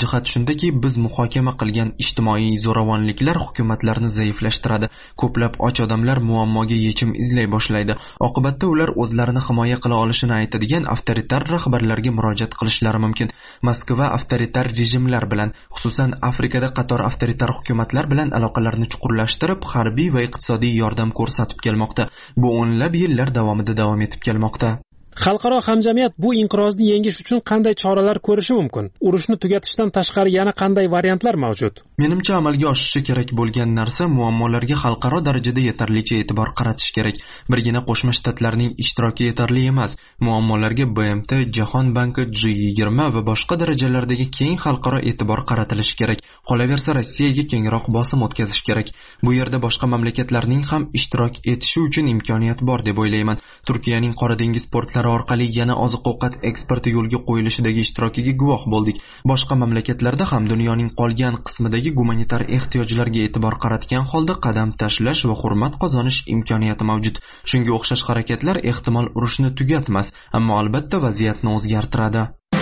jihat shundaki, biz muhokama qilgan ijtimoiy zo'ravonliklar hukumatlarni zaiflashtiradi. Ko'plab och odamlar muammoga yechim izlay boshlaydi. Oqibatda ular o'zlarini himoya qila olishini aytadigan avtoritar rahbarlarga murojaat qilishlari mumkin. Moskva avtoritar rejimlar bilan, xususan Afrikada qator avtoritar hukumatlar bilan aloqalarni chuqurlashtirib, harbiy va iqtisodiy yordam ko'rsatib kelmoqda. Bu o'nlab yillar davomida davom etib kelmoqda. Xalqaro hamjamiyat bu inqirozni yengish uchun qanday choralar ko'rishi mumkin? Urushni tugatishdan tashqari yana qanday variantlar mavjud? Menimcha amalga oshishi kerak bo'lgan narsa muammolarga xalqaro darajada yetarlicha e'tibor qaratish kerak. Birgina Qo'shma Shtatlarning ishtiroki yetarli emas. Muammolarga B M T, Jahon banki, G yigirma va boshqa darajalardagi keng xalqaro e'tibor qaratilishi kerak. Qolaversa, Rossiyaga kengroq bosim o'tkazish kerak. Bu yerda boshqa mamlakatlarning ham ishtirok etishi uchun imkoniyat bor deb o'ylayman. Turkiyaning Qora dengiz portlari orqali yana oziq-ovqat eksporti yo'lga qo'yilishidagi ishtirokiga guvoh bo'ldik. Boshqa mamlakatlarda ham dunyoning qolgan qismidagi gumanitar ehtiyojlarga e'tibor qaratgan holda qadam tashlash va hurmat qozonish imkoniyati mavjud. Shunga o'xshash harakatlar ehtimol urushni tugatmas, ammo albatta vaziyatni o'zgartiradi.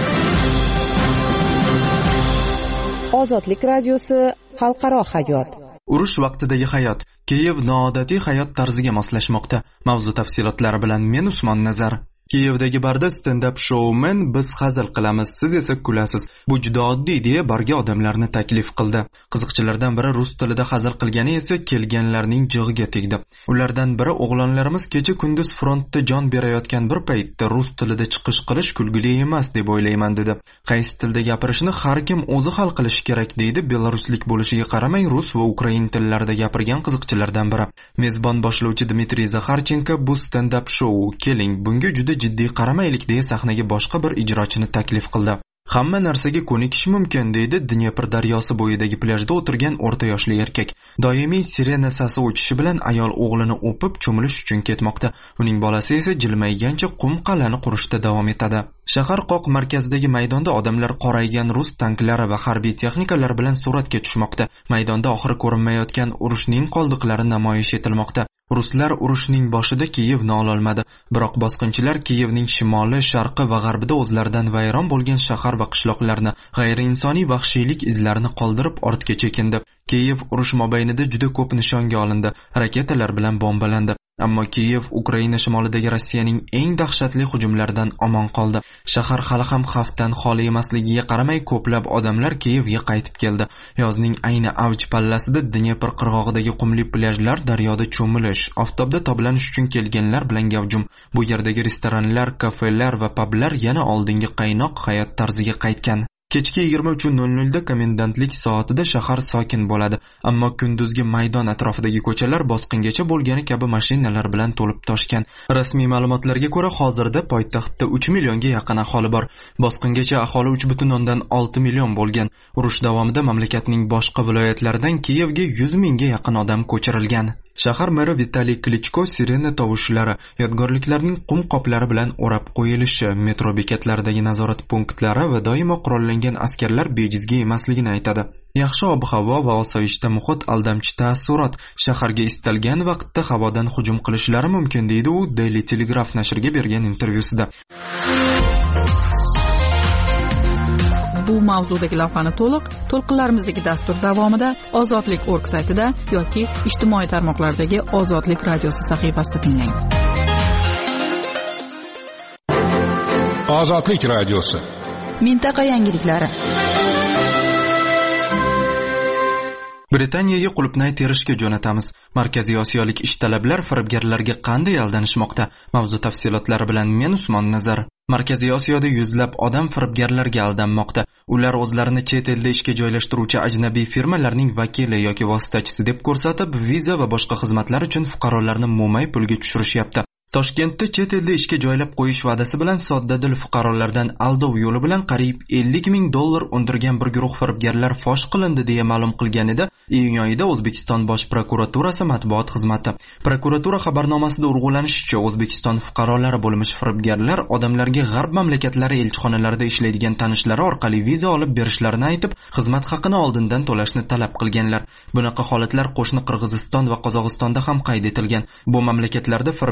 Ozodlik radiosi xalqaro hayot. Urush vaqtidagi hayot. Kiyev noodatiy hayot tarziga moslashmoqda. Mavzu tafsilotlari bilan men Usmon Nazar. Kiyevdagi barda stand-up shoumen biz hazil qilamiz, siz esa kulasiz. Bu juda oddiy deya barga odamlarni taklif qildi. Qiziqchilardan biri rus tilida hazil qilgani esa kelganlarning jig'iga tegdi. Ulardan biri o'g'lonlarimiz kecha kunduz frontda jon berayotgan bir paytda rus tilida chiqish qilish kulgili emas deb o'ylayman dedi. Qaysi tilda gapirishni har kim o'zi hal qilishi kerak deydi belaruslik bo'lishiga qaramay rus va ukrain tillarida gapirgan qiziqchilardan biri. Mezbon boshlovchi Dmitriy Zakharchenko bu stand-up show keling bunga juda jiddiy qaramaylik deya sahnaga boshqa bir ijrochini taklif qildi. Hamma narsaga ko'nikish mumkin deydi Dnepr daryosi bo'yidagi plyajda o'tirgan o'rta yoshli erkak. Doimiy sirena sasi o'chishi bilan ayol o'g'lini o'pib cho'milish uchun ketmoqda. Uning bolasi esa jilmaygancha qum qal'ani qurishda davom etadi. Shahar qoq markazidagi maydonda odamlar qoraygan rus tanklari va harbiy texnikalar bilan suratga tushmoqda. Maydonda oxiri ko'rinmayotgan urushning qoldiqlari namoyish etilmoqda. Ruslar urushning boshida Kiyevni ololmadi, biroq bosqinchilar Kiyevning shimoli, sharqi va g'arbida o'zlaridan vayron bo'lgan shahar va qishloqlarni, g'ayriinsoniy vahshiylik izlarini qoldirib ortga chekindi. Kiyev urush mobaynida juda ko'p nishonga olindi, raketalar bilan bombalandi. Ammo Kiyev Ukraina shimolidagi Rossiyaning eng dahshatli hujumlaridan omon qoldi. Shahar hali ham xavfdan xoli emasligiga qaramay ko'plab odamlar Kiyevga qaytib keldi. Yozning ayni avj pallasida Dnepr qirg'og'idagi qumli plyajlar daryoda cho'milish, oftobda toblanish uchun kelganlar bilan gavjum. Bu yerdagi restoranlar, kafelar va publar yana oldingi qaynoq hayot tarziga qaytgan. Kechki yigirma uch nol nol da komendantlik soatida shahar sokin bo'ladi, ammo kunduzgi maydon atrofidagi ko'chalar bosqingacha bo'lgani kabi mashinalar bilan to'lib toshgan. Rasmiy ma'lumotlarga ko'ra, hozirda poytaxtda uch millionga yaqin aholi bor. Bosqingacha aholi uch butun o'ndan olti million bo'lgan. Urush davomida mamlakatning boshqa viloyatlaridan Kiyevga yuz mingga yaqin odam ko'chirilgan. Shahar meri Vitaliy Klichko sirena tovushlari, yodgorliklarning qum qoplari bilan o'rab qo'yilishi, metro bekatlaridagi nazorat punktlari va doimo qurollangan askarlar bejizga emasligini aytadi. Yaxshi ob-havo va osoyishta muhit aldamchi taassurot, shaharga istalgan vaqtda havodan hujum qilishlari mumkin deydi u Daily Telegraph nashriga bergan intervyusida. Bu mavzudagi lavhani to'liq to'lqinlarimizdagi dastur davomida ozodlik точка org saytida yoki ijtimoiy tarmoqlardagi Ozodlik radiosi sahifasida tinglang. Ozodlik radiosi. Mintaqa yangiliklari. Britaniyaga qulupnay terishga jo'natamiz. Markaziy Osiyolik ishtalablar firibgarlarga qanday aldanishmoqda? Mavzu tafsilotlari bilan men Usmon Nazar. Markaziy Osiyoda yuzlab odam firibgarlarga aldanmoqda. Ular o'zlarini chet elda ishga joylashtiruvchi ajnabiy firmalarning vakili yoki vositachisi deb ko'rsatib, viza va boshqa xizmatlar uchun fuqarolarni mo'may pulga tushirishyapti. Toshkentda chet elda ishga joylab qo'yish va'dasi bilan soddadil fuqarolardan aldov yo'li bilan qariyb ellik ming dollar undirgan bir guruh firibgarlar fosh qilindi deya ma'lum qilgan edi iyun oyida O'zbekiston Bosh prokuraturasi matbuot xizmati. Prokuratura xabarnomasida urg'ulanishicha, O'zbekiston fuqarolari bo'lmish firibgarlar odamlarga g'arb mamlakatlari elchixonalarida ishlaydigan tanishlari orqali viza olib berishlarini aytib, xizmat haqini oldindan to'lashni talab qilganlar. Bunaqa holatlar qo'shni Qirg'iziston va Qozog'istonda ham qayd etilgan. Bu mamlakatlarda firibgarlar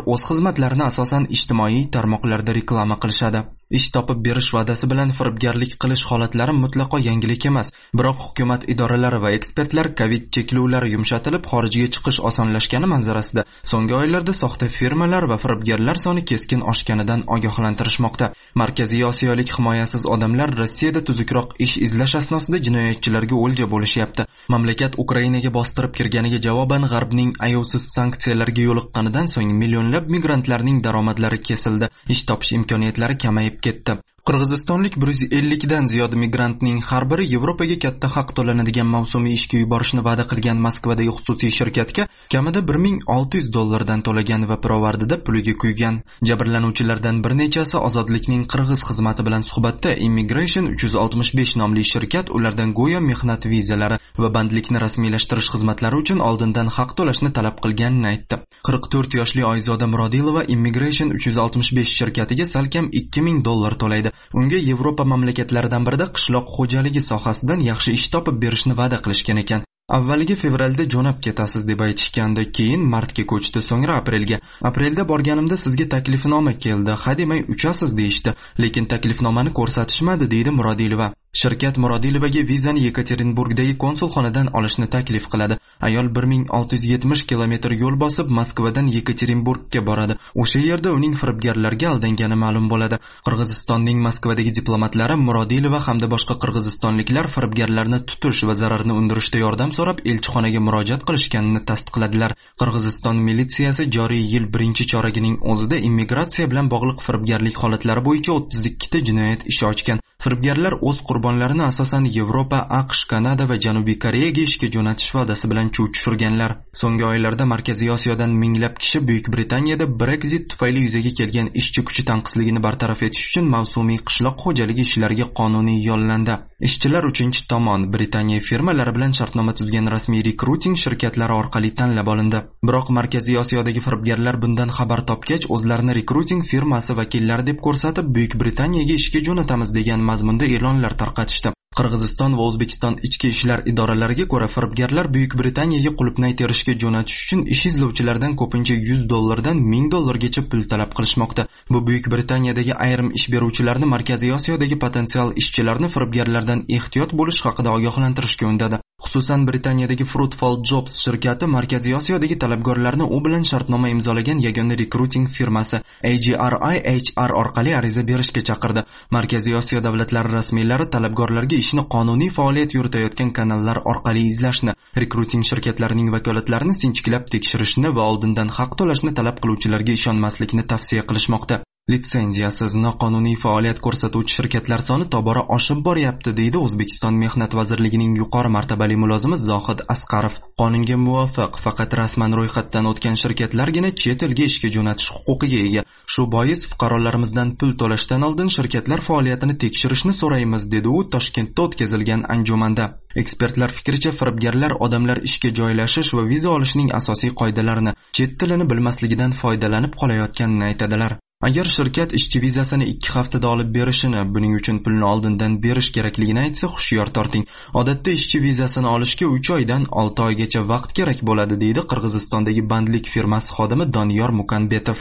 o'z xizmatlarini asosan ijtimoiy tarmoqlarda reklama qilishadi. Ish topib berish va'dasi bilan firibgarlik qilish holatlari mutlaqo yangilik emas. Biroq hukumat idoralari va ekspertlar Covid cheklovlari yumshatilib, xorijga chiqish osonlashgani manzarasida so'nggi oylarda soxta firmalar va firibgarlar soni keskin oshganidan ogohlantirishmoqda. Markaziy Osiyolik himoyasiz odamlar Rossiyada tuzukroq ish izlash asnosida jinoyatchilarga o'lja bo'lishyapti. Mamlakat Ukrainaga bostirib kirganiga javoban G'arbning ayovsiz sanksiyalarga yo'liqqanidan so'ng millionlab migrantlarning daromadlari kesildi. Ish topish imkoniyatlari kamayib ketdi. Qirg'izistonlik bir yuz ellik dan ziyod migrantning har biri Yevropaga katta haq to'lanadigan mavsumiy ishga yuborishni va'da qilgan Moskvadagi xususiy shirkatga kamida bir ming olti yuz dollardan to'lagan va pirovardida puliga kuygan. Jabrlanuvchilardan bir nechasi Ozodlikning qirg'iz xizmati bilan suhbatda Immigration uch yuz oltmish besh nomli shirkat ulardan go'yo mehnat vizalari va bandlikni rasmiylashtirish xizmatlari uchun oldindan haq to'lashni talab qilganini aytdi. qirq to'rt yoshli Oyzoda Murodilova Immigration uch yuz oltmish besh shirkatiga salkam ikki ming dollar to'laydi. Unga Yevropa mamlakatlaridan birida qishloq xo'jaligi sohasidan yaxshi ish topib berishni va'da qilishgan ekan. Avvaliga fevralda jo'nab ketasiz deb aytishgandi, keyin martga ko'chdi, so'ngra aprelga. Aprelda borganimda sizga taklifnoma keldi, hademay uchasiz deyishdi, lekin taklifnomani ko'rsatishmadi, deydi Murodilova. Shirkat Murodilovaga vizani Yekaterinburgdagi konsulxonadan olishni taklif qiladi. Ayol bir ming olti yuz yetmish kilometr yo'l bosib Moskvadan Yekaterinburgga boradi. O'sha yerda uning firibgarlarga aldangani ma'lum bo'ladi. Qirg'izistonning Moskvadagi diplomatlari Murodilova hamda boshqa qirg'izistonliklar firibgarlarni tutish va zararni undirishda yordam so'rab elchixonaga murojaat qilishganini tasdiqladilar. Qirg'iziston militsiyasi joriy yil birinchi choragining o'zida immigratsiya bilan bog'liq firibgarlik holatlari bo'yicha o'ttiz ikki ta jinoyat ishi ochgan. Firibgarlar o'z qurbonlarini asosan Yevropa, AQSh, Kanada va Janubiy Koreyaga ishga jo'natish va'dasi bilan chuv tushirganlar. So'nggi oylarda Markaziy Osiyodan minglab kishi Buyuk Britaniyada Brexit tufayli yuzaga kelgan ishchi kuchi tanqisligini bartaraf etish uchun mavsumiy qishloq xo'jaligi ishlariga qonuniy yollandi. Ishchilar uchinchi tomon Britaniya firmalari bilan shartnoma tuzgan rasmiy rekruting shirkatlari orqali tanlab olindi. Biroq Markaziy Osiyodagi firibgarlar bundan xabar topgach, o'zlarini rekruting firmasi vakillari deb ko'rsatib, Buyuk Britaniyaga ishga jo'natamiz degan mazmunda e'lonlar tarqatishdi. Qirg'iziston va O'zbekiston ichki ishlar idoralariga ko'ra, firibgarlar Buyuk Britaniyaga qulupnay terishga jo'natish uchun ish izlovchilardan ko'pincha yuz dollardan ming dollargacha pul talab qilishmoqda. Bu Buyuk Britaniyadagi ayrim ish beruvchilarni Markaziy Osiyodagi potensial ishchilarni firibgarlardan ehtiyot bo'lish haqida ogohlantirishga undadi. Xususan Britaniyadagi Fruitful Jobs shirkati Markaziy Osiyodagi talabgorlarni u bilan shartnoma imzolagan yagona rekruting firmasi A G R I H R orqali ariza berishga chaqirdi. Markaziy Osiyo davlatlari rasmiylari talabgorlarga ishni qonuniy faoliyat yuritayotgan kanallar orqali izlashni, rekruting shirkatlarining vakolatlarini sinchiklab tekshirishni va oldindan haq to'lashni talab qiluvchilarga ishonmaslikni tavsiya qilishmoqda. Litsenziyasiz noqonuniy faoliyat ko'rsatuvchi shirkatlar soni tobora oshib boryapti, deydi O'zbekiston Mehnat vazirligining yuqori martabali mulozimi Zohid Asqarov. Qonunga muvofiq faqat rasman ro'yxatdan o'tgan shirkatlargina chet elga ishga jo'natish huquqiga ega. Shu bois fuqarolarimizdan pul to'lashdan oldin shirkatlar faoliyatini tekshirishni so'raymiz, dedi u Toshkentda o'tkazilgan anjumanda. Ekspertlar fikricha, firibgarlar odamlar ishga joylashish va viza olishning asosiy qoidalarini, chet tilini bilmasligidan foydalanib qolayotganini aytadilar. Agar shirkat ishchi vizasini ikki haftada olib berishini, buning uchun pulni oldindan berish kerakligini aytsa, hushyor torting. Odatda ishchi vizasini olishga uch oydan olti oygacha vaqt kerak bo'ladi, deydi Qirg'izistondagi bandlik firmasi xodimi Doniyor Mukanbetov.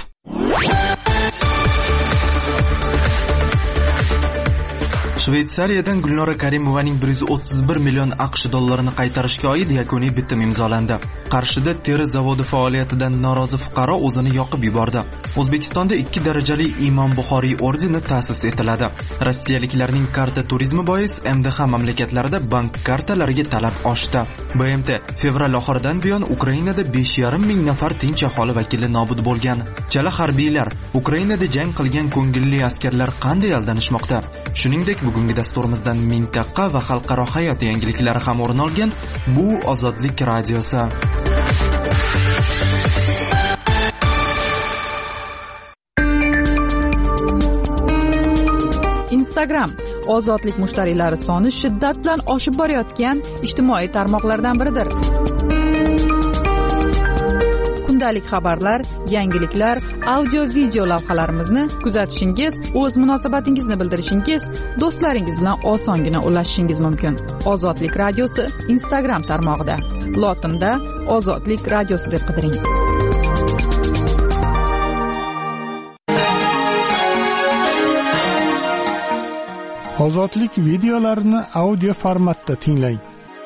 Shveysariyadan Gulnora Karimovaning bir yuz o'ttiz bir million AQSh dollarini qaytarishga oid yakuniy bitim imzolandi. Qarshida teri zavodi faoliyatidan norozi fuqaro o'zini yoqib yubordi. O'zbekistonda ikki darajali Imom Buxoriy ordeni ta'sis etiladi. Rossiyaliklarning karta turizmi bois M D H mamlakatlarida bank kartalariga talab oshdi. B M T fevral oxiridan buyon Ukrainada besh yarim ming nafar tinch aholi vakili nobud bo'lgan. Chala harbiylar Ukrainada jang qilgan ko'ngilli askarlar qanday aldanishmoqda? Shuningdek, bugungi dasturimizdan mintaqa va xalqaro hayot yangiliklari ham o'rin olgan. Bu Ozodlik radiosi. Instagram ozodlik mushtariylari soni shiddat bilan oshib borayotgan ijtimoiy tarmoqlardan biridir. Kundalik xabarlar, yangiliklar, audio-video lavhalarimizni kuzatishingiz, o'z munosabatingizni bildirishingiz, do'stlaringiz bilan osongina ulashishingiz mumkin. Ozodlik radiosi Instagram tarmog'ida. Lotinda Ozodlik radiosi deb qidiring. Ozodlik videolarini audio formatda tinglang.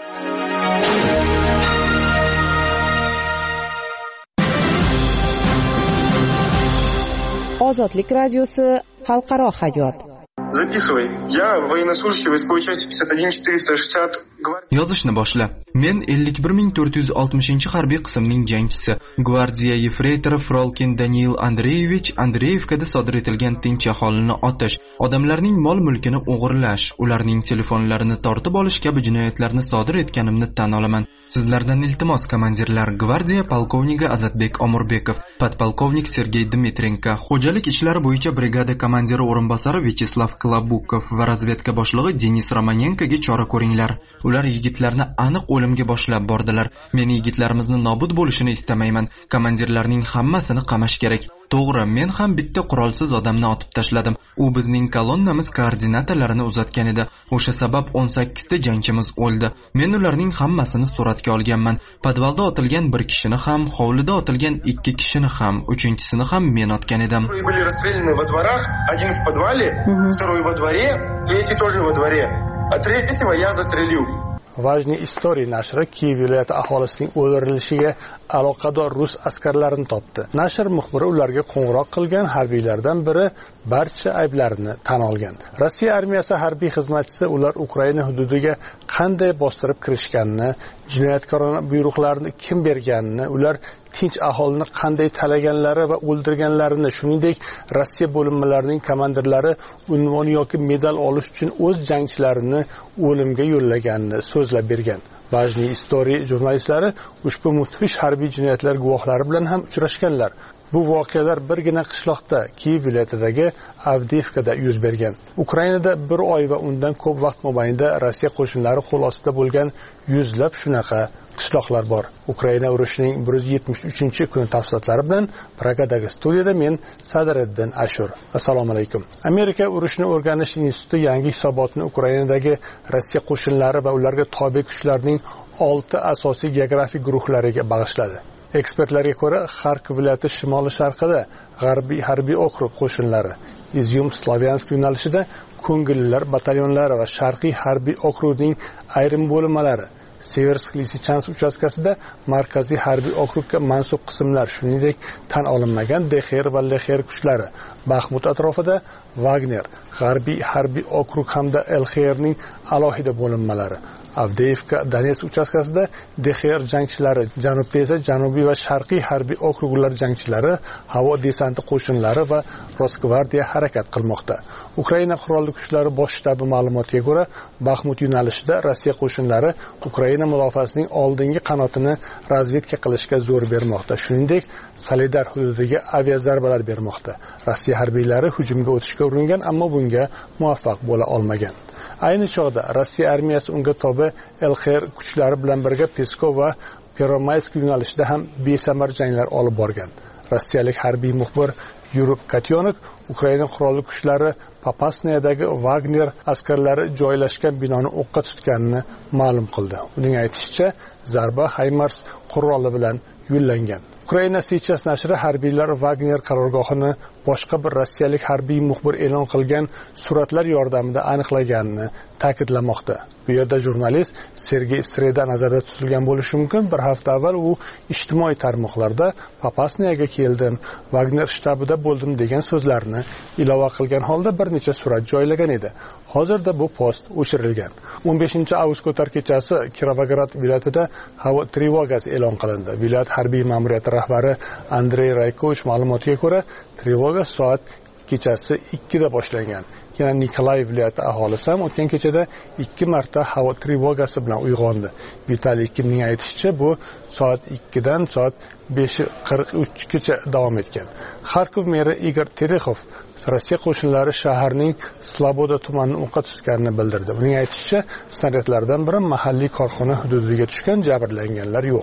Ozodlik radiosi xalqaro hayot. Записывай. Я военнослужащий войсковой части пятьдесят один четыреста шестьдесят. Yozishni boshla. Men ellik bir ming to'rt yuz oltmishinchi harbiy qismning jangchisi, gvardiya yefreytori Frolkin Daniil Andreyevich Andreyevkada sodir etilgan tinch aholini otish, odamlarning mol-mulkini o'g'irlash, ularning telefonlarini tortib olish kabi jinoyatlarni sodir etganimni tan olaman. Sizlardan iltimos, komandirlar, gvardiya polkovniki Azatbek Omurbekov, podpolkovnik Sergey Dmitrenko, xo'jalik ishlari bo'yicha brigada komandiri o'rinbosari Vyacheslav Klabukov va razvedka boshlig'i Denis Romanenkoga chora ko'ringlar. Ular yigitlarni aniq o'limga boshlab bordilar. Men yigitlarimizni nobud bo'lishini istamayman. Komandirlarning hammasini qamash kerak. To'g'ri, men ham bitta qurolsiz odamni otib tashladim. U bizning kolonnamiz koordinatalarini uzatgan edi. O'sha sabab o'n sakkiz ta jangchimiz o'ldi. Men ularning hammasini suratga olganman. Podvalda otilgan bir kishini ham, hovlida otilgan ikki kishini ham, uchinchisini ham men otgan edim. Были расстреляны во дворах, один в подвале, второй во дворе, третий тоже во дворе. А третьего я застрелил. Vajni Istoriya nashri Kiyev viloyati aholisining o'ldirilishiga aloqador rus askarlarini topdi. Nashr muxbiri ularga qo'ng'iroq qilgan harbiylardan biri barcha ayblarini tan olgan. Rossiya armiyasi harbiy xizmatchisi ular Ukraina hududiga qanday bostirib kirishganini, jinoyatkorona buyruqlarni kim berganini, ular tinch aholini qanday talaganlari va o'ldirganlarini, shuningdek Rossiya bo'linmalarining komandirlari unvon yoki medal olish uchun o'z jangchilarini o'limga yo'llaganini so'zlab bergan. Vajni Istoriya jurnalistlari ushbu mudhish harbiy jinoyatlar guvohlari bilan ham uchrashganlar. Bu voqealar birgina qishloqda, Kiyev viloyatidagi Avdiivkada yuz bergan. Ukrainada bir oy va undan ko'p vaqt mobaynida Rossiya qo'shinlari qo'l ostida bo'lgan yuzlab shunaqa qishloqlar bor. Ukraina urushining bir yuz yetmish uchinchi kuni tafsilotlari bilan Pragadagi studiyada men Sadriddin Ashur. Assalomu alaykum. Amerika urushni o'rganish instituti yangi hisobotni Ukrainadagi Rossiya qo'shinlari va ularga tobe kuchlarning olti asosiy geografik guruhlariga bag'ishladi. Ekspertlarga ko'ra, Xarkov viloyati shimoli-sharqida G'arbiy harbiy okrug qo'shinlari, Izyum-Slavyansk yo'nalishida ko'ngillilar batalyonlari va Sharqiy harbiy okrugning ayrim bo'linmalari, Seversk-Lisichansk uchastkasida markaziy harbiy okrugga mansub qismlar, shuningdek tan olinmagan Dexer va Lexer kuchlari, Baxmut atrofida Wagner, G'arbiy harbiy okrug hamda Elxerning alohida bo'linmalari, Avdiivka Donetsk uchastkasida Dexer jangchilari, janubda esa Janubiy va Sharqiy harbiy okruglar jangchilari, havo desanti qo'shinlari va Rosgvardiya harakat qilmoqda. Ukraina qurolli kuchlari bosh shtabi ma'lumotiga ko'ra, Baxmut yo'nalishida Rossiya qo'shinlari Ukraina mudofaasining oldingi qanotini razvedka qilishga zo'r bermoqda. Shuningdek, Soledar hududiga aviazarbalar bermoqda. Rossiya harbiylari hujumga o'tishga uringan, ammo bunga muvaffaq bo'la olmagan. Ayni chog'da Rossiya armiyasi unga tobe Elxer kuchlari bilan birga Peskov va Peromaysk yo'nalishida ham besamar janglar olib borgan. Rossiyalik harbiy muxbir Yuri Katyonok Ukraina qurolli kuchlari Popasnayadagi Wagner askarlari joylashgan binoni o'qqa tutganini ma'lum qildi. Uning aytishicha, zarba HIMARS quroli bilan yo'llangan. Ukraina Сейчас nashri harbiylar Wagner qarorgohini boshqa bir rossiyalik harbiy muxbir e'lon qilgan suratlar yordamida aniqlaganini ta'kidlamoqda. Bu yerda jurnalist Sergey Streda nazarda tutilgan bo'lishi mumkin. Bir hafta avval u ijtimoiy tarmoqlarda Popasnayaga keldim, Wagner shtabida bo'ldim degan so'zlarni ilova qilgan holda bir necha surat joylagan edi. Hozirda bu post o'chirilgan. o'n beshinchi avgust ko'tar kechasi Kirovograd viloyatida havo trevogasi e'lon qilindi. Viloyat harbiy ma'muriyati rahbari Andrey Raykovich ma'lumotiga ko'ra, trevoga soat kechasi ikkida boshlangan. Yana Nikolayev viloyati aholisi ham o'tgan kechada ikki marta havo trevogasi bilan uyg'ondi. Vitaliy Kimning aytishicha, bu soat ikkidan soat besh qirq uchgacha davom etgan. Xarkov meri Igor Terexov Rossiya qo'shinlari shaharning Sloboda tumanini o'qqa tutganini bildirdi. Uning aytishicha, snaryadlardan biri mahalliy korxona hududiga tushgan, jabrlanganlar yo'q.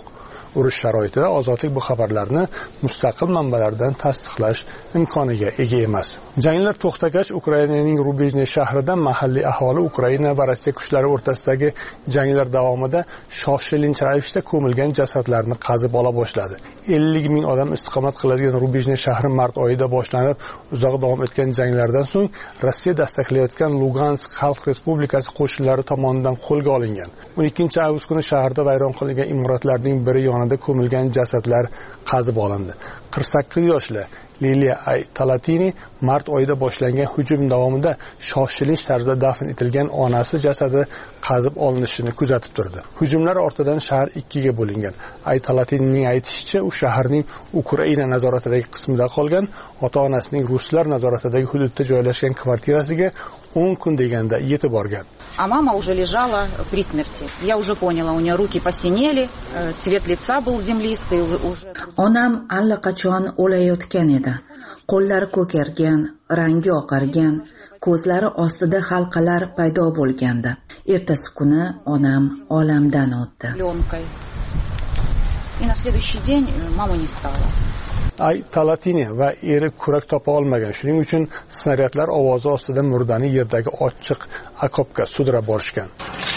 Urush sharoitida ozodlik bu xabarlarni mustaqil manbalardan tasdiqlash imkoniga ega emas. Janglar to'xtagach, Ukrainaning Rubejniy shahrida mahalliy aholi Ukraina va Rossiya kuchlari o'rtasidagi janglar davomida shoshilinch ravishda ko'milgan jasadlarni qazib ola boshladi. ellik ming odam istiqomat qiladigan Rubejniy shahri mart oyida boshlanib, uzoq davom etgan janglardan so'ng Rossiya dastaklayotgan Lugansk Xalq Respublikasi qo'shinlari tomonidan qo'lga olingan. o'n ikkinchi avgust kuni shaharda vayron qilingan imoratlarning biri yonida ko'milgan jasadlar qazib olindi. qirq sakkiz yoshli Liliya Aytalatini mart oyida boshlangan hujum davomida shoshilinch tarzda dafn etilgan onasi jasadi qazib olinishini kuzatib turdi. Hujumlar ortidan shahar ikkiga bo'lingan. Aytalatinining aytishicha, u shaharning Ukraina nazoratidagi qismida qolgan, ota-onasining ruslar nazoratidagi hududda joylashgan kvartirasiga o'n kun deganda yetib borgan. А мама уже лежала при смерти. Я уже поняла, у нее руки посинели, цвет лица был землистый, уже. Onam allaqachon o'layotgan edi. Qo'llari ko'kargan, rangi oqargan, ko'zlari ostida halqalar paydo bo'lgandi. Ertasi kuni onam olamdan o'tdi. И на следующий день мамы не стало. Aytalatini va eri kurak topa olmagan. Shuning uchun snaryadlar ovozi ostida murdani yerdagi ochiq okopga sudrab borishgan.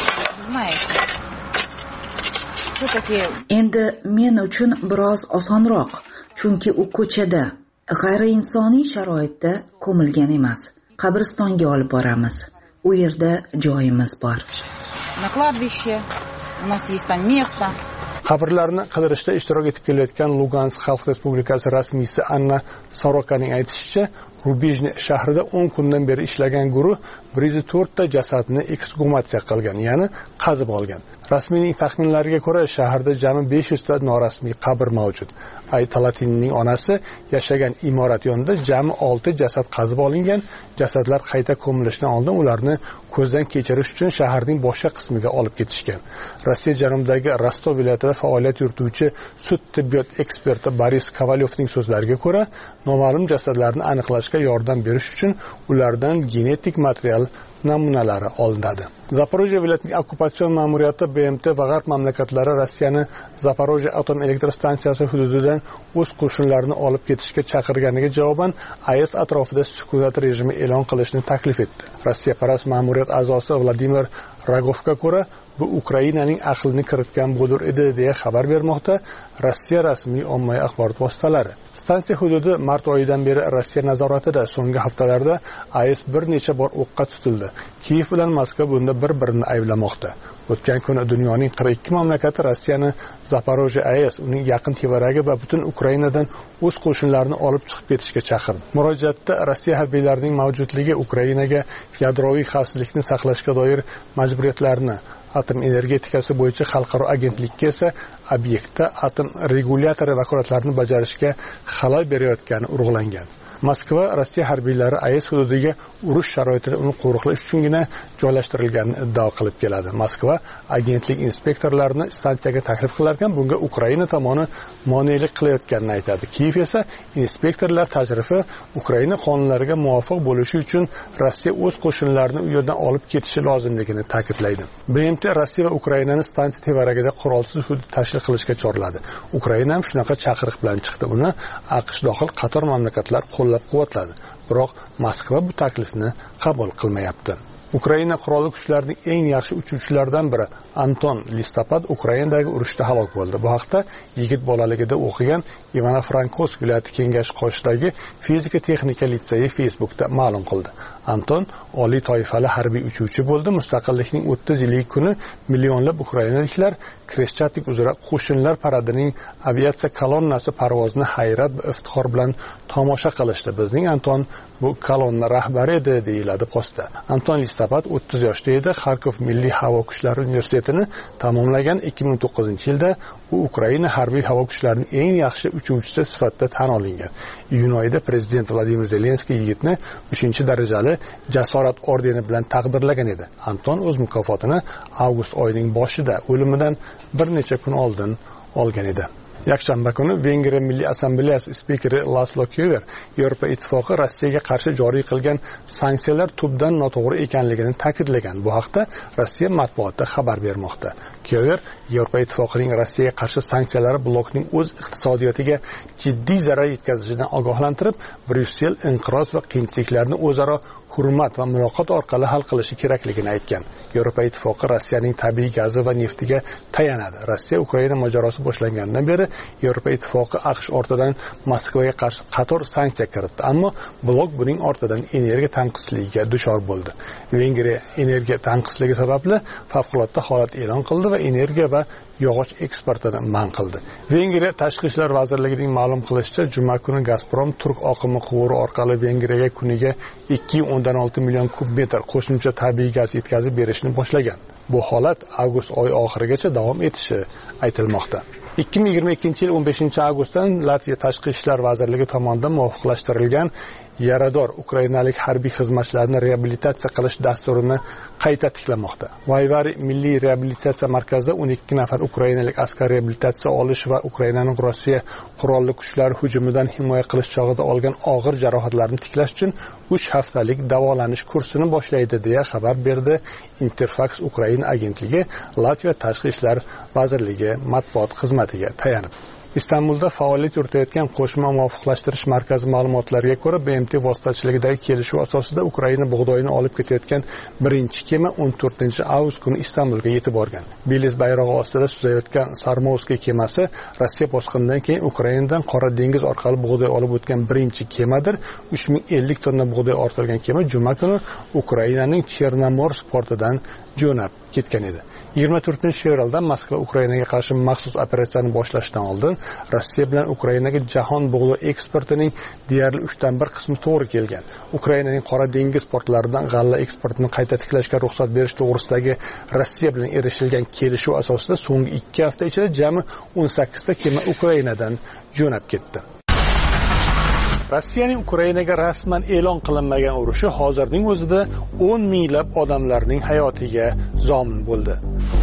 Endi men uchun biroz osonroq, chunki u ko'chada, g'ayriinsoniy sharoitda ko'milgan emas. Qabristonga olib boramiz. U yerda joyimiz bor. На кладбище у нас есть там место. Qabrlarni qidirishda ishtirok etib kelayotgan Lugansk Xalq Respublikasi rasmiysi Anna Sorokaning aytishicha, Rubejniy shahrida o'n kundan beri ishlagan guruh bir yuz to'rt ta jasadni eksgumatsiya qilgan, ya'ni qazib olgan. Rasmiyning taxminlariga ko'ra, shaharda jami besh yuz ta norasmiy qabr mavjud. Aytalatinining onasi yashagan imorat yonida jami olti jasad qazib olingan. Jasadlar qayta ko'milishdan oldin ularni ko'zdan kechirish uchun shaharning boshqa qismiga olib ketishgan. Rossiya janubidagi Rostov viloyatida faoliyat yurituvchi sud tibbiyot eksperti Boris Kovalyovning so'zlariga ko'ra, noma'lum jasadlarni aniqlashga yordam berish uchun ulardan genetik material namunalari olinadi. Zaporojye viloyatining okkupatsion ma'muriyati B M T va g'arb mamlakatlari Rossiyani Zaporojye atom elektr stansiyasi hududidan o'z qo'shinlarini olib ketishga chaqirganiga javoban A E S atrofida sukunat rejimi e'lon qilishni taklif etdi. Rossiya parast ma'muriyat a'zosi Vladimir Rogovga ko'ra, bu Ukrainaning aqlini kiritgan bo'dur edi deya xabar bermoqda Rossiya rasmiy ommaviy axborot vositalari. Stansiya hududi mart oyidan beri Rossiya nazoratida. So'nggi haftalarda A E S bir necha bor o'qqa tutildi. Kiyev bilan Moskva bunda bir-birini ayblamoqda. O'tgan kuni dunyoning qirq ikki mamlakati Rossiyani Zaporojye A E S, uning yaqin tevaragi va butun Ukrainadan o'z qo'shinlarini olib chiqib ketishga chaqirdi. Murojaatda Rossiya harbiylarining mavjudligi Ukrainaga yadroviy xavfsizlikni saqlashga doir majburiyatlarni, atom energetikasi bo'yicha xalqaro agentlikka esa obyektda atom regulyatori vakolatlarini bajarishga xalal berayotgani urg'ulangan. Moskva Rossiya harbiylari A E S hududiga urush sharoitida uni qo'riqlash uchungina joylashtirilganini iddao qilib keladi. Moskva agentlik inspektorlarini stansiyaga taklif qilarkan, bunga Ukraina tomoni monelik qilayotganini aytadi. Kiyev esa inspektorlar tashrifi Ukraina qonunlariga muvofiq bo'lishi uchun Rossiya o'z qo'shinlarini u yerdan olib ketishi lozimligini ta'kidlaydi. B M T Rossiya va Ukrainani stansiya tevaragida qurolsiz hudud tashkil qilishga chorladi. Ukraina ham shunaqa chaqiriq bilan chiqdi. Uni AQSh dohil qator mamlakatlar qo'llab-quvvatladi. Biroq Moskva bu taklifni qabul qilmayapti. Ukraina qurolli kuchlarining eng yaxshi uchuvchilaridan biri Anton Listopad Ukrainadagi urushda halok bo'ldi. Bu haqda yigit bolaligida o'qigan Ivano-Frankivsk viloyati kengashi qoshidagi fizika texnika litseyi Facebookda ma'lum qildi. Anton oliy toifali harbiy uchuvchi bo'ldi. Mustaqillikning o'ttiz yillik kuni millionlab ukrainaliklar Kreshchatnik uzra qo'shinlar paradining aviatsiya kolonnasi parvozini hayrat va iftixor bilan tomosha qilishdi. Bizning Anton bu kolonna rahbari edi, deyiladi postda. Anton Listopad o'ttiz yoshda edi. Xarkov Milliy havo kuchlari universitetini tamomlagan. ikki ming to'qqizinchi yilda u Ukraina harbiy havo kuchlarining eng yaxshi uchuvchisi sifatida tan olingan. Iyun oyida prezident Vladimir Zelenskiy yigitni uchinchi darajali jasorat ordeni bilan taqdirlagan edi. Anton o'z mukofotini avgust oyining boshida o'limidan bir necha kun oldin olgan edi. yakshanba kuni Vengriya Milliy Assambleyasi spikeri Laslo Köver Yevropa Ittifoqi Rossiyaga qarshi joriy qilgan sanksiyalar tubdan noto'g'ri ekanligini ta'kidlagan. Bu haqda Rossiya matbuoti xabar bermoqda. Köver Yevropa Ittifoqining Rossiyaga qarshi sanksiyalari blokning o'z iqtisodiyotiga jiddiy zarar yetkazishidan ogohlantirib, Bryussel inqiroz va qiyinchiliklarni o'zaro hurmat va muloqot orqali hal qilishi kerakligini aytgan. Yevropa Ittifoqi Rossiyaning tabiiy gazi va neftiga tayanadi. Rossiya Ukraina mojarosi boshlangandan beri Yevropa Ittifoqi AQSh ortidan Moskvaga qarshi qator sanksiya kiritdi, ammo blok buning ortidan energiya tanqisligiga duchor bo'ldi. Vengriya energiya tanqisligi sababli favqulodda holat e'lon qildi va energiya va yog'och eksportini man qildi. Vengriya Tashqi ishlar vazirligining ma'lum qilishicha, juma kuni Gazprom turk oqimi quvuri orqali Vengriyaga kuniga ikki nuqta o'ndan olti million kub metr qo'shimcha tabiiy gaz yetkazib berishni boshlagan. Bu holat avgust oyi oxirigacha davom etishi aytilmoqda. ikki ming yigirma ikkinchi yil o'n beshinchi avgustdan Latviya Tashqi ishlar vazirligi tomonidan muvofiqlashtirilgan yarador ukrainalik harbiy xizmatchilarni reabilitatsiya qilish dasturini qayta tiklamoqda. Vayvari milliy reabilitatsiya markazida o'n ikki nafar ukrainalik askar reabilitatsiya olish va Ukrainaning Rossiya qurolli kuchlari hujumidan himoya qilish chog'ida olgan og'ir jarohatlarni tiklash uchun uch haftalik davolanish kursini boshlaydi deya xabar berdi Interfax Ukraina agentligi Latviya Tashqi ishlar vazirligi matbuot xizmatiga tayanib. Istanbulda faoliyat yuritayotgan qo'shma muvofiqlashtirish markazi ma'lumotlariga ko'ra, B M T vositachiligidagi kelishuv asosida Ukraina bug'doyini olib ketayotgan birinchi kema o'n to'rtinchi avgust kuni Istanbulga yetib borgan. Beliz bayrog'i ostida suzayotgan Sarmovskiy kemasi Rossiya bosqinidan keyin Ukrainadan Qora dengiz orqali bug'doy olib o'tgan birinchi kemadir. uch ming ellik tonna bug'doy ortilgan kema juma kuni Ukrainaning Chernomorsk portidan jo'nab ketgan edi. yigirma to'rtinchi fevralda Moskva Ukrainaga qarshi maxsus operatsiyani boshlashdan oldin Rossiya bilan Ukrainaga jahon bug'doy eksportining deyarli uchdan bir qismi to'g'ri kelgan. Ukrainaning Qora dengiz portlaridan g'alla eksportini qayta tiklashga ruxsat berish to'g'risidagi Rossiya bilan erishilgan kelishuv asosida so'nggi ikki hafta ichida jami o'n sakkizta kema Ukrainadan jo'nab ketdi. Rossiyaning Ukrainaga rasman e'lon qilinmagan urushi hozirning o'zida o'n minglab odamlarning hayotiga zomin bo'ldi.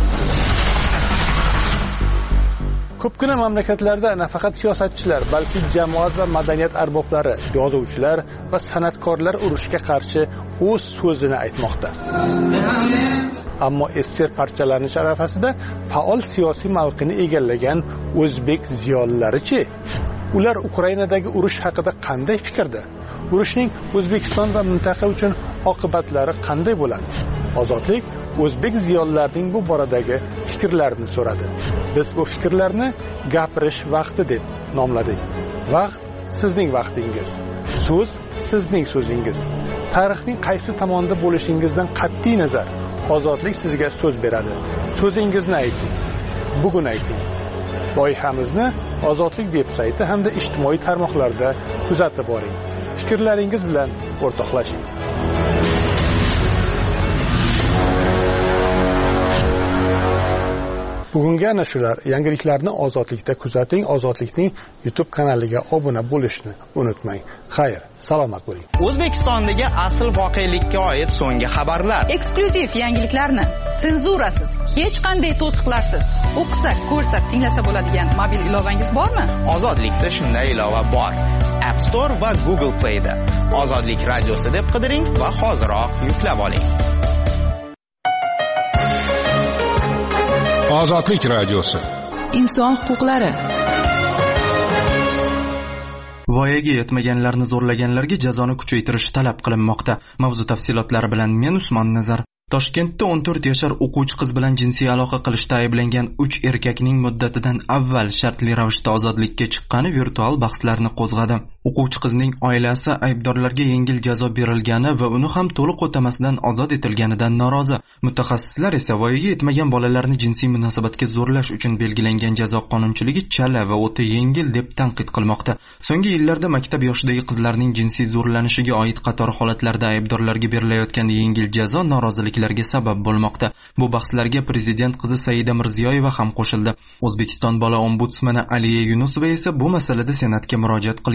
Ko'pgina mamlakatlarda nafaqat siyosatchilar, balki jamoat va madaniyat arboblari, yozuvchilar va san'atkorlar urushga qarshi o'z so'zini aytmoqda. Ammo ester parchalanish arafasida faol siyosiy mavqeni egallagan o'zbek ziyolilari-chi? Ular Ukrainadagi urush haqida qanday fikrda? Urushning O'zbekiston va mintaqa uchun oqibatlari qanday bo'ladi? Ozodlik o'zbek ziyolilarining bu boradagi fikrlarini so'radi. Biz bu fikrlarni gapirish vaqti deb nomladik. Vaqt sizning vaqtingiz. So'z sizning so'zingiz. Tarixning qaysi tomonda bo'lishingizdan qat'iy nazar, ozodlik sizga so'z beradi. So'zingizni ayting. Bugun ayting. Loyihamizni Ozodlik veb-sayti hamda ijtimoiy tarmoqlarda kuzatib boring. Fikrlaringiz bilan o'rtoqlashing. Bugungi ana shular. Yangiliklarni Ozodlikda kuzating. Ozodlikning YouTube kanaliga obuna bo'lishni unutmang. Xayr, salomat bo'ling. O'zbekistondagi asl voqelikka oid so'nggi xabarlar. Eksklyuziv yangiliklarni senzurasiz, hech qanday to'siqlarsiz o'qisa, ko'rsa, tinglasa bo'ladigan mobil ilovangiz bormi? Ozodlikda shunday ilova bor. App Store va Google Play da. Ozodlik radiosi deb qidiring va hoziroq yuklab oling. Ozodlik radiosi. Inson huquqlari. Voyaga yetmaganlarni zo'rlaganlarga jazoni kuchaytirish talab qilinmoqda. Mavzu tafsilotlari bilan men Usmon Nazar. Toshkentda o'n to'rt yashar o'quvchi qiz bilan jinsiy aloqa qilishda ayblangan uch erkakning muddatidan avval shartli ravishda ozodlikka chiqqani virtual bahslarni qo'zg'adi. O'quvchi qizning oilasi aybdorlarga yengil jazo berilgani va uni ham to'liq o'tamasdan ozod etilganidan norozi. Mutaxassislar esa voyaga yetmagan bolalarni jinsiy munosabatga zo'rlash uchun belgilangan jazo qonunchiligi chala va o'ta yengil deb tanqid qilmoqda. So'nggi yillarda maktab yoshidagi qizlarning jinsiy zo'rlanishiga oid qator holatlarda aybdorlarga berilayotgan yengil jazo norozilik sabab bo'lmoqda. Bu bahslarga prezident qizi Saida Mirziyoyeva ham qo'shildi. O'zbekiston bola ombudsmani Aliya Yunusova esa bu masalada senatga murojaat qilganini bildirdi.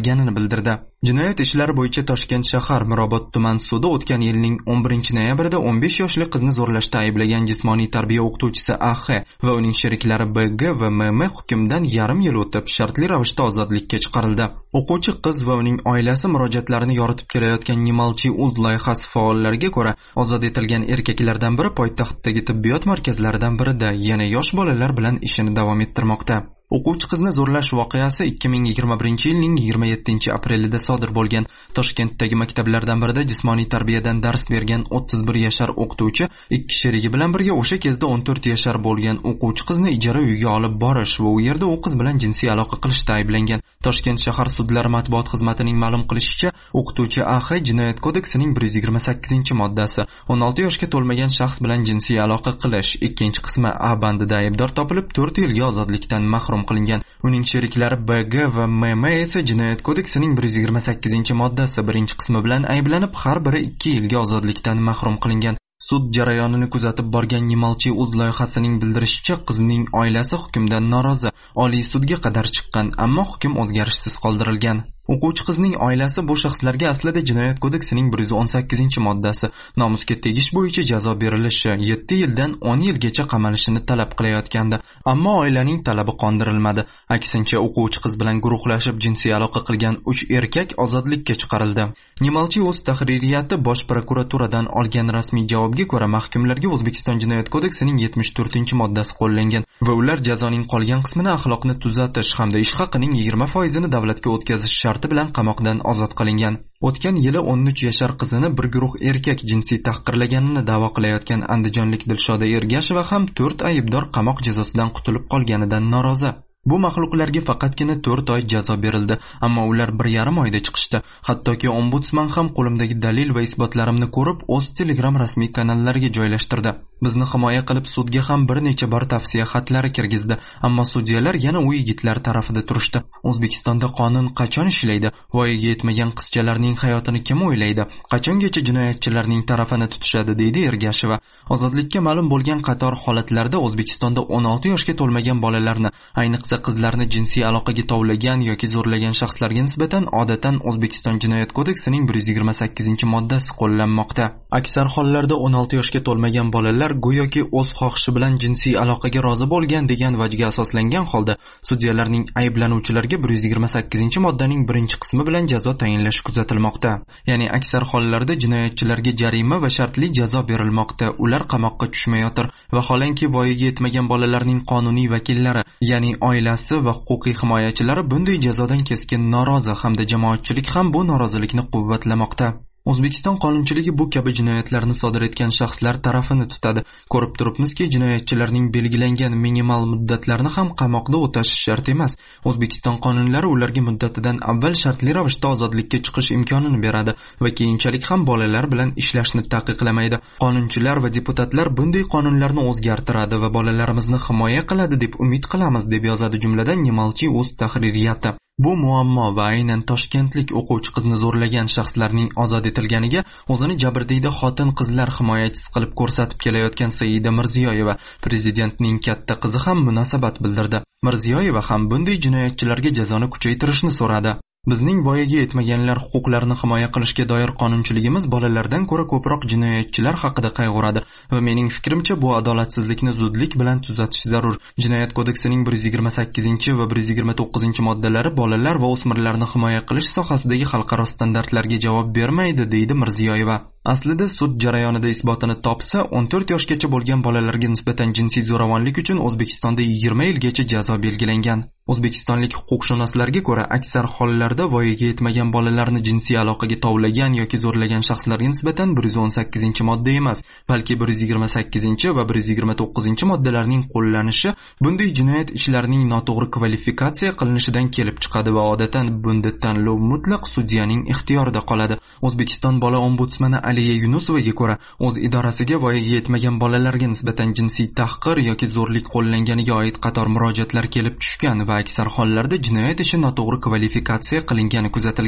bildirdi. Jinoyat ishlari bo'yicha Toshkent shahar Mirobod tuman sudi o'tgan yilning o'n birinchi noyabrida o'n besh yoshli qizni zo'rlashda ayblagan jismoniy tarbiya o'qituvchisi A X va uning sheriklari B G va M M hukmdan yarim yil o'tib shartli ravishda ozodlikka chiqarildi. O'quvchi qiz va uning oilasi murojaatlarini yoritib kelayotgan Nimalchi uz loyihasi faollariga ko'ra, ozod etilgan erkaklardan biri poytaxtdagi tibbiyot markazlaridan birida yana yosh bolalar bilan ishini davom ettirmoqda. O'quvchi qizni zo'rlash voqeasi ikki ming yigirma birinchi yilning yigirma yettinchi aprelida sodir bo'lgan. Toshkentdagi maktablardan birida jismoniy tarbiyadan dars bergan o'ttiz bir yashar o'qituvchi ikki sherigi bilan birga o'sha kezda o'n to'rt yashar bo'lgan o'quvchi qizni ijara uyga olib borish va u yerda u qiz bilan jinsiy aloqa qilishda ayblangan. Toshkent shahar sudlari matbuot xizmatining ma'lum qilishicha, o'qituvchi A X Jinoyat kodeksining bir yuz yigirma sakkizinchi moddasi o'n olti yoshga to'lmagan shaxs bilan jinsiy aloqa qilish ikkinchi qismi A bandida aybdor topilib to'rt yilga ozodlikdan mahrum qilingan. Uning sheriklari B G va M M esa Jinoyat kodeksining bir yuz yigirma sakkizinchi moddasi birinchi qismi bilan ayblanib har biri ikki yilga ozodlikdan mahrum qilingan. Sud jarayonini kuzatib borgan Nimalchi uz loyihasining bildirishicha, qizning oilasi hukmdan norozi. Oliy sudga qadar chiqqan, ammo hukm o'zgarishsiz qoldirilgan. O'quvchi qizning oilasi bu shaxslarga aslida Jinoyat kodeksining bir yuz o'n sakkizinchi moddasi nomusga tegish bo'yicha jazo berilishi yetti yildan o'n yilgacha qamalishini talab qilayotgandi, ammo oilaning talabi qondirilmadi. Aksincha, o'quvchi qiz bilan guruhlashib jinsiy aloqa qilgan uch erkak ozodlikka chiqarildi. Nimalchi o'z tahririyati Bosh prokuraturadan olgan rasmiy javobga ko'ra, mahkumlarga O'zbekiston Jinoyat kodeksining yetmish to'rtinchi moddasi qo'llangan va ular jazoning qolgan qismini axloqni tuzatish hamda ish haqining yigirma foizini davlatga o'tkazish sharti bilan qamoqdan ozod qilingan. O'tgan yili o'n uch yashar qizini bir guruh erkak jinsiy tahqirlaganini da'vo qilayotgan andijonlik Dilshoda Ergasheva ham to'rt aybdor qamoq jazosidan qutulib qolganidan norozi. Bu maxluqlarga faqatgina to'rt oy jazo berildi, ammo ular bir yarim oyda chiqishdi. Hattoki ombudsman ham qo'limdagi dalil va isbotlarimni ko'rib, o'z Telegram rasmiy kanallariga joylashtirdi. Bizni himoya qilib sudga ham bir necha bor tavsiya xatlari kirgizdi, ammo sudyalar yana u yigitlar tarafida turishdi. O'zbekistonda qonun qachon ishlaydi? Voyaga yetmagan qizchalarning hayotini kim o'ylaydi? Qachongacha jinoyatchilarning tarafini tutishadi, deydi Ergasheva. Ozodlikka ma'lum bo'lgan qator holatlarda O'zbekistonda o'n olti yoshga to'lmagan bolalarni, ayniqsa qizlarni jinsiy aloqaga tovlagan yoki zo'rlagan shaxslarga nisbatan odatan O'zbekiston Jinoyat kodeksining bir yuz yigirma sakkizinchi moddasi qo'llanmoqda. Aksar hollarda o'n olti yoshga to'lmagan bolalar go'yoki o'z xohishi bilan jinsiy aloqaga rozi bo'lgan degan vajga asoslangan holda sudyalarning ayblanuvchilarga bir yuz yigirma sakkizinchi moddaning birinchi qismi bilan jazo tayinlashi kuzatilmoqda. Ya'ni aksar hollarda jinoyatchilarga jarima va shartli jazo berilmoqda. Ular qamoqqa tushmayotir. Vaholanki voyaga yetmagan bolalarning qonuniy vakillari, ya'ni oilasi va huquqiy himoyachilari bunday jazodan keskin norozi hamda jamoatchilik ham bu norozilikni quvvatlamoqda. O'zbekiston qonunchiligi bu kabi jinoyatlarni sodir etgan shaxslar tarafini tutadi. Ko'rib turibmizki, jinoyatchilarning belgilangan minimal muddatlarni ham qamoqda o'tash shart emas. O'zbekiston qonunlari ularga muddatidan avval shartli ravishda ozodlikka chiqish imkonini beradi va keyinchalik ham bolalar bilan ishlashni taqiqlamaydi. Qonunchilar va deputatlar bunday qonunlarni o'zgartiradi va bolalarimizni himoya qiladi deb umid qilamiz, deb yozadi jumladan Nimalchi o'z tahririyati. Bu muammo va aynan toshkentlik o'quvchi qizni zo'rlagan shaxslarning ozod etilganiga o'zini jabrdiyda xotin-qizlar himoyachisi qilib ko'rsatib kelayotgan Saida Mirziyoyeva, prezidentning katta qizi ham munosabat bildirdi. Mirziyoyeva ham bunday jinoyatchilarga jazoni kuchaytirishni so'radi. Bizning voyaga yetmaganlar huquqlarini himoya qilishga doir qonunchiligimiz bolalardan ko'ra ko'proq jinoyatchilar haqida qayg'uradi va mening fikrimcha bu adolatsizlikni zudlik bilan tuzatish zarur. Jinoyat kodeksining bir yuz yigirma sakkizinchi va bir yuz yigirma to'qqizinchi moddalari bolalar va o'smirlarni himoya qilish sohasidagi xalqaro standartlarga javob bermaydi, deydi Mirziyoyeva. Aslida sud jarayonida isbotini topsa, o'n to'rt yoshgacha bo'lgan bolalarga nisbatan jinsiy zo'ravonlik uchun O'zbekistonda yigirma yilgacha jazo belgilangan. O'zbekistonlik huquqshunoslarga ko'ra, aksar hollarda voyaga yetmagan bolalarni jinsiy aloqaga tovlagan yoki zo'rlagan shaxslarga nisbatan bir yuz o'n sakkizinchi modda emas, balki bir yuz yigirma sakkizinchi va bir yuz yigirma to'qqizinchi moddalarning qo'llanishi bunday jinoyat ishlarining noto'g'ri kvalifikatsiya qilinishidan kelib chiqadi va odatan bunda tanlov mutlaq sudyaning ixtiyorida qoladi. O'zbekiston bola ombudsmani Aliya Yunusovaga ko'ra, o'z idorasiga voyaga yetmagan bolalarga nisbatan jinsiy tahqir yoki zo'rlik qo'llanganiga oid qator murojaatlar kelib tushgan va aksar hollarda jinoyat ishi noto'g'ri kvalifikatsiya qilingani kuzatilgan.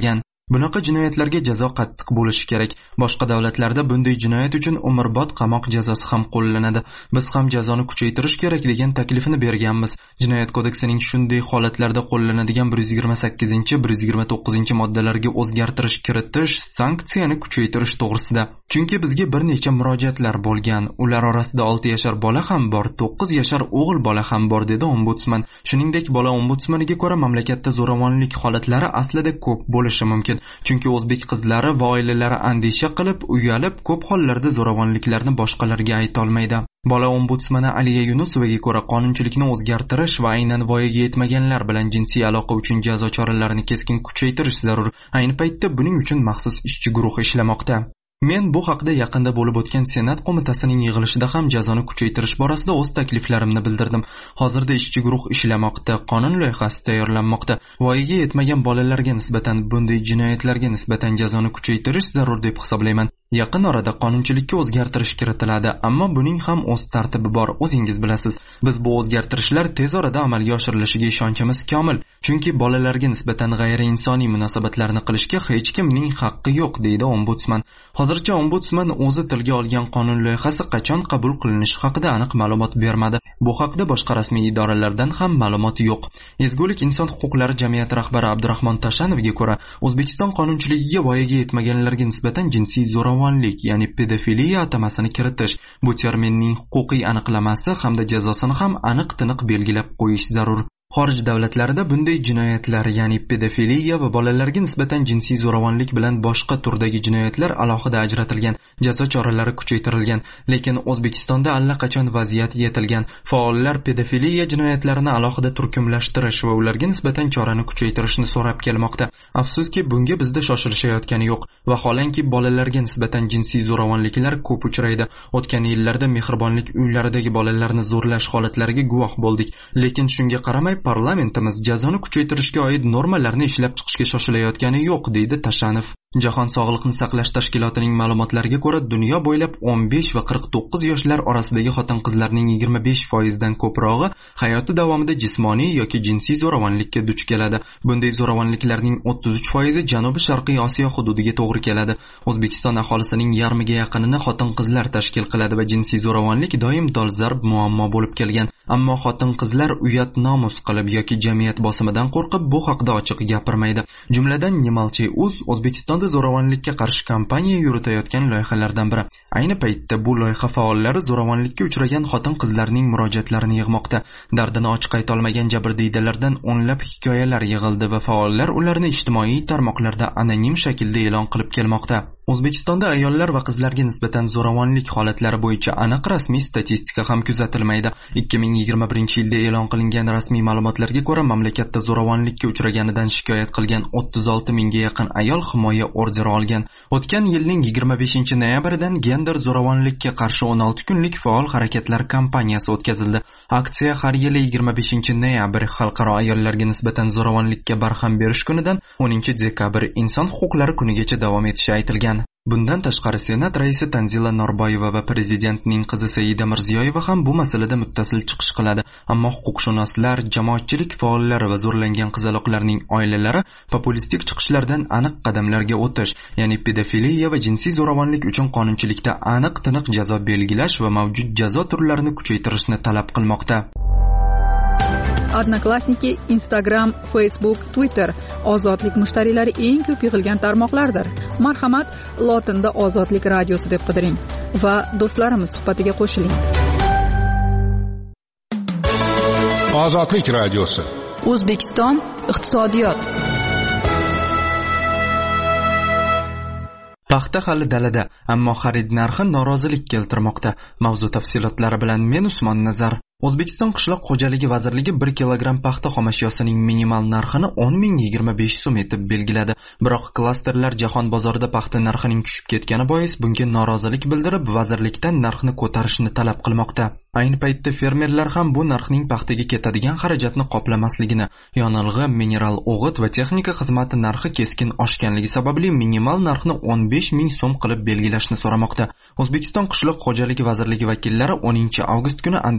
Bunaqa jinoyatlarga jazo qattiq bo'lishi kerak. Boshqa davlatlarda bunday jinoyat uchun umrbod qamoq jazosi ham qo'llanadi. Biz ham jazoni kuchaytirish kerak degan taklifini berganmiz. Jinoyat kodeksining shunday holatlarda qo'llanadigan bir yuz yigirma sakkizinchi bir yuz yigirma to'qqizinchi moddalarga o'zgartirish kiritish, sanksiyani kuchaytirish to'g'risida. Chunki bizga bir necha murojaatlar bo'lgan. Ular orasida olti yashar bola ham bor, to'qqiz yashar o'g'il bola ham bor, dedi ombudsman. Shuningdek, bola ombudsmaniga ko'ra mamlakatda zo'ravonlik holatlari aslida ko'p bo'lishi mumkin. Chunki o'zbek qizlari va oilalari andisha qilib, uyalib, ko'p hollarda zo'ravonliklarni boshqalarga ayta olmaydi. Bola ombudsmani Aliya Yunusovaga ko'ra qonunchilikni o'zgartirish va aynan voyaga yetmaganlar bilan jinsiy aloqa uchun jazo choralarini keskin kuchaytirish zarur. Ayni paytda buning uchun maxsus ishchi guruh ishlamoqda. Men bu haqda yaqinda bo'lib o'tgan Senat qo'mitasining yig'ilishida ham jazoni kuchaytirish borasida o'z takliflarimni bildirdim. Hozirda ishchi guruh ishlamoqda, qonun loyihasi tayyorlanmoqda. Voyaga yetmagan bolalarga nisbatan bunday jinoyatlarga nisbatan jazoni kuchaytirish zarur deb hisoblayman. Yaqin orada qonunchilikka o'zgartirish kiritiladi, ammo buning ham o'z tartibi bor, o'zingiz bilasiz. Biz bu o'zgartirishlar tez orada amalga oshirilishiga ishonchimiz komil, chunki bolalarga nisbatan g'ayriinsoniy munosabatlarni qilishga hech kimning haqqi yo'q, deydi ombudsman. Hozircha ombudsman o'zi tilga olgan qonun loyihasi qachon qabul qilinishi haqida aniq ma'lumot bermadi. Bu haqda boshqa rasmiy idoralardan ham ma'lumot yo'q. Ezgulik inson huquqlari jamiyati rahbari Abdurahmon Tashanovga ko'ra, O'zbekiston qonunchiligiga voyaga yetmaganlarga nisbatan jinsiy zo'ravonlik, ya'ni pedofiliya atamasini kiritish, bu terminning huquqiy aniqlamasi hamda jazosini ham aniq-tiniq belgilab qo'yish zarur. Xorij davlatlarida bunday jinoyatlar, ya'ni pedofiliya va bolalarga nisbatan jinsiy zo'ravonlik bilan boshqa turdagi jinoyatlar alohida ajratilgan, jazo choralari kuchaytirilgan, lekin O'zbekistonda allaqachon vaziyat yetilgan. Faollar pedofiliya jinoyatlarini alohida turkumlashtirish va ularga nisbatan chorani kuchaytirishni so'rab kelmoqda. Afsuski, bunga bizda shoshilishayotgani yo'q. Vaholanki bolalarga nisbatan jinsiy zo'ravonliklar ko'p uchraydi. O'tgan yillarda mehribonlik uylaridagi bolalarni zo'rlash holatlariga guvoh bo'ldik, lekin shunga qaramay parlamentimiz jazoni kuchaytirishga oid normalarni ishlab chiqishga shoshilayotgani yo'q, deydi Tashanov. Jahon sog'liqni saqlash tashkilotining ma'lumotlariga ko'ra, dunyo bo'ylab o'n besh va qirq to'qqiz yoshlar orasidagi xotin-qizlarning yigirma besh foiz dan ko'prog'i hayoti davomida jismoniy yoki jinsiy zo'ravonlikka duch keladi. Bunday zo'ravonliklarning o'ttiz uch foizi Janubi-Sharqiy Osiyo hududiga to'g'ri keladi. O'zbekiston aholisining yarmiga yaqinini xotin-qizlar tashkil qiladi va jinsiy zo'ravonlik doim dolzarb muammo bo'lib kelgan. Ammo xotin-qizlar uyat nomus qilib yoki jamiyat bosimidan qo'rqib bu haqda ochiq gapirmaydi. Jumladan Nemalchay uz O'zbekistonda zo'ravonlikka qarshi kampaniya yuritayotgan loyihalardan biri. Ayni paytda bu loyiha faollari zo'ravonlikka uchragan xotin-qizlarning murojaatlarini yig'moqda. Dardini ochiq ayta olmagan jabrdiydalardan o'nlab hikoyalar yig'ildi va faollar ularni ijtimoiy tarmoqlarda anonim shaklda e'lon qilib kelmoqda. O'zbekistonda ayollar va qizlarga nisbatan zo'ravonlik holatlari bo'yicha aniq rasmiy statistika ham kuzatilmaydi. ikki ming yigirma birinchi yilda e'lon qilingan rasmiy ma'lumotlarga ko'ra, mamlakatda zo'ravonlikka uchraganidan shikoyat qilgan o'ttiz olti mingga yaqin ayol himoya orderi olgan. O'tgan yilning yigirma beshinchi noyabridan gender zo'ravonlikka qarshi o'n olti kunlik faol harakatlar kampaniyasi o'tkazildi. Aksiya har yili yigirma beshinchi noyabr xalqaro ayollarga nisbatan zo'ravonlikka barham berish kunidan o'ninchi dekabr inson huquqlari kunigacha davom etishi aytilgan. Bundan tashqari Senat raisi Tanzila Norboyeva va prezidentning qizi Saida Mirziyoyeva ham bu masalada muttasil chiqish qiladi. Ammo huquqshunoslar, jamoatchilik faollari va zo'rlangan qizaloqlarning oilalari populistik chiqishlardan aniq qadamlarga o'tish, ya'ni pedofiliya va jinsiy zo'ravonlik uchun qonunchilikda aniq-tiniq jazo belgilash va mavjud jazo turlarini kuchaytirishni talab qilmoqda. Odnoklassniki, Instagram, Facebook, Twitter ozodlik mushtariylari eng ko'p yig'ilgan tarmoqlardir. Marhamat, lotinda Ozodlik radiosi deb qidiring va do'stlarimiz suhbatiga qo'shiling. Ozodlik radiosi. O'zbekiston iqtisodiyot. Paxta hali dalada, ammo xarid narxi norozilik keltirmoqda. Mavzu tafsilotlari bilan men Usmon Nazar. O'zbekiston qishloq xo'jaligi vazirligi bir kilogramm paxta xomashyosining minimal narxini o'n ming yigirma besh so'm etib belgiladi. Biroq klasterlar jahon bozorida paxta narxining tushib ketgani bois bunga norozilik bildirib, vazirlikdan narxni ko'tarishni talab qilmoqda. Ayni paytda fermerlar ham bu narxning paxtaga ketadigan xarajatni qoplamasligini, yonilg'i, mineral o'g'it va texnika xizmati narxi keskin oshganligi sababli minimal narxni o'n besh ming so'm qilib belgilashni so'ramoqda. O'zbekiston qishloq xo'jaligi vazirligi vakillari o'ninchi avgust kuni Andijon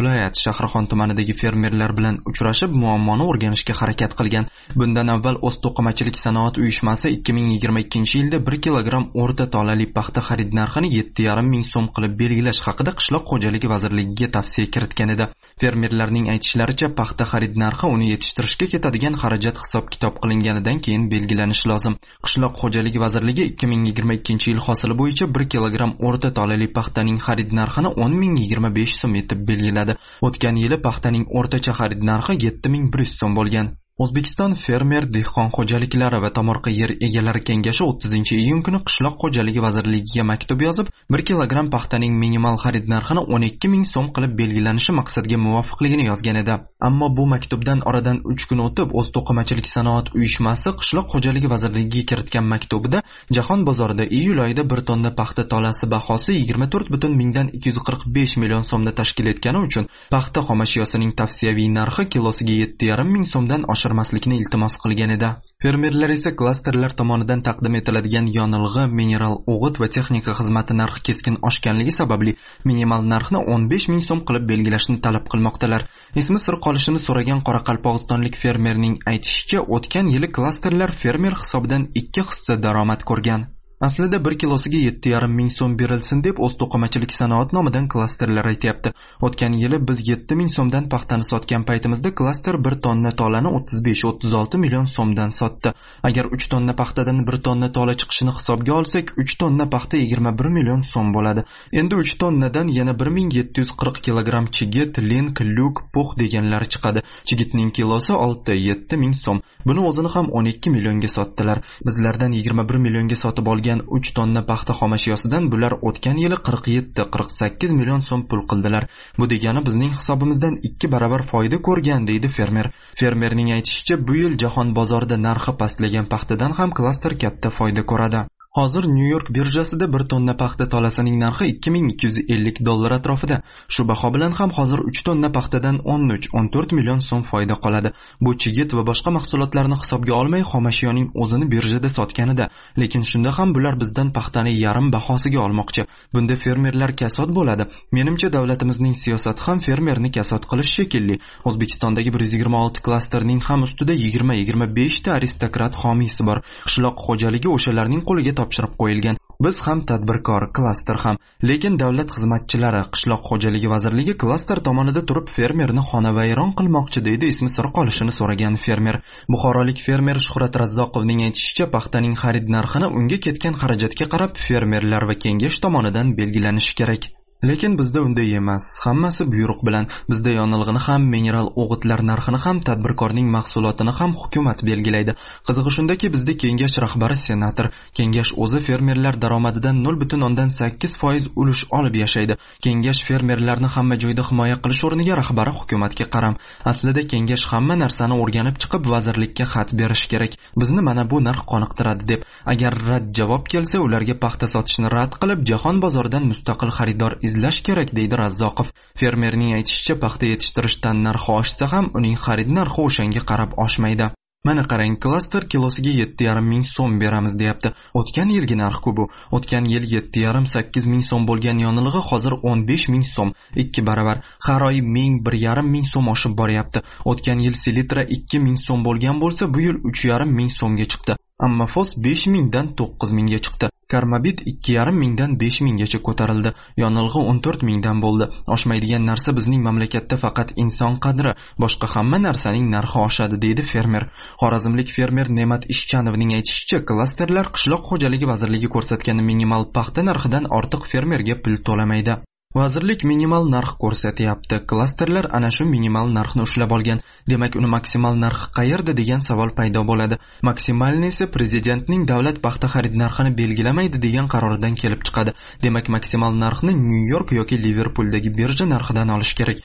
viloyat Shahrixon tumanidagi fermerlar bilan uchrashib, muammoni o'rganishga harakat qilgan. Bundan avval O'zto'qimachilik sanoat uyushmasi ikki ming yigirma ikkinchi yilda bir kilogramm o'rta tolali paxta xarid narxini yetti yarim ming so'm qilib belgilash haqida Qishloq xo'jaligi vazirligiga tavsiya kiritgan edi. Fermerlarning aytishlaricha, paxta xarid narxi uni yetishtirishga ketadigan xarajat hisob-kitob qilinganidan keyin belgilanishi lozim. Qishloq xo'jaligi vazirligi ikki ming yigirma ikkinchi yil hosili bo'yicha bir kilogramm o'rta tolali paxtaning xarid narxini o'n ming yigirma besh so'm etib belgiladi. O'tgan yili paxtaning o'rtacha xarid narxi yetti ming bir yuz so'm bo'lgan. O'zbekiston fermer dehqon xo'jaliklari va tomorqa yer egalari kengashi o'ttizinchi iyun kuni Qishloq xo'jaligi vazirligiga maktub yozib, bir kilogramm paxtaning minimal xarid narxini o'n ikki ming so'm qilib belgilanishi maqsadga muvofiqligini yozgan edi. Ammo bu maktubdan oradan uch kun o'tib, O'zto'qimachilik sanoat uyushmasi Qishloq xo'jaligi vazirligiga kiritgan maktubida jahon bozorida iyul oyida bir tonna paxta tolasi bahosi yigirma to'rt butun mingdan ikki yuz qirq besh million so'mda tashkil etgani uchun paxta xomashyosining tavsiyaviy narxi kilosiga yetti yarim ming so'mdan oshirmaslikni iltimos qilgan edi. Fermerlar esa klasterlar tomonidan taqdim etiladigan yonilg'i, mineral o'g'it va texnika xizmati narxi keskin oshganligi sababli minimal narxni o'n besh ming so'm qilib belgilashni talab qilmoqdalar. Ismi sir qolishini so'ragan qoraqalpog'istonlik fermerning aytishicha, o'tgan yili klasterlar fermer hisobidan ikki hissa daromad ko'rgan. Aslida bir kilosiga yetti yarim ming so'm berilsin deb O'zto'qimachilik sanoat nomidan klasterlar aytyapti. O'tgan yili biz yetti ming so'mdan paxtani sotgan paytimizda klaster bir tonna tolani o'ttiz besh o'ttiz olti million so'mdan sotdi. Agar uch tonna paxtadan bir tonna tola chiqishini hisobga olsak, uch tonna paxta yigirma bir million so'm bo'ladi. Endi uch tonnadan yana bir ming yetti yuz qirq kilogramm chigit, link, lyuk, pux deganlari chiqadi. Chigitning kilosi olti yetti ming so'm. Buni o'zini ham o'n ikki millionga sotdilar. Bizlardan yigirma bir millionga sotib olgan uch tonna paxta xomashyosidan bular o'tgan yili qirq yetti qirq sakkiz million so'm pul qildilar. Bu degani bizning hisobimizdan ikki barobar foyda ko'rgan, deydi fermer. Fermerning aytishicha, bu yil jahon bozorida narxi pastlagan paxtadan ham klaster katta foyda ko'radi. Hozir New York birjasida bir tonna paxta tolasining narxi ikki ming ikki yuz ellik dollar atrofida. Shu baho bilan ham hozir uch tonna paxtadan o'n uch o'n to'rt million so'm foyda qoladi. Bu chigit va boshqa mahsulotlarni hisobga olmay xomashyoning o'zini birjada sotganida, lekin shunda ham bular bizdan paxtani yarim bahosiga olmoqchi. Bunda fermerlar kasod bo'ladi. Menimcha davlatimizning siyosati ham fermerni kasod qilish shekilli. O'zbekistondagi bir yuz yigirma olti klasterning ham ustida yigirma yigirma besh ta aristokrat homiysi bor. Qishloq xo'jaligi o'shalarning qo'liga topshirib qo'yilgan. Biz ham tadbirkor, klaster ham. Lekin davlat xizmatchilari, Qishloq xo'jaligi vazirligi klaster tomonida turib fermerni xonavayron qilmoqchi, deydi ismi sir qolishini so'ragan fermer. Buxorolik fermer Shuhrat Razzoqovning aytishicha, paxtaning xarid narxini unga ketgan xarajatga qarab fermerlar va kengash tomonidan belgilanishi kerak. Lekin bizda unday emas. Hammasi buyruq bilan. Bizda yonilg'ini ham, mineral o'g'itlar narxini ham, tadbirkorning mahsulotini ham hukumat belgilaydi. Qizig'i shundaki, bizda kengash rahbari senator. Kengash o'zi fermerlar daromadidan nol butun o'ndan sakkiz foiz ulush olib yashaydi. Kengash fermerlarni hamma joyda himoya qilish o'rniga rahbari hukumatga qaram. Aslida kengash hamma narsani o'rganib chiqib vazirlikka xat berish kerak. Bizni mana bu narx qoniqtiradi deb. Agar rad javob kelsa, ularga paxta sotishni rad qilib, jahon bozoridan mustaqil xaridor izlash kerak, deydi Razzoqov. Fermerning aytishicha, paxta yetishtirishdan narxi oshsa ham uning xarid narxi o'shanga qarab oshmaydi. Mana qarang, klaster kilosiga yetti yarim ming so'm beramiz deyapti. O'tgan yilgi narx-ku bu. O'tgan yil yetti yarim sakkiz ming so'm bo'lgan yonilg'i hozir o'n besh ming so'm, ikki barobar. Har oy ming bir yarim ming so'm oshib boryapti. O'tgan yil selitra ikki ming so'm bo'lgan bo'lsa, bu yil uch yarim ming so'mga chiqdi. Ammo fos besh mingdan to'qqiz mingga chiqdi. Karmabit ikki yarim mingdan besh minggacha ko'tarildi. Yonilg'i o'n to'rt mingdan bo'ldi. Oshmaydigan narsa bizning mamlakatda faqat inson qadri, boshqa hamma narsaning narxi oshadi, deydi fermer. Xorazmlik fermer Ne'mat Ishchanovning aytishicha, klasterlar Qishloq xo'jaligi vazirligi ko'rsatgan minimal paxta narxidan ortiq fermerga pul to'lamaydi. Vazirlik minimal narx ko'rsatyapti. Klasterlar ana shu minimal narxni ushlab olgan. Demak, uni maksimal narxi qayerda degan savol paydo bo'ladi. Maksimalni esa prezidentning davlat paxta xarid narxini belgilamaydi degan qaroridan kelib chiqadi. Demak, maksimal narxni New York yoki Liverpuldagi birja narxidan olish kerak.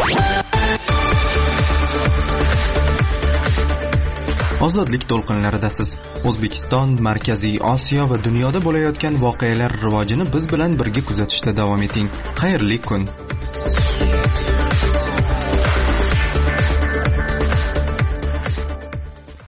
Ozodlik to'lqinlaridasiz. O'zbekiston, Markaziy Osiyo va dunyoda bo'layotgan voqealar rivojini biz bilan birga kuzatishda davom eting. Xayrli kun.